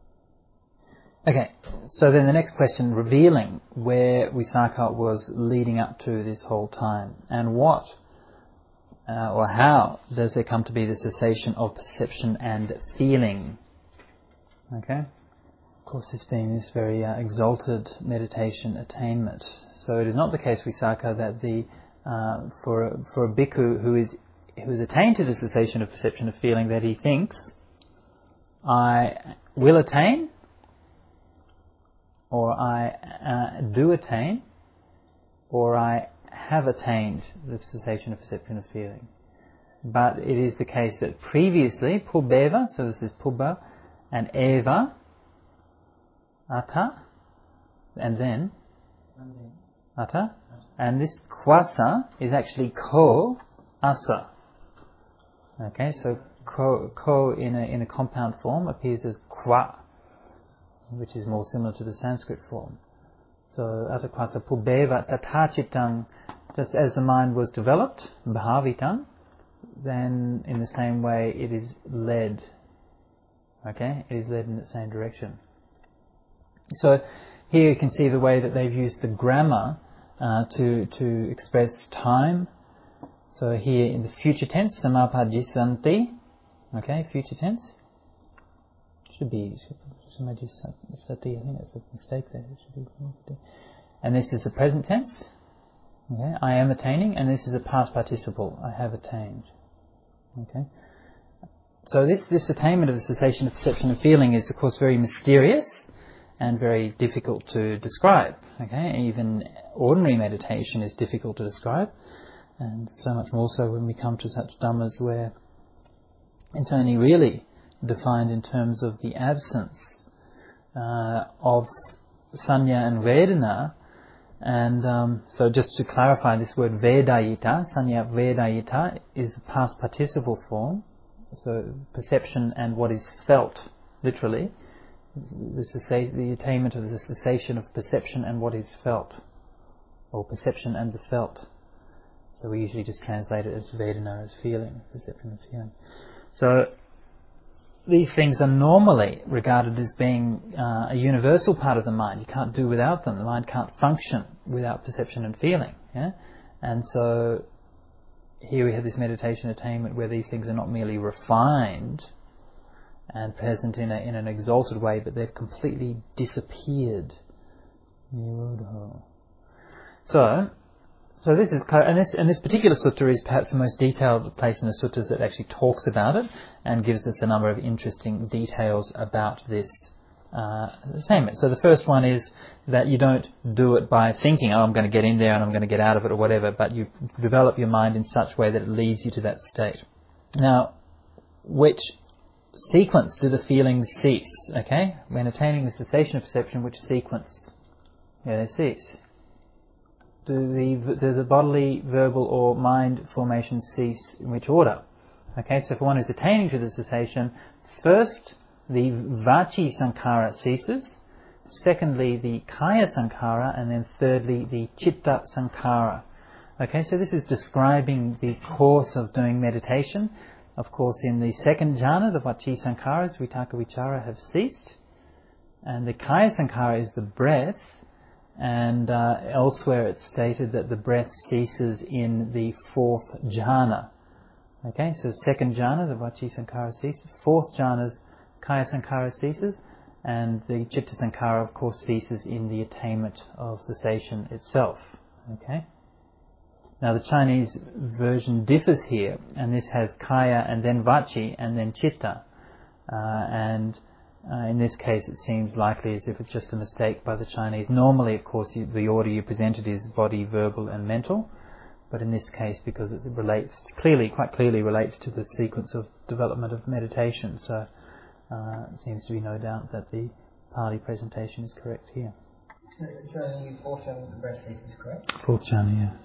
Okay, so then the next question, revealing where Visakha was leading up to this whole time, and what uh, or how does there come to be the cessation of perception and feeling. Okay, of course this being this very uh, exalted meditation attainment. So it is not the case, Visakha, that the uh, for a, for a bhikkhu who is who is attained to the cessation of perception and feeling that he thinks, I will attain, or I uh, do attain, or I have attained the cessation of perception of feeling. but it is the case that previously, pubbeva, so this is pubba, and eva, ata, and then, ata, and this kwasa is actually ko, asa. Okay, so ko, ko in a, in a compound form appears as kwa, which is more similar to the Sanskrit form. So, atakwasa pubbeva tatachitang, just as the mind was developed, bhavitam, then in the same way it is led. Okay, it is led in the same direction. So, here you can see the way that they've used the grammar uh, to to express time. So here in the future tense, samapadisanti, okay, future tense, should be samadhisati, I think that's a mistake there, it should be, and this is the present tense, okay, I am attaining, and this is a past participle, I have attained, okay. So this, this attainment of the cessation of perception and feeling is of course very mysterious and very difficult to describe, okay, even ordinary meditation is difficult to describe. And so much more so when we come to such dhammas where it's only really defined in terms of the absence uh, of sanya and vedana. And um, so just to clarify, this word vedayita, sanya vedayita, is a past participle form. So perception and what is felt, literally. The, cessa- the attainment of the cessation of perception and what is felt. Or perception and the felt. So we usually just translate it as vedana, as feeling, perception and feeling. So these things are normally regarded as being uh, a universal part of the mind. You can't do without them. The mind can't function without perception and feeling. Yeah? And so here we have this meditation attainment where these things are not merely refined and present in, a, in an exalted way, but they've completely disappeared. So, So this is, and this, and this particular sutta is perhaps the most detailed place in the suttas that actually talks about it and gives us a number of interesting details about this uh, attainment. So the first one is that you don't do it by thinking, oh, I'm going to get in there and I'm going to get out of it or whatever, but you develop your mind in such a way that it leads you to that state. Now, which sequence do the feelings cease? Okay, when attaining the cessation of perception, which sequence? Yeah, they cease. Do the, do the bodily, verbal or mind formations cease in which order? Okay, so for one who's attaining to the cessation, first the vachi sankhara ceases, secondly the kaya sankhara, and then thirdly the chitta sankhara. Okay, so this is describing the course of doing meditation. Of course, in the second jhana, the vachi sankharas, vitaka vichara, have ceased, and the kaya sankhara is the breath. And uh, elsewhere it's stated that the breath ceases in the fourth jhana. Okay, so second jhana, the vachi sankhara ceases. Fourth jhana's kaya sankhara ceases, and the chitta sankhara, of course, ceases in the attainment of cessation itself. Okay. Now the Chinese version differs here, and this has kaya and then vachi and then chitta, uh, and Uh, in this case, it seems likely as if it's just a mistake by the Chinese. Normally, of course, you, the order you presented is body, verbal, and mental. But in this case, because it relates clearly, quite clearly relates to the sequence of development of meditation, so uh, it seems to be no doubt that the Pali presentation is correct here. So, so the fourth jhana, the breath ceases, correct? Fourth jhana, yeah.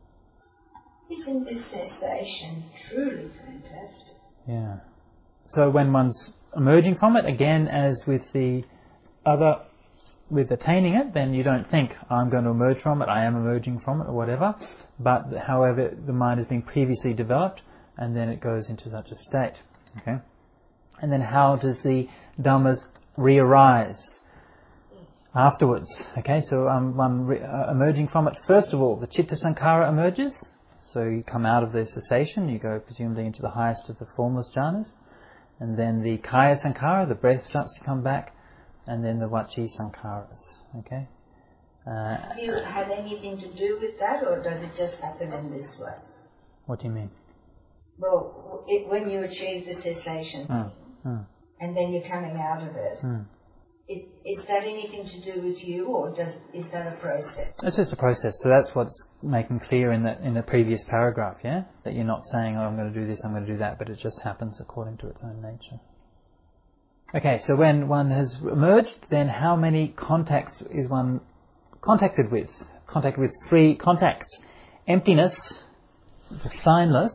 Isn't this cessation truly fantastic? Yeah. So when one's emerging from it, again, as with the other, with attaining it, then you don't think, I'm going to emerge from it, I am emerging from it, or whatever. But, however, the mind has been previously developed, and then it goes into such a state. Okay? And then how does the dhammas re-arise afterwards? Okay, so um, one re- uh, emerging from it, first of all, the chitta sankhara emerges. So you come out of the cessation, you go presumably into the highest of the formless jhanas. And then the kaya sankhara, the breath starts to come back, and then the vachi sankharas. Okay. Uh, Have you had anything to do with that, or does it just happen in this way? What do you mean? Well, it, when you achieve the cessation, Mm, mm. and then you're coming out of it, Mm. Is, is that anything to do with you, or does is that a process? It's just a process. So that's what's making clear in the in the previous paragraph, yeah? That you're not saying, oh, I'm going to do this, I'm going to do that, but it just happens according to its own nature. Okay, so when one has emerged, then how many contacts is one contacted with? Contacted with three contacts. Emptiness, the signless,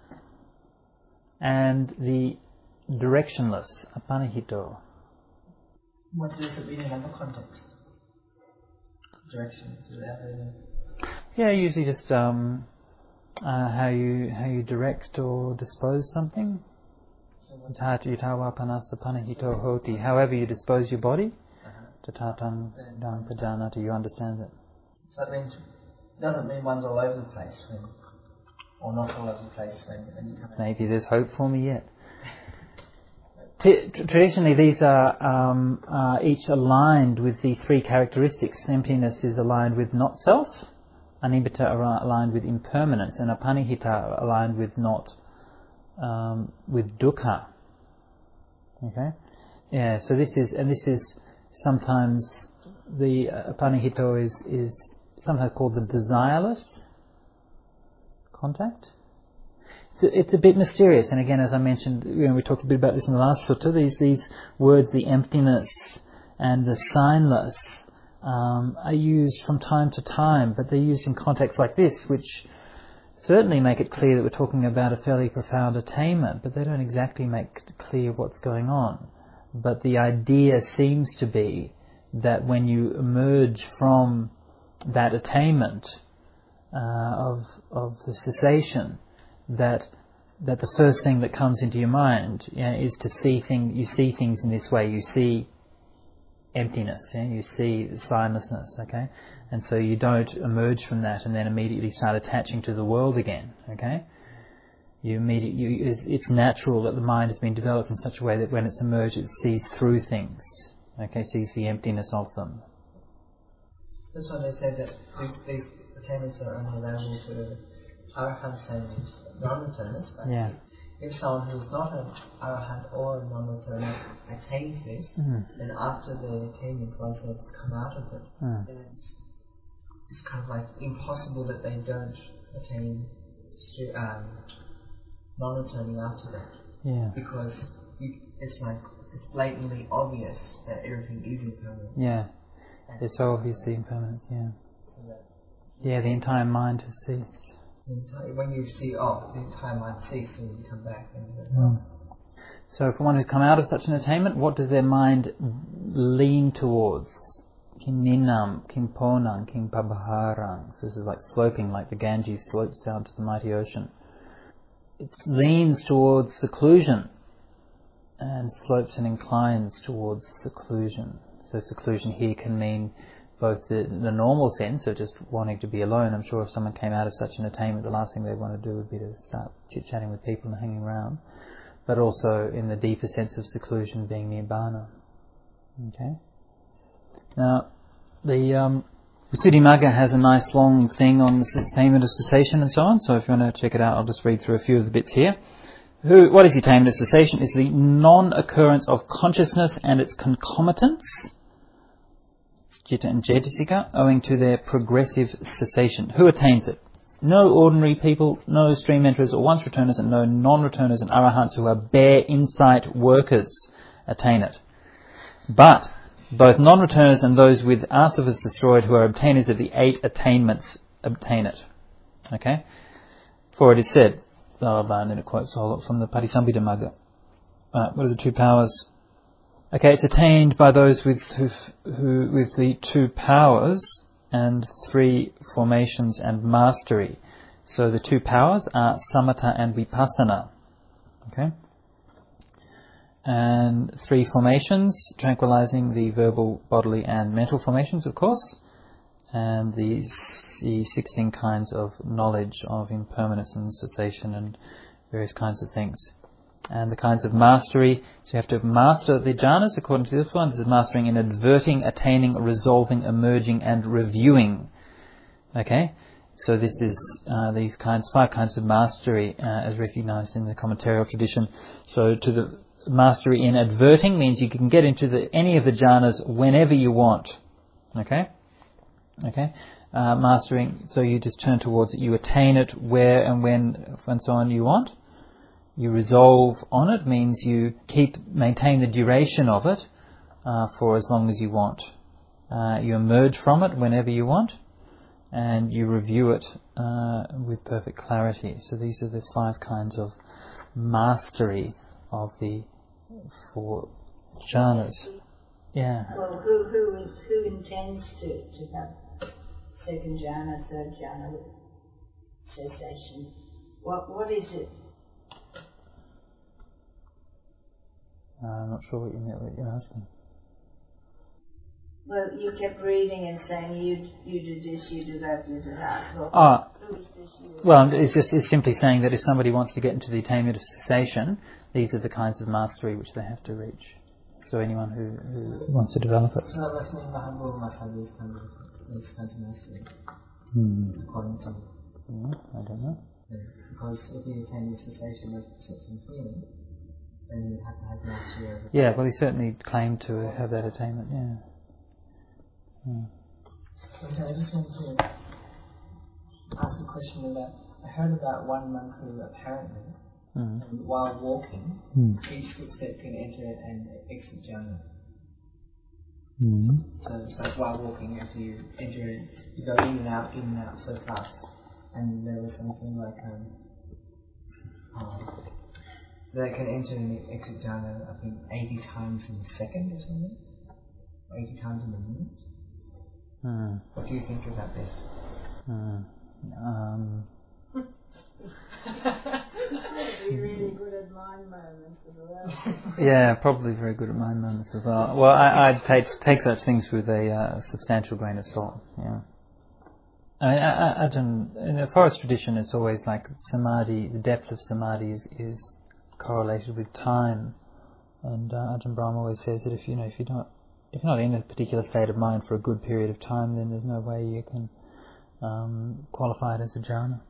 and the directionless, apanihito. What does it mean in other context? Direction, does that mean? Yeah, usually just um, uh, how you how you direct or dispose something. However you dispose your body, tatatang dang pajanati, you understand it. So it means, it doesn't mean one's all over the place when, or not all over the place when, when you come out. Maybe there's hope for me yet. T- traditionally, these are um, uh, each aligned with the three characteristics. Emptiness is aligned with not self, Anibbita are aligned with impermanence, and apanihita are aligned with not um, with dukkha. Okay, yeah. So this is, and this is sometimes the uh, apanihito is is sometimes called the desireless contact. It's a bit mysterious, and again, as I mentioned, you know, we talked a bit about this in the last sutta. These these words, the emptiness and the signless, um, are used from time to time, but they're used in contexts like this, which certainly make it clear that we're talking about a fairly profound attainment, but they don't exactly make clear what's going on. But the idea seems to be that when you emerge from that attainment uh, of of the cessation, that that the first thing that comes into your mind, you know, is to see things. You see things in this way. You see emptiness. Yeah? You see signlessness. Okay, and so you don't emerge from that and then immediately start attaching to the world again. Okay, you immediately. You, it's, it's natural that the mind has been developed in such a way that when it's emerged, it sees through things. Okay, sees the emptiness of them. That's why they say that these, these attainments are only available to arahants and non-returners, but yeah. if someone who's not an arahant or a non-returner attains this, mm. then after the attainment, once they've come out of it, mm. then it's, it's kind of like impossible that they don't attain um, non-returning after that. Yeah. Because you, it's like, it's blatantly obvious that everything is impermanent. Yeah. And it's so obvious the impermanence, yeah. So that yeah, the entire mind has ceased. Entire, when you see, oh, the entire mind ceased, and you come back. And mm. So for one who's come out of such an attainment, what does their mind lean towards? Kim ninam, kim ponam, kim pabaharang. So this is like sloping, like the Ganges slopes down to the mighty ocean. It leans towards seclusion and slopes and inclines towards seclusion. So seclusion here can mean both the, the normal sense of just wanting to be alone. I'm sure if someone came out of such an attainment, the last thing they'd want to do would be to start chit-chatting with people and hanging around. But also in the deeper sense of seclusion being nibbana. Okay? Now, the um, Visuddhimagga has a nice long thing on the attainment of cessation and so on, so if you want to check it out, I'll just read through a few of the bits here. Who, what is the attainment of cessation? It's the non-occurrence of consciousness and its concomitants, Citta and Cetasika, owing to their progressive cessation. Who attains it? No ordinary people, no stream enterers or once returners, and no non-returners and arahants who are bare insight workers attain it. But both non-returners and those with asavas destroyed who are obtainers of the eight attainments obtain it. Okay? For it is said, blah, blah, blah, and then it quotes all from the Patisambhidamagga. Uh, what are the two powers? Okay, it's attained by those with who, who with the two powers and three formations and mastery. So the two powers are samatha and vipassana. Okay? And three formations, tranquilizing the verbal, bodily and mental formations, of course. And these the sixteen kinds of knowledge of impermanence and cessation and various kinds of things. And the kinds of mastery, so you have to master the jhanas according to this one. This is mastering in adverting, attaining, resolving, emerging and reviewing. Okay? So this is uh, these kinds, five kinds of mastery uh, as recognized in the commentarial tradition. So to the mastery in adverting means you can get into the, any of the jhanas whenever you want. Okay? Okay? Uh, mastering, so you just turn towards it. You attain it where and when and so on you want. You resolve on it means you keep, maintain the duration of it uh, for as long as you want. Uh, you emerge from it whenever you want. And you review it uh, with perfect clarity. So these are the five kinds of mastery of the four jhanas. Yeah. Well, who who who intends to, to have second jhana, third jhana with cessation? What what is it? Uh, I'm not sure what you meant, what you're asking. Well, you kept reading and saying you you do this, you do that, you do that. Well, Ah, who is this you? well, it's just it's simply saying that if somebody wants to get into the attainment of cessation, these are the kinds of mastery which they have to reach. So anyone who, who wants to develop it. So that must mean Mahabodhi must have these kinds of, these kinds of mastery, Hmm. according to Yeah, I don't know. yeah. Because if you attain the cessation of perception feeling, then you have to have mastery over it. Yeah, well, he certainly claimed to have that attainment. Yeah. Hmm. Okay, I just wanted to ask a question about, I heard about one monk who apparently, Mm. um, while walking, Mm. each footstep can enter and exit jhana. Mm. So it's like while walking, if you enter it, you go in and out, in and out so fast. And there was something like, um, um, they can enter and exit jhana, I think, eighty times in a second or something? Or eighty times in a minute? Mm. What do you think about this? Mm. Um. Be really good at mind moments as well. Yeah, probably very good at mind moments as well. Well, I, I'd take, take such things with a uh, substantial grain of salt. Yeah. I mean, I, I, I don't, in the forest tradition, it's always like samadhi. The depth of samadhi is, is correlated with time, and uh, Ajahn Brahm always says that if you know if you're not if you're not in a particular state of mind for a good period of time, then there's no way you can um, qualify it as a jhana.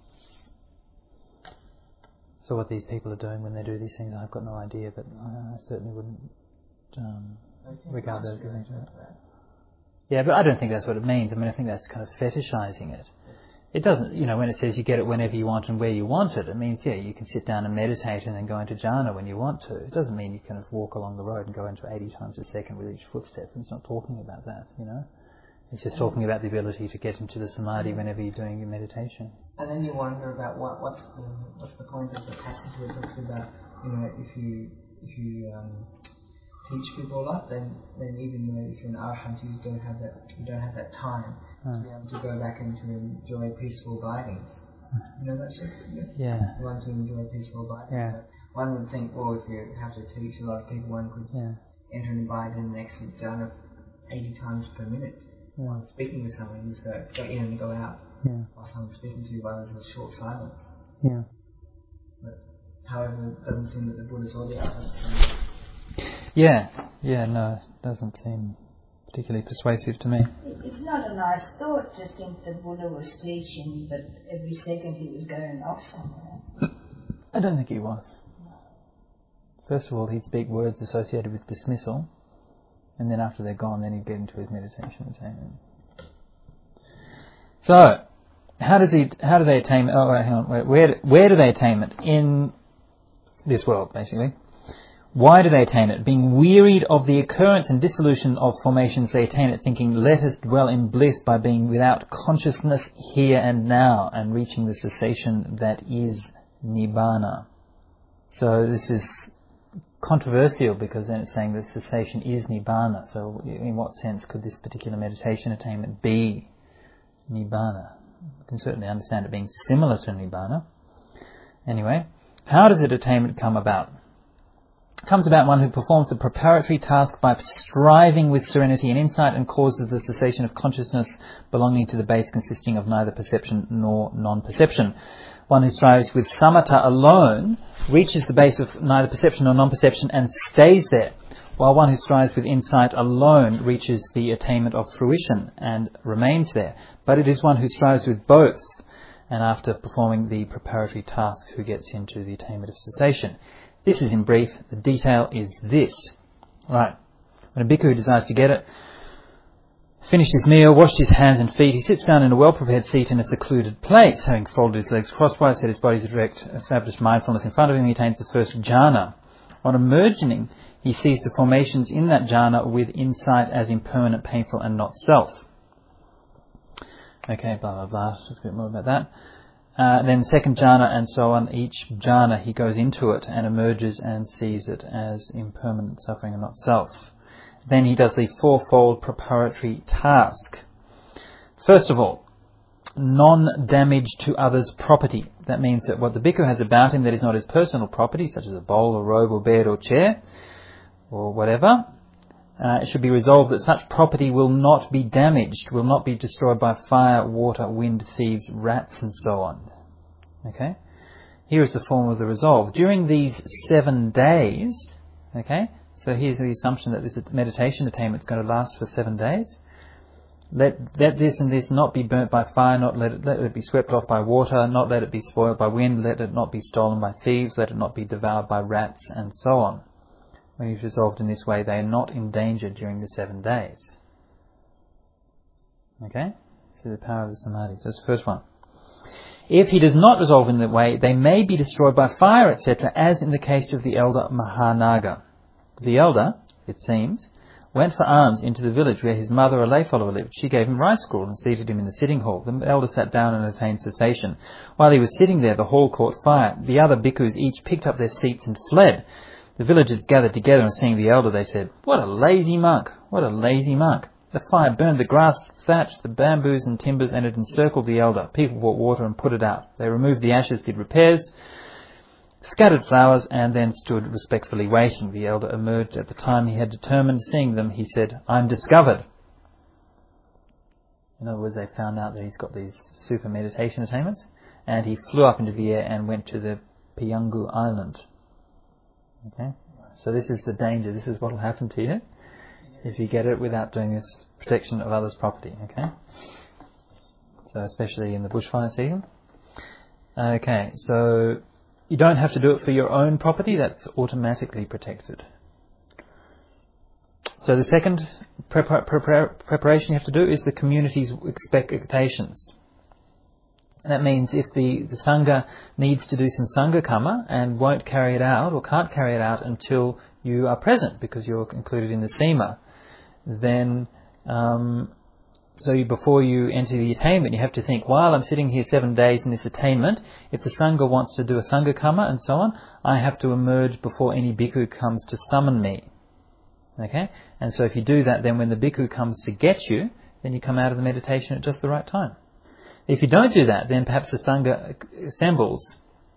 So what these people are doing when they do these things, I've got no idea, but I certainly wouldn't um, regard those as anything. Yeah, but I don't think that's what it means. I mean, I think that's kind of fetishizing it. It doesn't, you know, when it says you get it whenever you want and where you want it, it means, yeah, you can sit down and meditate and then go into jhana when you want to. It doesn't mean you kind of walk along the road and go into eighty times a second with each footstep. It's not talking about that, you know. It's just talking about the ability to get into the samadhi whenever you're doing your meditation. And then you wonder about what what's the what's the point of the passage where it talks about, you know, if you if you um, teach people a lot, then then even though if you're an arahant, you don't have that you don't have that time Hmm. to be able to go back and to enjoy peaceful abidings. You know that sort of thing? Yeah. You want to enjoy peaceful abidings. Yeah. So one would think, well, if you have to teach a lot of people, one could Yeah. enter and abide in an exit jhana eighty times per minute. Yeah. While speaking to someone, you just go, go in and go out. Yeah. While someone's speaking to you, while there's a short silence. Yeah. But, however, it doesn't seem that the Buddha's audio has. Yeah. Yeah. No, it doesn't seem particularly persuasive to me. It- It's not a nice thought to think that Buddha was teaching, but every second he was going off somewhere. I don't think he was. First of all, he'd speak words associated with dismissal, and then after they're gone, then he'd get into his meditation attainment. So, how does he? How do they attain? Oh, wait, hang on. Wait, where where do they attain it? In this world, basically. Why do they attain it? Being wearied of the occurrence and dissolution of formations, they attain it, thinking, "Let us dwell in bliss by being without consciousness here and now, and reaching the cessation that is Nibbana." So this is controversial because then it's saying that cessation is Nibbana. So in what sense could this particular meditation attainment be Nibbana? You can certainly understand it being similar to Nibbana. Anyway, how does the attainment come about? It comes about one who performs the preparatory task by striving with serenity and insight and causes the cessation of consciousness belonging to the base consisting of neither perception nor non-perception. One who strives with samatha alone reaches the base of neither perception nor non-perception and stays there, while one who strives with insight alone reaches the attainment of fruition and remains there. But it is one who strives with both, and after performing the preparatory task, who gets into the attainment of cessation. This is in brief. The detail is this. Right. When a bhikkhu desires to get it, finished his meal, washed his hands and feet, he sits down in a well-prepared seat in a secluded place, having folded his legs crosswise, set his body erect, established mindfulness in front of him, he attains the first jhana. On emerging, he sees the formations in that jhana with insight as impermanent, painful and not self. Okay, blah, blah, blah. Just a bit more about that. Uh, then second jhana and so on. Each jhana he goes into it and emerges and sees it as impermanent, suffering and not self. Then he does the fourfold preparatory task. First of all, non-damage to others' property. That means that what the bhikkhu has about him that is not his personal property, such as a bowl or robe or bed or chair or whatever, uh, it should be resolved that such property will not be damaged, will not be destroyed by fire, water, wind, thieves, rats and so on. Okay? Here is the form of the resolve. During these seven days, okay, so here's the assumption that this meditation attainment is going to last for seven days. Let, let this and this not be burnt by fire, not let it, let it be swept off by water, not let it be spoiled by wind, let it not be stolen by thieves, let it not be devoured by rats, and so on. When he's resolved in this way, they are not in danger during the seven days. Okay? So the power of the samadhi. So that's the first one. If he does not resolve in that way, they may be destroyed by fire, et cetera, as in the case of the elder Mahanaga. The elder, it seems, went for alms into the village where his mother, a lay follower, lived. She gave him rice gruel and seated him in the sitting hall. The elder sat down and attained cessation. While he was sitting there, the hall caught fire. The other bhikkhus each picked up their seats and fled. The villagers gathered together and seeing the elder, they said, "What a lazy monk! What a lazy monk!" The fire burned the grass, thatch, the bamboos and timbers, and it encircled the elder. People brought water and put it out. They removed the ashes, did repairs, scattered flowers, and then stood respectfully waiting. The elder emerged at the time he had determined. Seeing them, he said, "I'm discovered." In other words, they found out that he's got these super meditation attainments, and he flew up into the air and went to the Piyangu island. Okay, so this is the danger. This is what will happen to you if you get it without doing this protection of others' property. Okay, so especially in the bushfire season. Okay, so you don't have to do it for your own property. That's automatically protected. So the second prepar- prepar- preparation you have to do is the community's expectations. And that means if the, the Sangha needs to do some Sangha karma and won't carry it out or can't carry it out until you are present because you're included in the Sema, then um, so you, before you enter the attainment, you have to think, while I'm sitting here seven days in this attainment, if the Sangha wants to do a Sangha karma and so on, I have to emerge before any bhikkhu comes to summon me. Okay? And so if you do that, then when the bhikkhu comes to get you, then you come out of the meditation at just the right time. If you don't do that, then perhaps the Sangha assembles.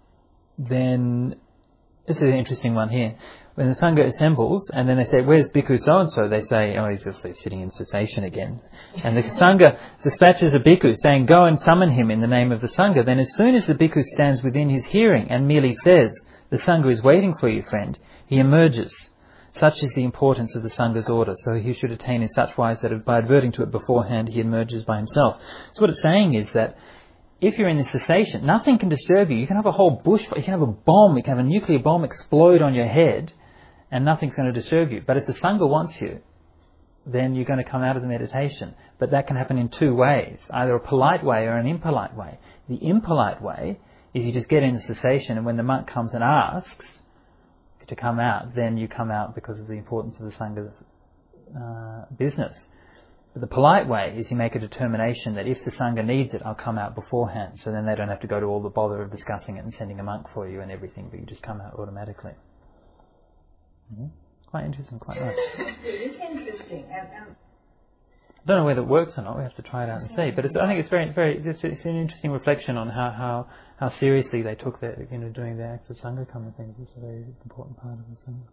Then, this is an interesting one here. When the Sangha assembles, and then they say, "Where's Bhikkhu so-and-so?" They say, "Oh, he's obviously sitting in cessation again." And the Sangha dispatches a Bhikkhu saying, "Go and summon him in the name of the Sangha." Then as soon as the Bhikkhu stands within his hearing and merely says, "The Sangha is waiting for you, friend," he emerges. Such is the importance of the Sangha's order. So he should attain in such wise that by adverting to it beforehand, he emerges by himself. So what it's saying is that if you're in this cessation, nothing can disturb you. You can have a whole bush, you can have a bomb, you can have a nuclear bomb explode on your head, and nothing's going to disturb you. But if the Sangha wants you, then you're going to come out of the meditation. But that can happen in two ways, either a polite way or an impolite way. The impolite way is you just get into cessation, and when the monk comes and asks to come out, then you come out because of the importance of the Sangha's uh, business. But the polite way is you make a determination that if the Sangha needs it, I'll come out beforehand. So then they don't have to go to all the bother of discussing it and sending a monk for you and everything, but you just come out automatically. Mm-hmm. Quite interesting, quite nice. It is interesting. Um, um, I don't know whether it works or not. We have to try it out and see. But it's, I think it's very, very. It's, it's an interesting reflection on how, how, how seriously they took their, you know, doing their acts of Sangha karma things. It's a very important part of the Sangha.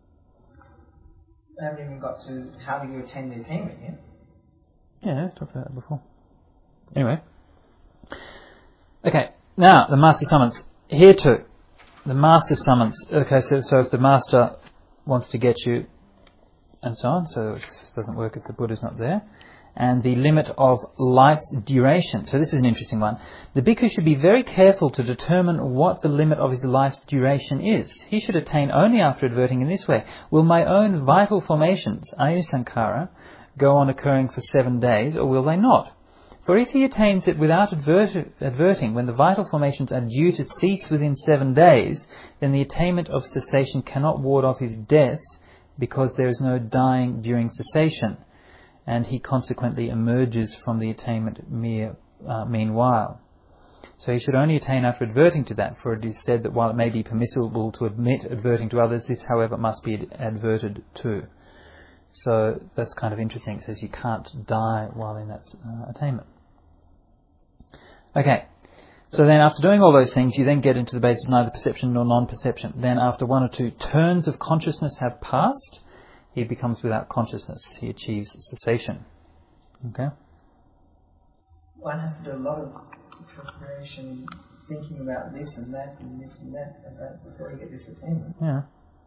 I haven't even got to how do you attain the attainment yet. Yeah, I talked about that before. Anyway. Okay, now the Master summons. Here too, the Master summons. Okay, so, so if the Master wants to get you, and so on, so it doesn't work if the Buddha's not there. and the limit of life's duration. So this is an interesting one. The bhikkhu should be very careful to determine what the limit of his life's duration is. He should attain only after adverting in this way. Will my own vital formations, ayusankhara, go on occurring for seven days, or will they not? For if he attains it without advert- adverting, when the vital formations are due to cease within seven days, then the attainment of cessation cannot ward off his death, because there is no dying during cessation, and he consequently emerges from the attainment mere, uh, meanwhile. So he should only attain after adverting to that, for it is said that while it may be permissible to admit adverting to others, this, however, must be ad- adverted to. So that's kind of interesting. It says you can't die while in that uh, attainment. Okay, so then after doing all those things, you then get into the base of neither perception nor non-perception. Then after one or two turns of consciousness have passed, he becomes without consciousness. He achieves cessation. Okay? One has to do a lot of preparation, thinking about this and that and this and that, and that before you get this attainment. Yeah.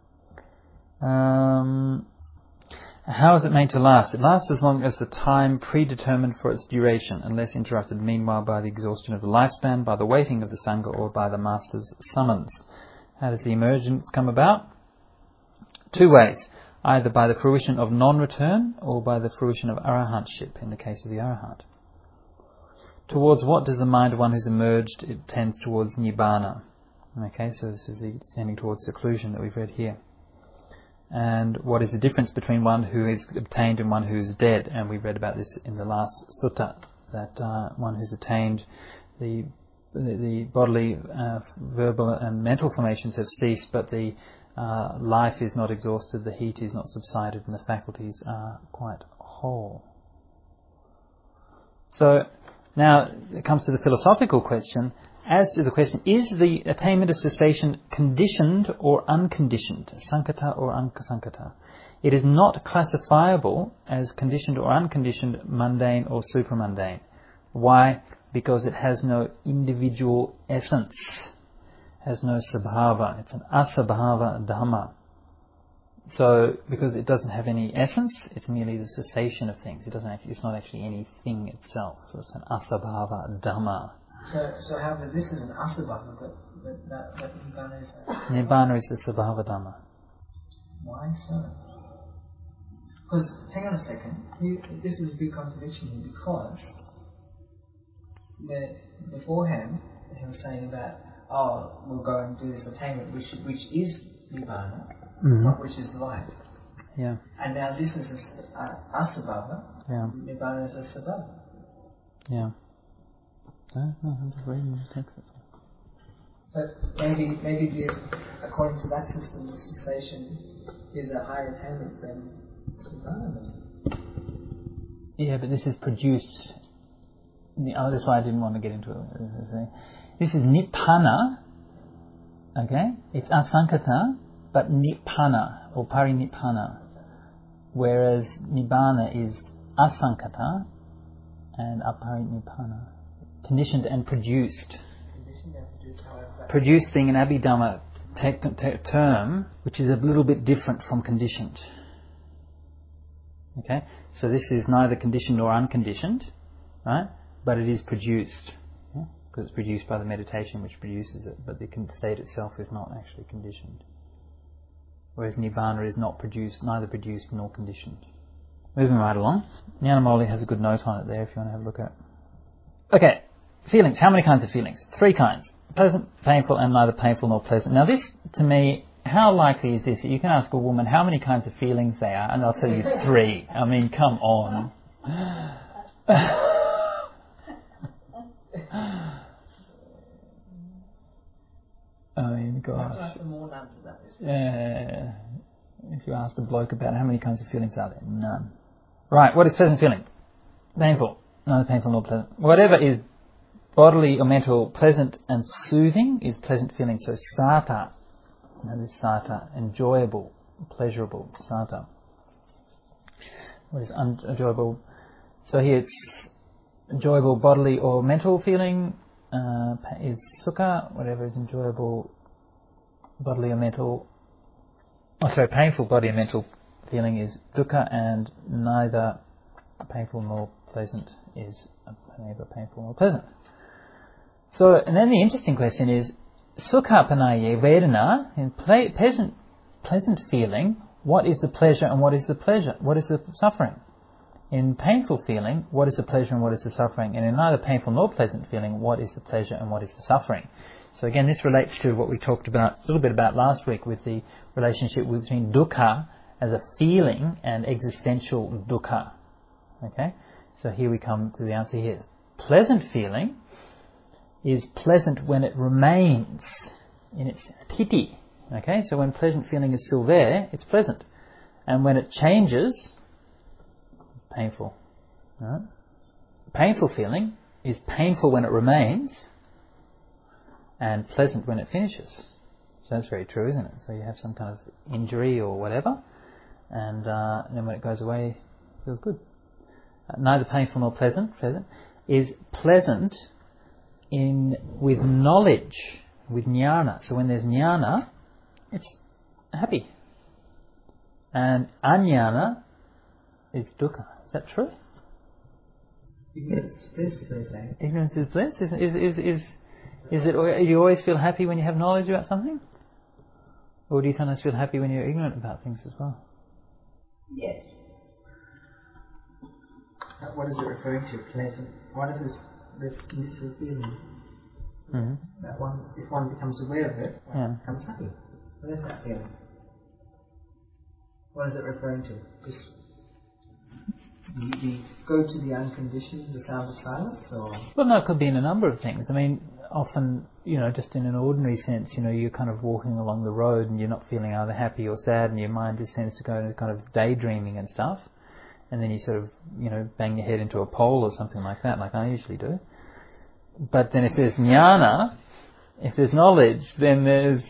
Um, how is it made to last? It lasts as long as the time predetermined for its duration, unless interrupted meanwhile by the exhaustion of the lifespan, by the waiting of the Sangha, or by the Master's summons. How does the emergence come about? Two ways. Either by the fruition of non-return, or by the fruition of arahantship, in the case of the arahant. Towards what does the mind of one who's emerged? It tends towards nibbana. Okay, so this is the tending towards seclusion that we've read here. And what is the difference between one who is obtained and one who is dead? And we read about this in the last sutta, that uh, one who's attained the the, the bodily, uh, verbal and mental formations have ceased, but the Uh, life is not exhausted, the heat is not subsided, and the faculties are quite whole. So now it comes to the philosophical question. As to the question, is the attainment of cessation conditioned or unconditioned? Sankata or ankasankata? It is not classifiable as conditioned or unconditioned, mundane or supramundane. Why? Because it has no individual essence. Has no sabhava. It's an asabhava dhamma. So, because it doesn't have any essence, it's merely the cessation of things. It doesn't actually, it's not actually anything itself. So it's an asabhava dhamma. So, so however, this is an asabhava, but, but that, that nibbana is a... Nibbana is the sabhava dhamma. Why so? Because, hang on a second, you, this is a big contradiction here, because the, beforehand, he was saying about oh, we'll go and do this attainment, which which is nibbana, mm-hmm. not which is life. Yeah. And now this is a, a asabhava. Yeah. Nibbana is a sabhava. Yeah. No, no, I'm just reading the text. So maybe maybe the, according to that system, the cessation is a higher attainment than nibbana. Yeah, but this is produced. Oh, that's why I didn't want to get into it. This is nibbana, okay? It's asankata, but nibbana, or parinibbana. Whereas nibbana is asankata and aparinibbana. Conditioned and produced. Conditioned and produced, however. Produced being an abhidhamma te- te- term, which is a little bit different from conditioned. Okay? So this is neither conditioned or unconditioned, right? But it is produced. Because it's produced by the meditation which produces it, but the state itself is not actually conditioned. Whereas nibbana is not produced, neither produced nor conditioned. Moving right along. Nyanamoli has a good note on it there if you want to have a look at it. Okay, feelings. How many kinds of feelings? Three kinds. Pleasant, painful, and neither painful nor pleasant. Now this, to me, how likely is this? You can ask a woman how many kinds of feelings there are, and they'll tell you three. I mean, come on. I mean, gosh. Yeah. If you ask a bloke about how many kinds of feelings are there, none. Right, what is pleasant feeling? Painful. Neither painful nor pleasant. Whatever is bodily or mental pleasant and soothing is pleasant feeling. So sata. That is sata. Enjoyable, pleasurable, sata. What is unenjoyable? So here it's enjoyable bodily or mental feeling. Uh, is sukha, whatever is enjoyable bodily or mental, oh sorry, painful body and mental feeling is dukkha, and neither painful nor pleasant is neither painful nor pleasant. So, and then the interesting question is, Sukha panaye vedana, in ple- pleasant, pleasant feeling, what is the pleasure and what is the pleasure? What is the suffering? In painful feeling, what is the pleasure and what is the suffering? And in neither painful nor pleasant feeling, what is the pleasure and what is the suffering? So again, this relates to what we talked about a little bit about last week with the relationship between dukkha as a feeling and existential dukkha. Okay? So here we come to the answer here. Pleasant feeling is pleasant when it remains in its titi. Okay? So when pleasant feeling is still there, it's pleasant. And when it changes, it's painful. Right? Painful feeling is painful when it remains and pleasant when it finishes. So that's very true, isn't it? So you have some kind of injury or whatever, and, uh, and then when it goes away, it feels good. Uh, neither painful nor pleasant, pleasant is pleasant in with knowledge, with jnana. So when there's jnana, it's happy. And ajnana is dukkha. Is that true? Ignorance is bliss, they say. Ignorance is bliss? Is, is, is, is, is it, do you always feel happy when you have knowledge about something? Or do you sometimes feel happy when you're ignorant about things as well? Yes. What is it referring to? Pleasant. What is this, this neutral feeling? Mm-hmm. That one, if one becomes aware of it, one Yeah. becomes happy. What is that feeling? What is it referring to? Just you, you go to the unconditioned, the sound of silence, or Well, no, it could be in a number of things. I mean, often, you know, just in an ordinary sense, you know, you're kind of walking along the road and you're not feeling either happy or sad, and your mind just tends to go into kind of daydreaming and stuff, and then you sort of, you know, bang your head into a pole or something like that, like I usually do. But then if there's jnana, if there's knowledge, then there's,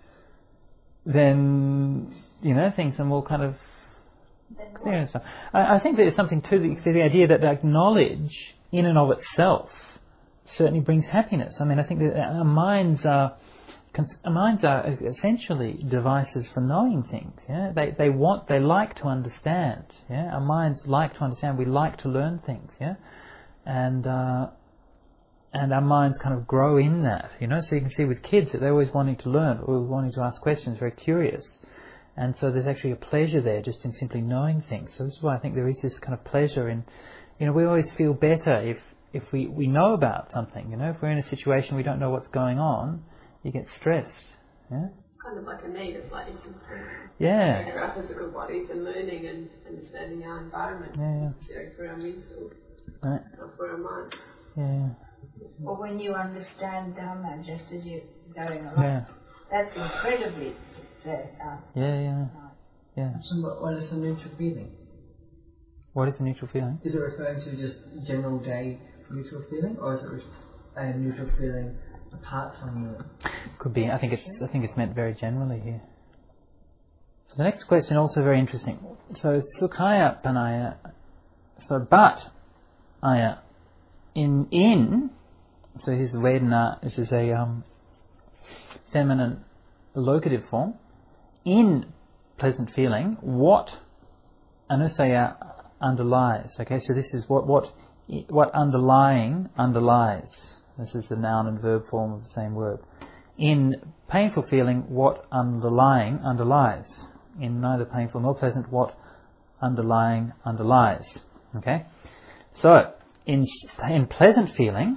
then, you know, things are more kind of clear and stuff. I, I think there's something to the, to the idea that like knowledge in and of itself certainly brings happiness. I mean, I think that our minds are, our minds are essentially devices for knowing things. Yeah, they they want, they like to understand. Yeah, our minds like to understand. We like to learn things. Yeah, and uh, and our minds kind of grow in that. You know, so you can see with kids that they're always wanting to learn, or wanting to ask questions, very curious. And so there's actually a pleasure there just in simply knowing things. So this is why I think there is this kind of pleasure in, you know, we always feel better if, if we, we know about something, you know. If we're in a situation we don't know what's going on, you get stressed. Yeah? It's kind of like a need, it's like eating food. Yeah. For our physical bodies and learning and understanding our environment. Yeah, yeah. Necessary for our mental, Right. not for our mind. Yeah. Or when you understand Dhamma just as you're going along. Yeah. That's incredibly uh, uh, Yeah, yeah. nice. Yeah. so what, what is the neutral feeling? What is the neutral feeling? Is it referring to just general day neutral feeling, or is it a neutral feeling apart from you? Could be. I think it's. I think it's meant very generally here. So the next question also very interesting. So sukhaya panaya. So but aya in in. So here's vedana. This is a um, feminine locative form. In pleasant feeling, what anusaya underlies. Okay, so this is what what what underlying underlies. This is the noun and verb form of the same word. In painful feeling, what underlying underlies. In neither painful nor pleasant, what underlying underlies. Okay, so in in pleasant feeling,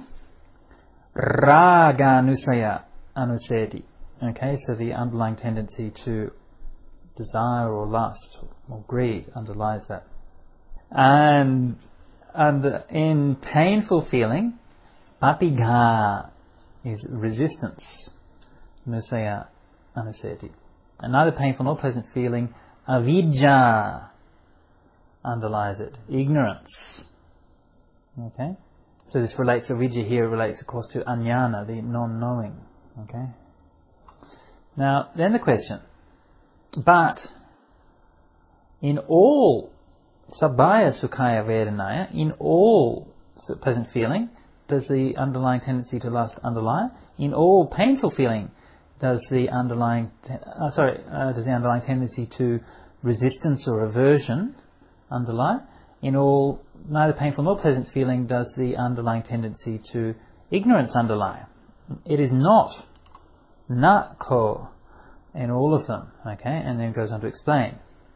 raga anusaya anuseti. Okay, so the underlying tendency to desire or lust or greed underlies that. And, and in painful feeling, patigha is resistance. Nusaya anuseti. And neither painful nor pleasant feeling, avidya underlies it. Ignorance. Okay? So this relates, avidya here relates of course to ajnana, the non-knowing. Okay? Now, then the question, but in all sabaya sukhaya vedanaya, in all pleasant feeling, does the underlying tendency to lust underlie? In all painful feeling, does the underlying, te- uh, sorry, uh, does the underlying tendency to resistance or aversion underlie? in all, neither painful nor pleasant feeling does the underlying tendency to ignorance underlie. It is not, na ko, in all of them. Okay, and then goes on to explain.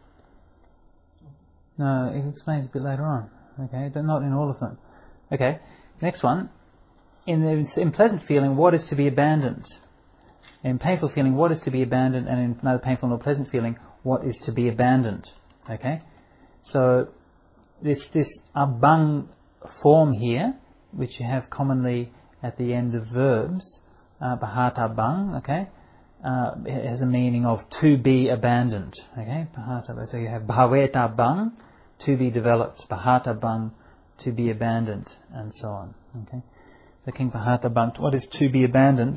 No, it explains a bit later on. Okay, but not in all of them. Okay, next one. In the in pleasant feeling, what is to be abandoned? In painful feeling, what is to be abandoned? And in neither painful nor pleasant feeling, what is to be abandoned? Okay, so this this abang form here, which you have commonly at the end of verbs, uh, bahata bang. Okay, uh, it has a meaning of to be abandoned. Okay, bahata. So you have bhaveta bang, to be developed, bahata bang, to be abandoned, and so on. Okay, so King bahata bang, what is to be abandoned?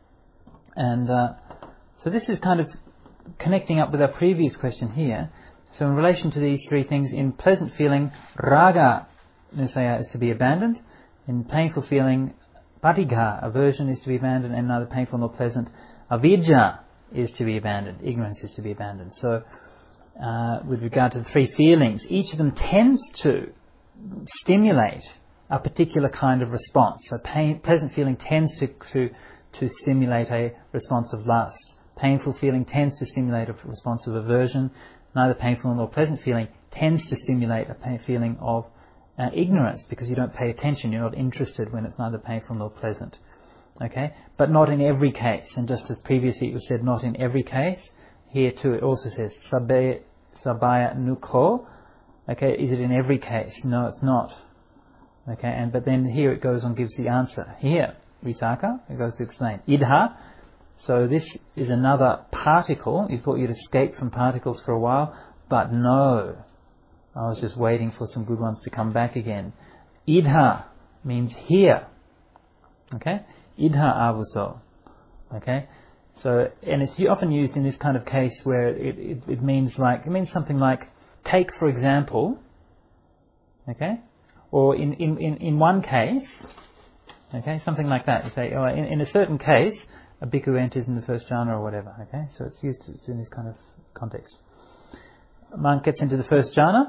And uh, so this is kind of connecting up with our previous question here. So in relation to these three things, in pleasant feeling, raga nusaya is to be abandoned. In painful feeling, patigha, aversion, is to be abandoned, and neither painful nor pleasant, avidya, is to be abandoned. Ignorance is to be abandoned. So uh, with regard to the three feelings, each of them tends to stimulate a particular kind of response. So pain, pleasant feeling tends to, to to stimulate a response of lust. Painful feeling tends to stimulate a response of aversion. Neither painful nor pleasant feeling tends to stimulate a pain feeling of uh, ignorance, because you don't pay attention, you're not interested when it's neither painful nor pleasant. Okay, but not in every case. And just as previously it was said, not in every case, here too it also says sabe sabaya nuko. Okay, is it in every case? No, it's not. Okay, and but then here it goes on, gives the answer. Here, Visakha, it goes to explain. Idha, so this is another particle. You thought you'd escape from particles for a while, but no. I was just waiting for some good ones to come back again. Idha means here. Okay? Idha avuso. Okay? So, and it's often used in this kind of case where it, it, it means like, it means something like, take for example, okay? Or in, in, in, in one case, okay, something like that. You say, oh, in, in a certain case, a bhikkhu enters in the first jhana or whatever, okay? So it's used to, in this kind of context. A monk gets into the first jhana,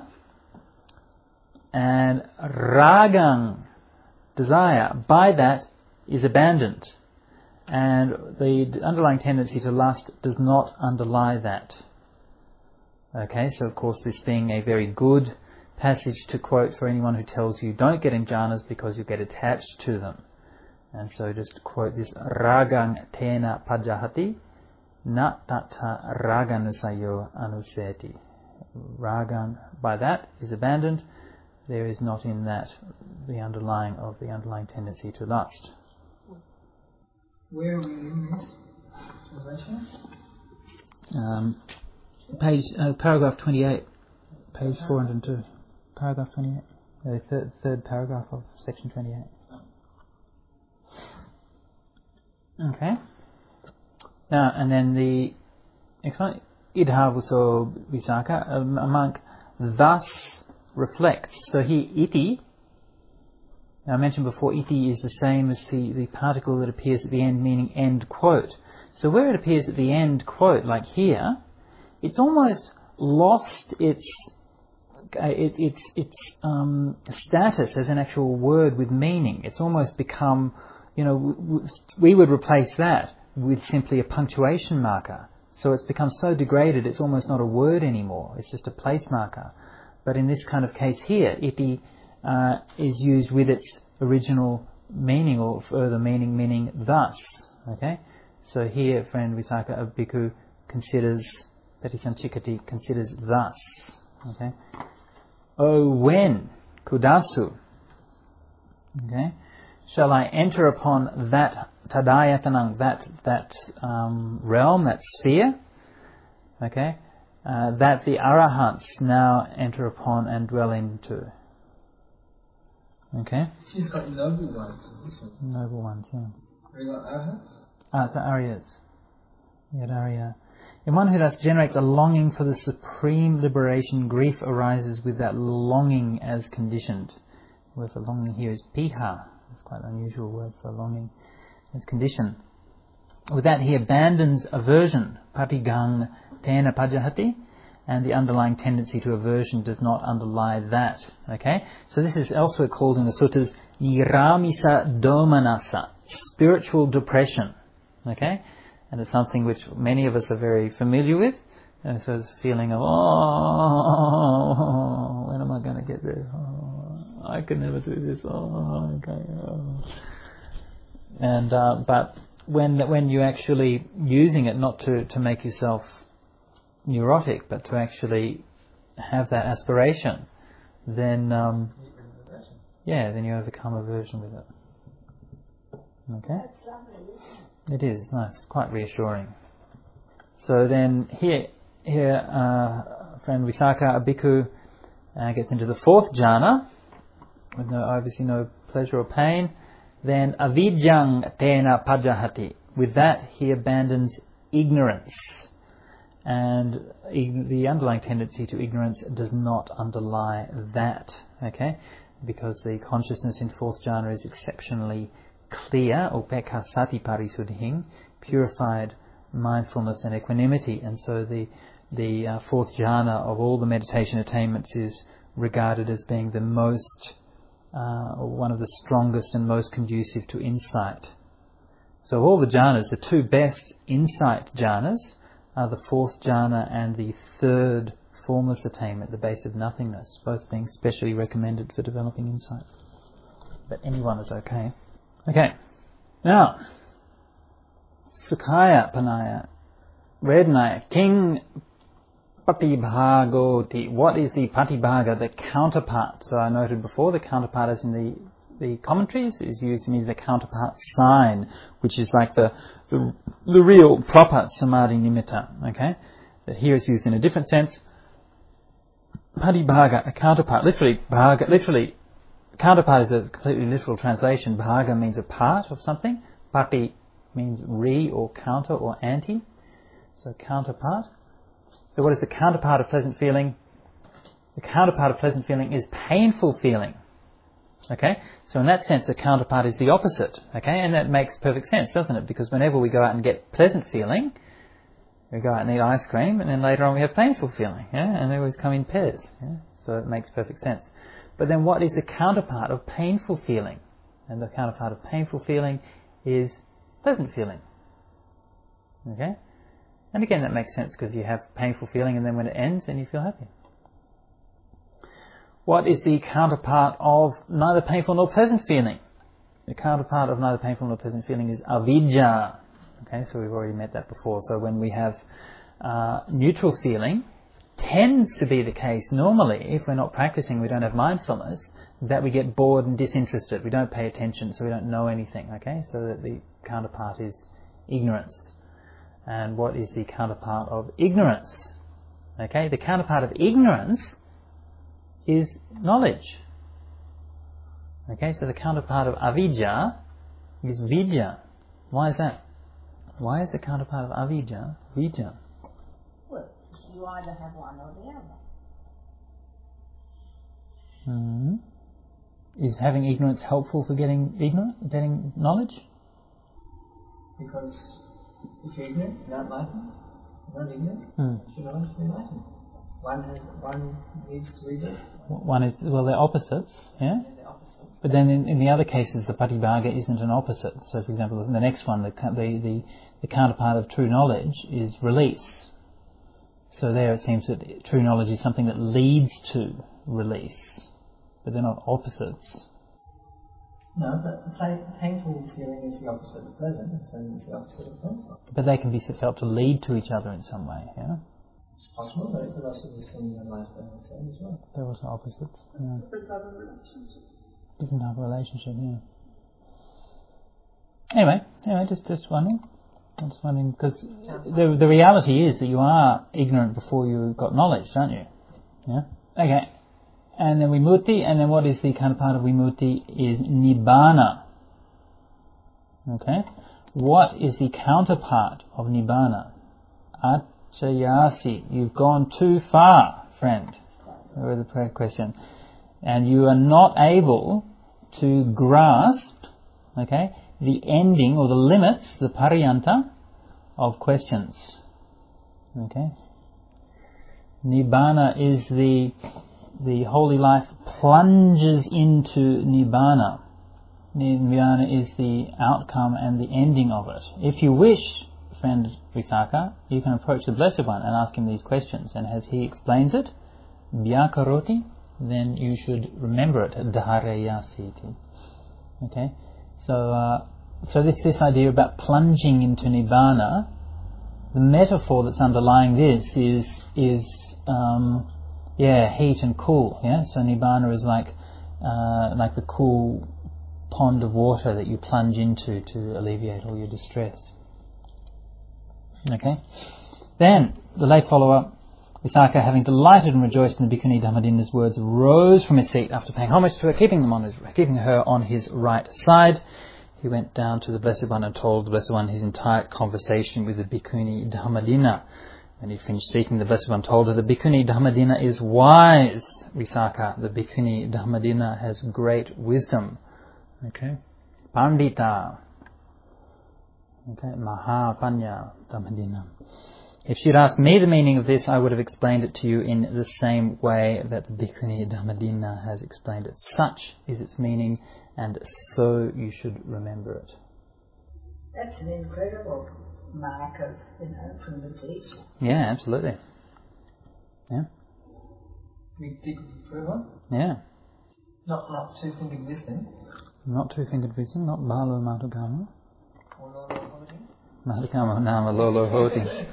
and ragang, desire, by that is abandoned. And the underlying tendency to lust does not underlie that. Okay, so of course this being a very good passage to quote for anyone who tells you don't get in jhanas because you get attached to them. And so just to quote this, ragang tena pajahati na tata raganusayo anuseti. Ragang, by that, is abandoned. There is not in that the underlying of the underlying tendency to lust. Where are we in this translation? Um, page, uh, paragraph twenty-eight, page four hundred two. Paragraph twenty-eight, the third, third paragraph of section twenty-eight. Okay. Now, and then the next one, idhavuso visakha, a monk thus reflects. So he, iti, now I mentioned before, iti is the same as the, the particle that appears at the end, meaning end quote. So where it appears at the end quote, like here, it's almost lost its uh, it, its its um, status as an actual word with meaning. It's almost become, you know, w- w- we would replace that with simply a punctuation marker. So it's become so degraded, it's almost not a word anymore. It's just a place marker. But in this kind of case here, iti uh, is used with its original meaning or further meaning, meaning thus. Okay. So here, friend Visakha, a bhikkhu considers, Patisanchikati considers thus. Okay. Oh, when, kudasu, okay, shall I enter upon that tadayatanang, that that um, realm, that sphere, okay, uh, that the arahants now enter upon and dwell into. Okay. She's got noble ones. This one. Noble ones, yeah. Have you got arahants? Ah, so Aryas. Yet Arya. In one who thus generates a longing for the supreme liberation, grief arises with that longing as conditioned. The word for longing here is piha. It's quite an unusual word for longing as conditioned. With that he abandons aversion, patigang tena pajahati, and the underlying tendency to aversion does not underlie that. Okay? So this is elsewhere called in the suttas Niramisa Domanasa, spiritual depression. Okay? And it's something which many of us are very familiar with. And so it's a feeling of, oh, when am I going to get this? Oh, I can never do this. Oh, okay. Oh. And uh, but when when you're actually using it not to, to make yourself neurotic, but to actually have that aspiration, then um, yeah, then you overcome aversion with it. Okay? It is it's nice, it's quite reassuring. So then here, here, uh, friend Visakha, a bhikkhu, uh, gets into the fourth jhana, with no, obviously no pleasure or pain. Then avidyang tena pajahati. With that, he abandons ignorance. And the underlying tendency to ignorance does not underlie that, okay? Because the consciousness in fourth jhana is exceptionally clear, upekkha sati parisuddhing, purified mindfulness and equanimity. And so the the uh, fourth jhana of all the meditation attainments is regarded as being the most, uh, one of the strongest and most conducive to insight. So of all the jhanas, the two best insight jhanas are the fourth jhana and the third formless attainment, the base of nothingness, both being specially recommended for developing insight. But anyone is okay. Okay, now, Sukhaya Panaya, Vednaya, King Patibhagoti. What is the Patibhaga, the counterpart? So I noted before, the counterpart is in the the commentaries is used means the counterpart sign, which is like the, the the real proper samadhi nimitta. Okay, but here it's used in a different sense. Patibhaga, a counterpart, literally bhaga, literally counterpart is a completely literal translation. Bhaga means a part of something. Pati means re or counter or anti. So counterpart. So what is the counterpart of pleasant feeling? The counterpart of pleasant feeling is painful feeling. Okay, so in that sense, the counterpart is the opposite. Okay, and that makes perfect sense, doesn't it? Because whenever we go out and get pleasant feeling, we go out and eat ice cream, and then later on we have painful feeling. Yeah, and they always come in pairs. Yeah? So it makes perfect sense. But then, what is the counterpart of painful feeling? And the counterpart of painful feeling is pleasant feeling. Okay, and again that makes sense because you have painful feeling, and then when it ends, then you feel happy. What is the counterpart of neither painful nor pleasant feeling? The counterpart of neither painful nor pleasant feeling is avidya. Okay, so we've already met that before. So when we have uh, neutral feeling, tends to be the case normally, if we're not practicing, we don't have mindfulness, that we get bored and disinterested. We don't pay attention, so we don't know anything. Okay, so that the counterpart is ignorance. And what is the counterpart of ignorance? Okay, the counterpart of ignorance is knowledge. Okay, so the counterpart of avidya is vidya. Why is that? Why is the counterpart of avidya vidya? Well, you either have one or the other. Mm-hmm. Is having ignorance helpful for getting ignorant, getting knowledge? Because if you're ignorant, you're not enlightened. You're not ignorant, Hmm. you're not enlightened. One has, one needs to read it. One is, well, they're opposites, yeah? And the opposite. But then in, in the other cases, the patibhaga isn't an opposite. So, for example, the next one, the, the, the, the counterpart of true knowledge is release. So there it seems that true knowledge is something that leads to release. But they're not opposites. No, but the pain, painful feeling is the opposite of pleasant, and pleasant is the opposite of painful. But they can be felt to lead to each other in some way, yeah? It's possible, but it could also be seen in life as well. They're also opposites. Yeah. Different type of relationship. Different type of relationship, yeah. Anyway, anyway, just just wondering, I'm just wondering because the the reality is that you are ignorant before you got knowledge, don't you? Yeah. Okay. And then vimutti, and then what is the counterpart of vimutti is nibbana. Okay. What is the counterpart of nibbana? Achayasi. You've gone too far, friend. With the prayer question. And you are not able to grasp, okay, the ending or the limits, the pariyanta, of questions. Okay? Nibbana is the the holy life plunges into Nibbana. Nibbana is the outcome and the ending of it. If you wish, friend Visakha, you can approach the Blessed One and ask him these questions, and as he explains it, Vyakaroti, then you should remember it, Dharayasiti. Okay, so uh, so this this idea about plunging into Nibbana, the metaphor that's underlying this is is um, yeah heat and cool. Yeah, so Nibbana is like uh, like the cool pond of water that you plunge into to alleviate all your distress. Okay, then the lay follower Visakha, having delighted and rejoiced in the Bhikkhuni Dhammadina's words, rose from his seat after paying homage to her, keeping them on his, keeping her on his right side. He went down to the Blessed One and told the Blessed One his entire conversation with the Bhikkhuni Dhammadina. When he finished speaking, the Blessed One told her, the Bhikkhuni Dhammadina is wise, Visakha. The Bhikkhuni Dhammadina has great wisdom. Okay, Pandita. Okay, Mahapanya Dhammadina. If she'd asked me the meaning of this, I would have explained it to you in the same way that the Bhikkhuni Dhammadina has explained it. Such is its meaning, and so you should remember it. That's an incredible mark of, you know, from the teacher. Yeah, absolutely. Yeah. Big dig forever. Yeah. Not not two fingered wisdom. Not two fingered wisdom, not Balo Matagama. Or Lolo Hodi. Matagama Nama Lolo Hodi.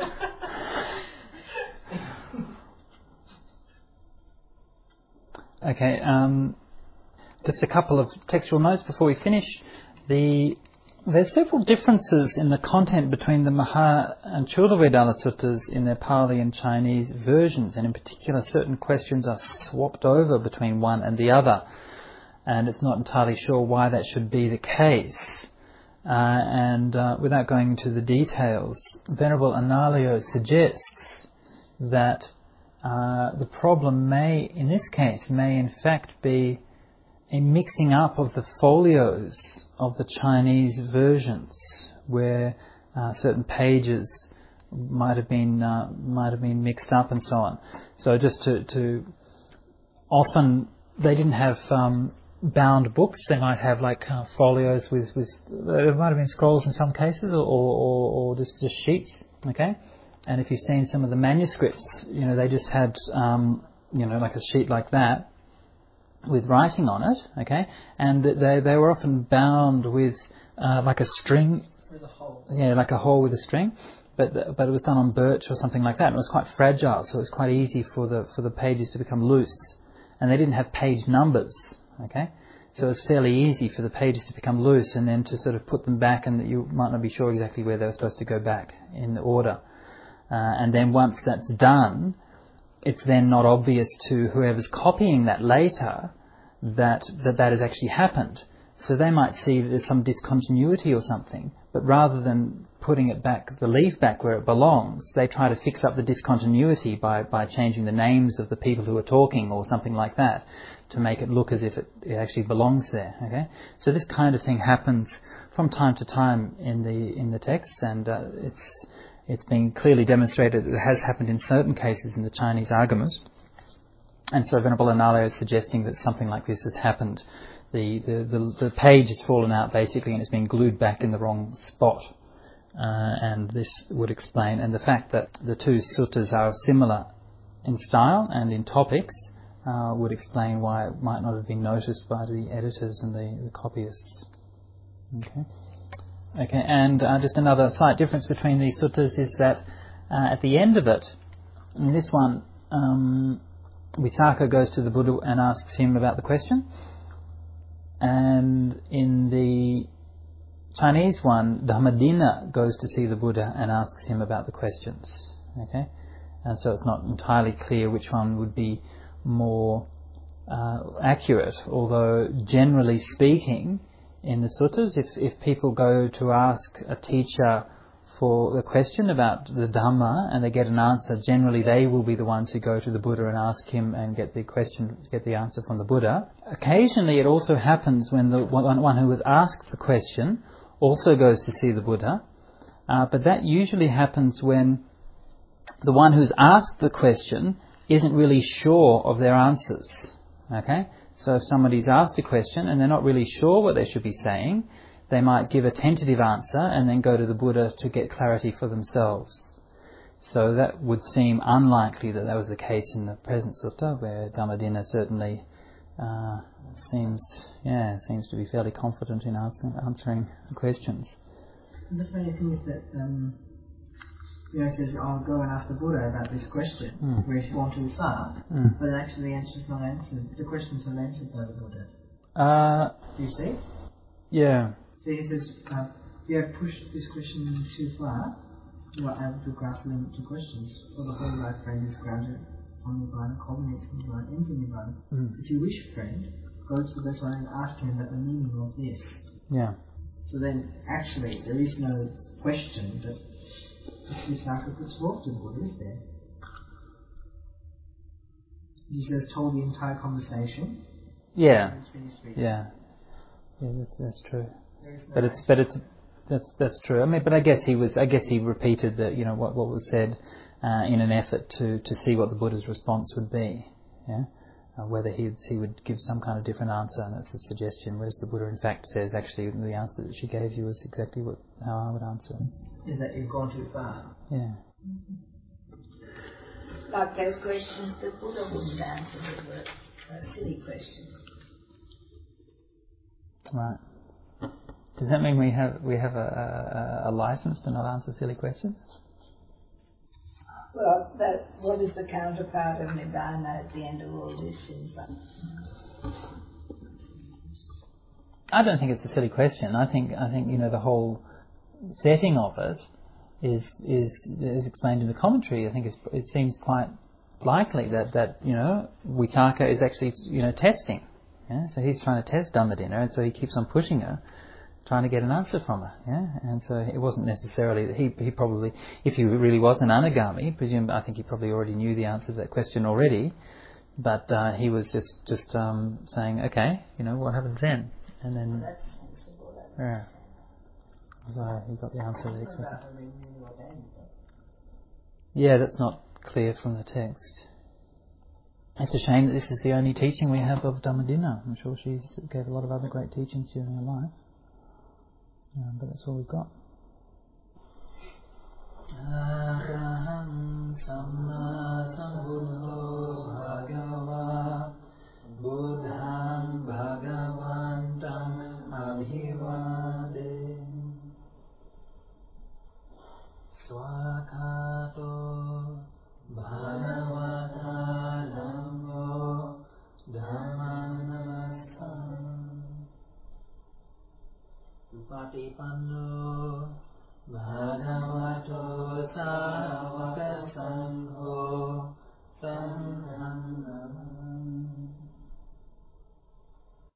Okay, um, just a couple of textual notes before we finish. The There's several differences in the content between the Maha and Chula-Vedalla Suttas in their Pali and Chinese versions, and in particular certain questions are swapped over between one and the other, and it's not entirely sure why that should be the case. Uh, and uh, without going into the details, Venerable Analayo suggests that uh, the problem may, in this case, may in fact be a mixing up of the folios of the Chinese versions, where uh, certain pages might have been uh, might have been mixed up and so on. So just to, to often they didn't have um, bound books. They might have like uh, folios with with there might have been scrolls in some cases, or or, or just just sheets. Okay, and if you've seen some of the manuscripts, you know they just had um, you know like a sheet like that with writing on it, okay, and they they were often bound with uh, like a string, With a hole. yeah, like a hole with a string, but the, but it was done on birch or something like that, and it was quite fragile, so it was quite easy for the for the pages to become loose, and they didn't have page numbers, okay, so it was fairly easy for the pages to become loose, and then to sort of put them back, and you might not be sure exactly where they were supposed to go back in order, uh, and then once that's done, it's then not obvious to whoever's copying that later that, that that has actually happened. So they might see that there's some discontinuity or something, but rather than putting it back, the leaf back where it belongs, they try to fix up the discontinuity by, by changing the names of the people who are talking or something like that to make it look as if it, it actually belongs there. Okay, so this kind of thing happens from time to time in the in the texts, and uh, it's It's been clearly demonstrated that it has happened in certain cases in the Chinese agamas. And so Venerable Analayo is suggesting that something like this has happened. The, the, the, the page has fallen out basically and it's been glued back in the wrong spot. Uh, and this would explain, and the fact that the two suttas are similar in style and in topics uh, would explain why it might not have been noticed by the editors and the, the copyists. Okay. Okay, and uh, just another slight difference between these suttas is that uh, at the end of it, in this one, um, Visakha goes to the Buddha and asks him about the question, and in the Chinese one, Dhammadina goes to see the Buddha and asks him about the questions. Okay, and so it's not entirely clear which one would be more uh, accurate, although generally speaking, in the suttas, if, if people go to ask a teacher for the question about the Dhamma and they get an answer, generally they will be the ones who go to the Buddha and ask him and get the question, get the answer from the Buddha. Occasionally it also happens when the one, one who was asked the question also goes to see the Buddha, uh, but that usually happens when the one who's asked the question isn't really sure of their answers. Okay? So if somebody's asked a question and they're not really sure what they should be saying, they might give a tentative answer and then go to the Buddha to get clarity for themselves. So that would seem unlikely that that was the case in the present sutta, where Dhammadinna certainly uh, seems, yeah, seems to be fairly confident in asking, answering questions. The funny thing is that, um, you know, it says, "I'll go and ask the Buddha about this question," Mm. where if you want too far, Mm. but actually the answer's not answered. The question's not answered by the Buddha. Uh, Do you see? yeah. So he says, uh, if you have pushed this question too far, you are able to grasp the limit to questions. For the whole life, friend is grounded on Nibbana, culminates in Nibbana, ends in Nibbana. Mm. If you wish, friend, go to the best one and ask him about the meaning of this. Yeah. So then, actually, there is no question that Visakha puts forth to the Buddha, is there? Jesus has told the entire conversation. Yeah. It's finished speaking. Yeah. Yeah, that's that's true. There is no But it's but it's that's that's true. I mean, but I guess he was I guess he repeated that, you know, what what was said uh, in an effort to, to see what the Buddha's response would be. Yeah. Uh, whether he he would give some kind of different answer, and that's a suggestion. Whereas the Buddha, in fact, says actually the answer that she gave you is exactly what how I would answer it. Is that you've gone too far? Yeah. Like those questions the Buddha wouldn't answer, they were uh, silly questions. Right. Does that mean we have we have a, a, a license to not answer silly questions? Well, that, what is the counterpart of Nibbana at the end of all this? Seems like. I don't think it's a silly question. I think I think you know the whole setting of it is is is explained in the commentary. I think it's, it seems quite likely that, that you know Visakha is actually you know testing. Yeah? So he's trying to test Dhammadinna, and so he keeps on pushing her, trying to get an answer from her. Yeah, and so it wasn't necessarily that he he probably, if he really was an anagami, presume I think he probably already knew the answer to that question already, but uh, he was just just um, saying, okay, you know, what happens then, and then That's sensible. That's yeah, so he got the answer that he expected. Yeah, that's not clear from the text. It's a shame that this is the only teaching we have of Dhammadinna. I'm sure she gave a lot of other great teachings during her life. Um, but that's all we've got. Arahang Samma Sambuddho Bhagava Buddhang Bhagavantam Abhivade Swakato Bhagavata Namo Dhammanasam Supatipanno Bhagavato Savaka Sangha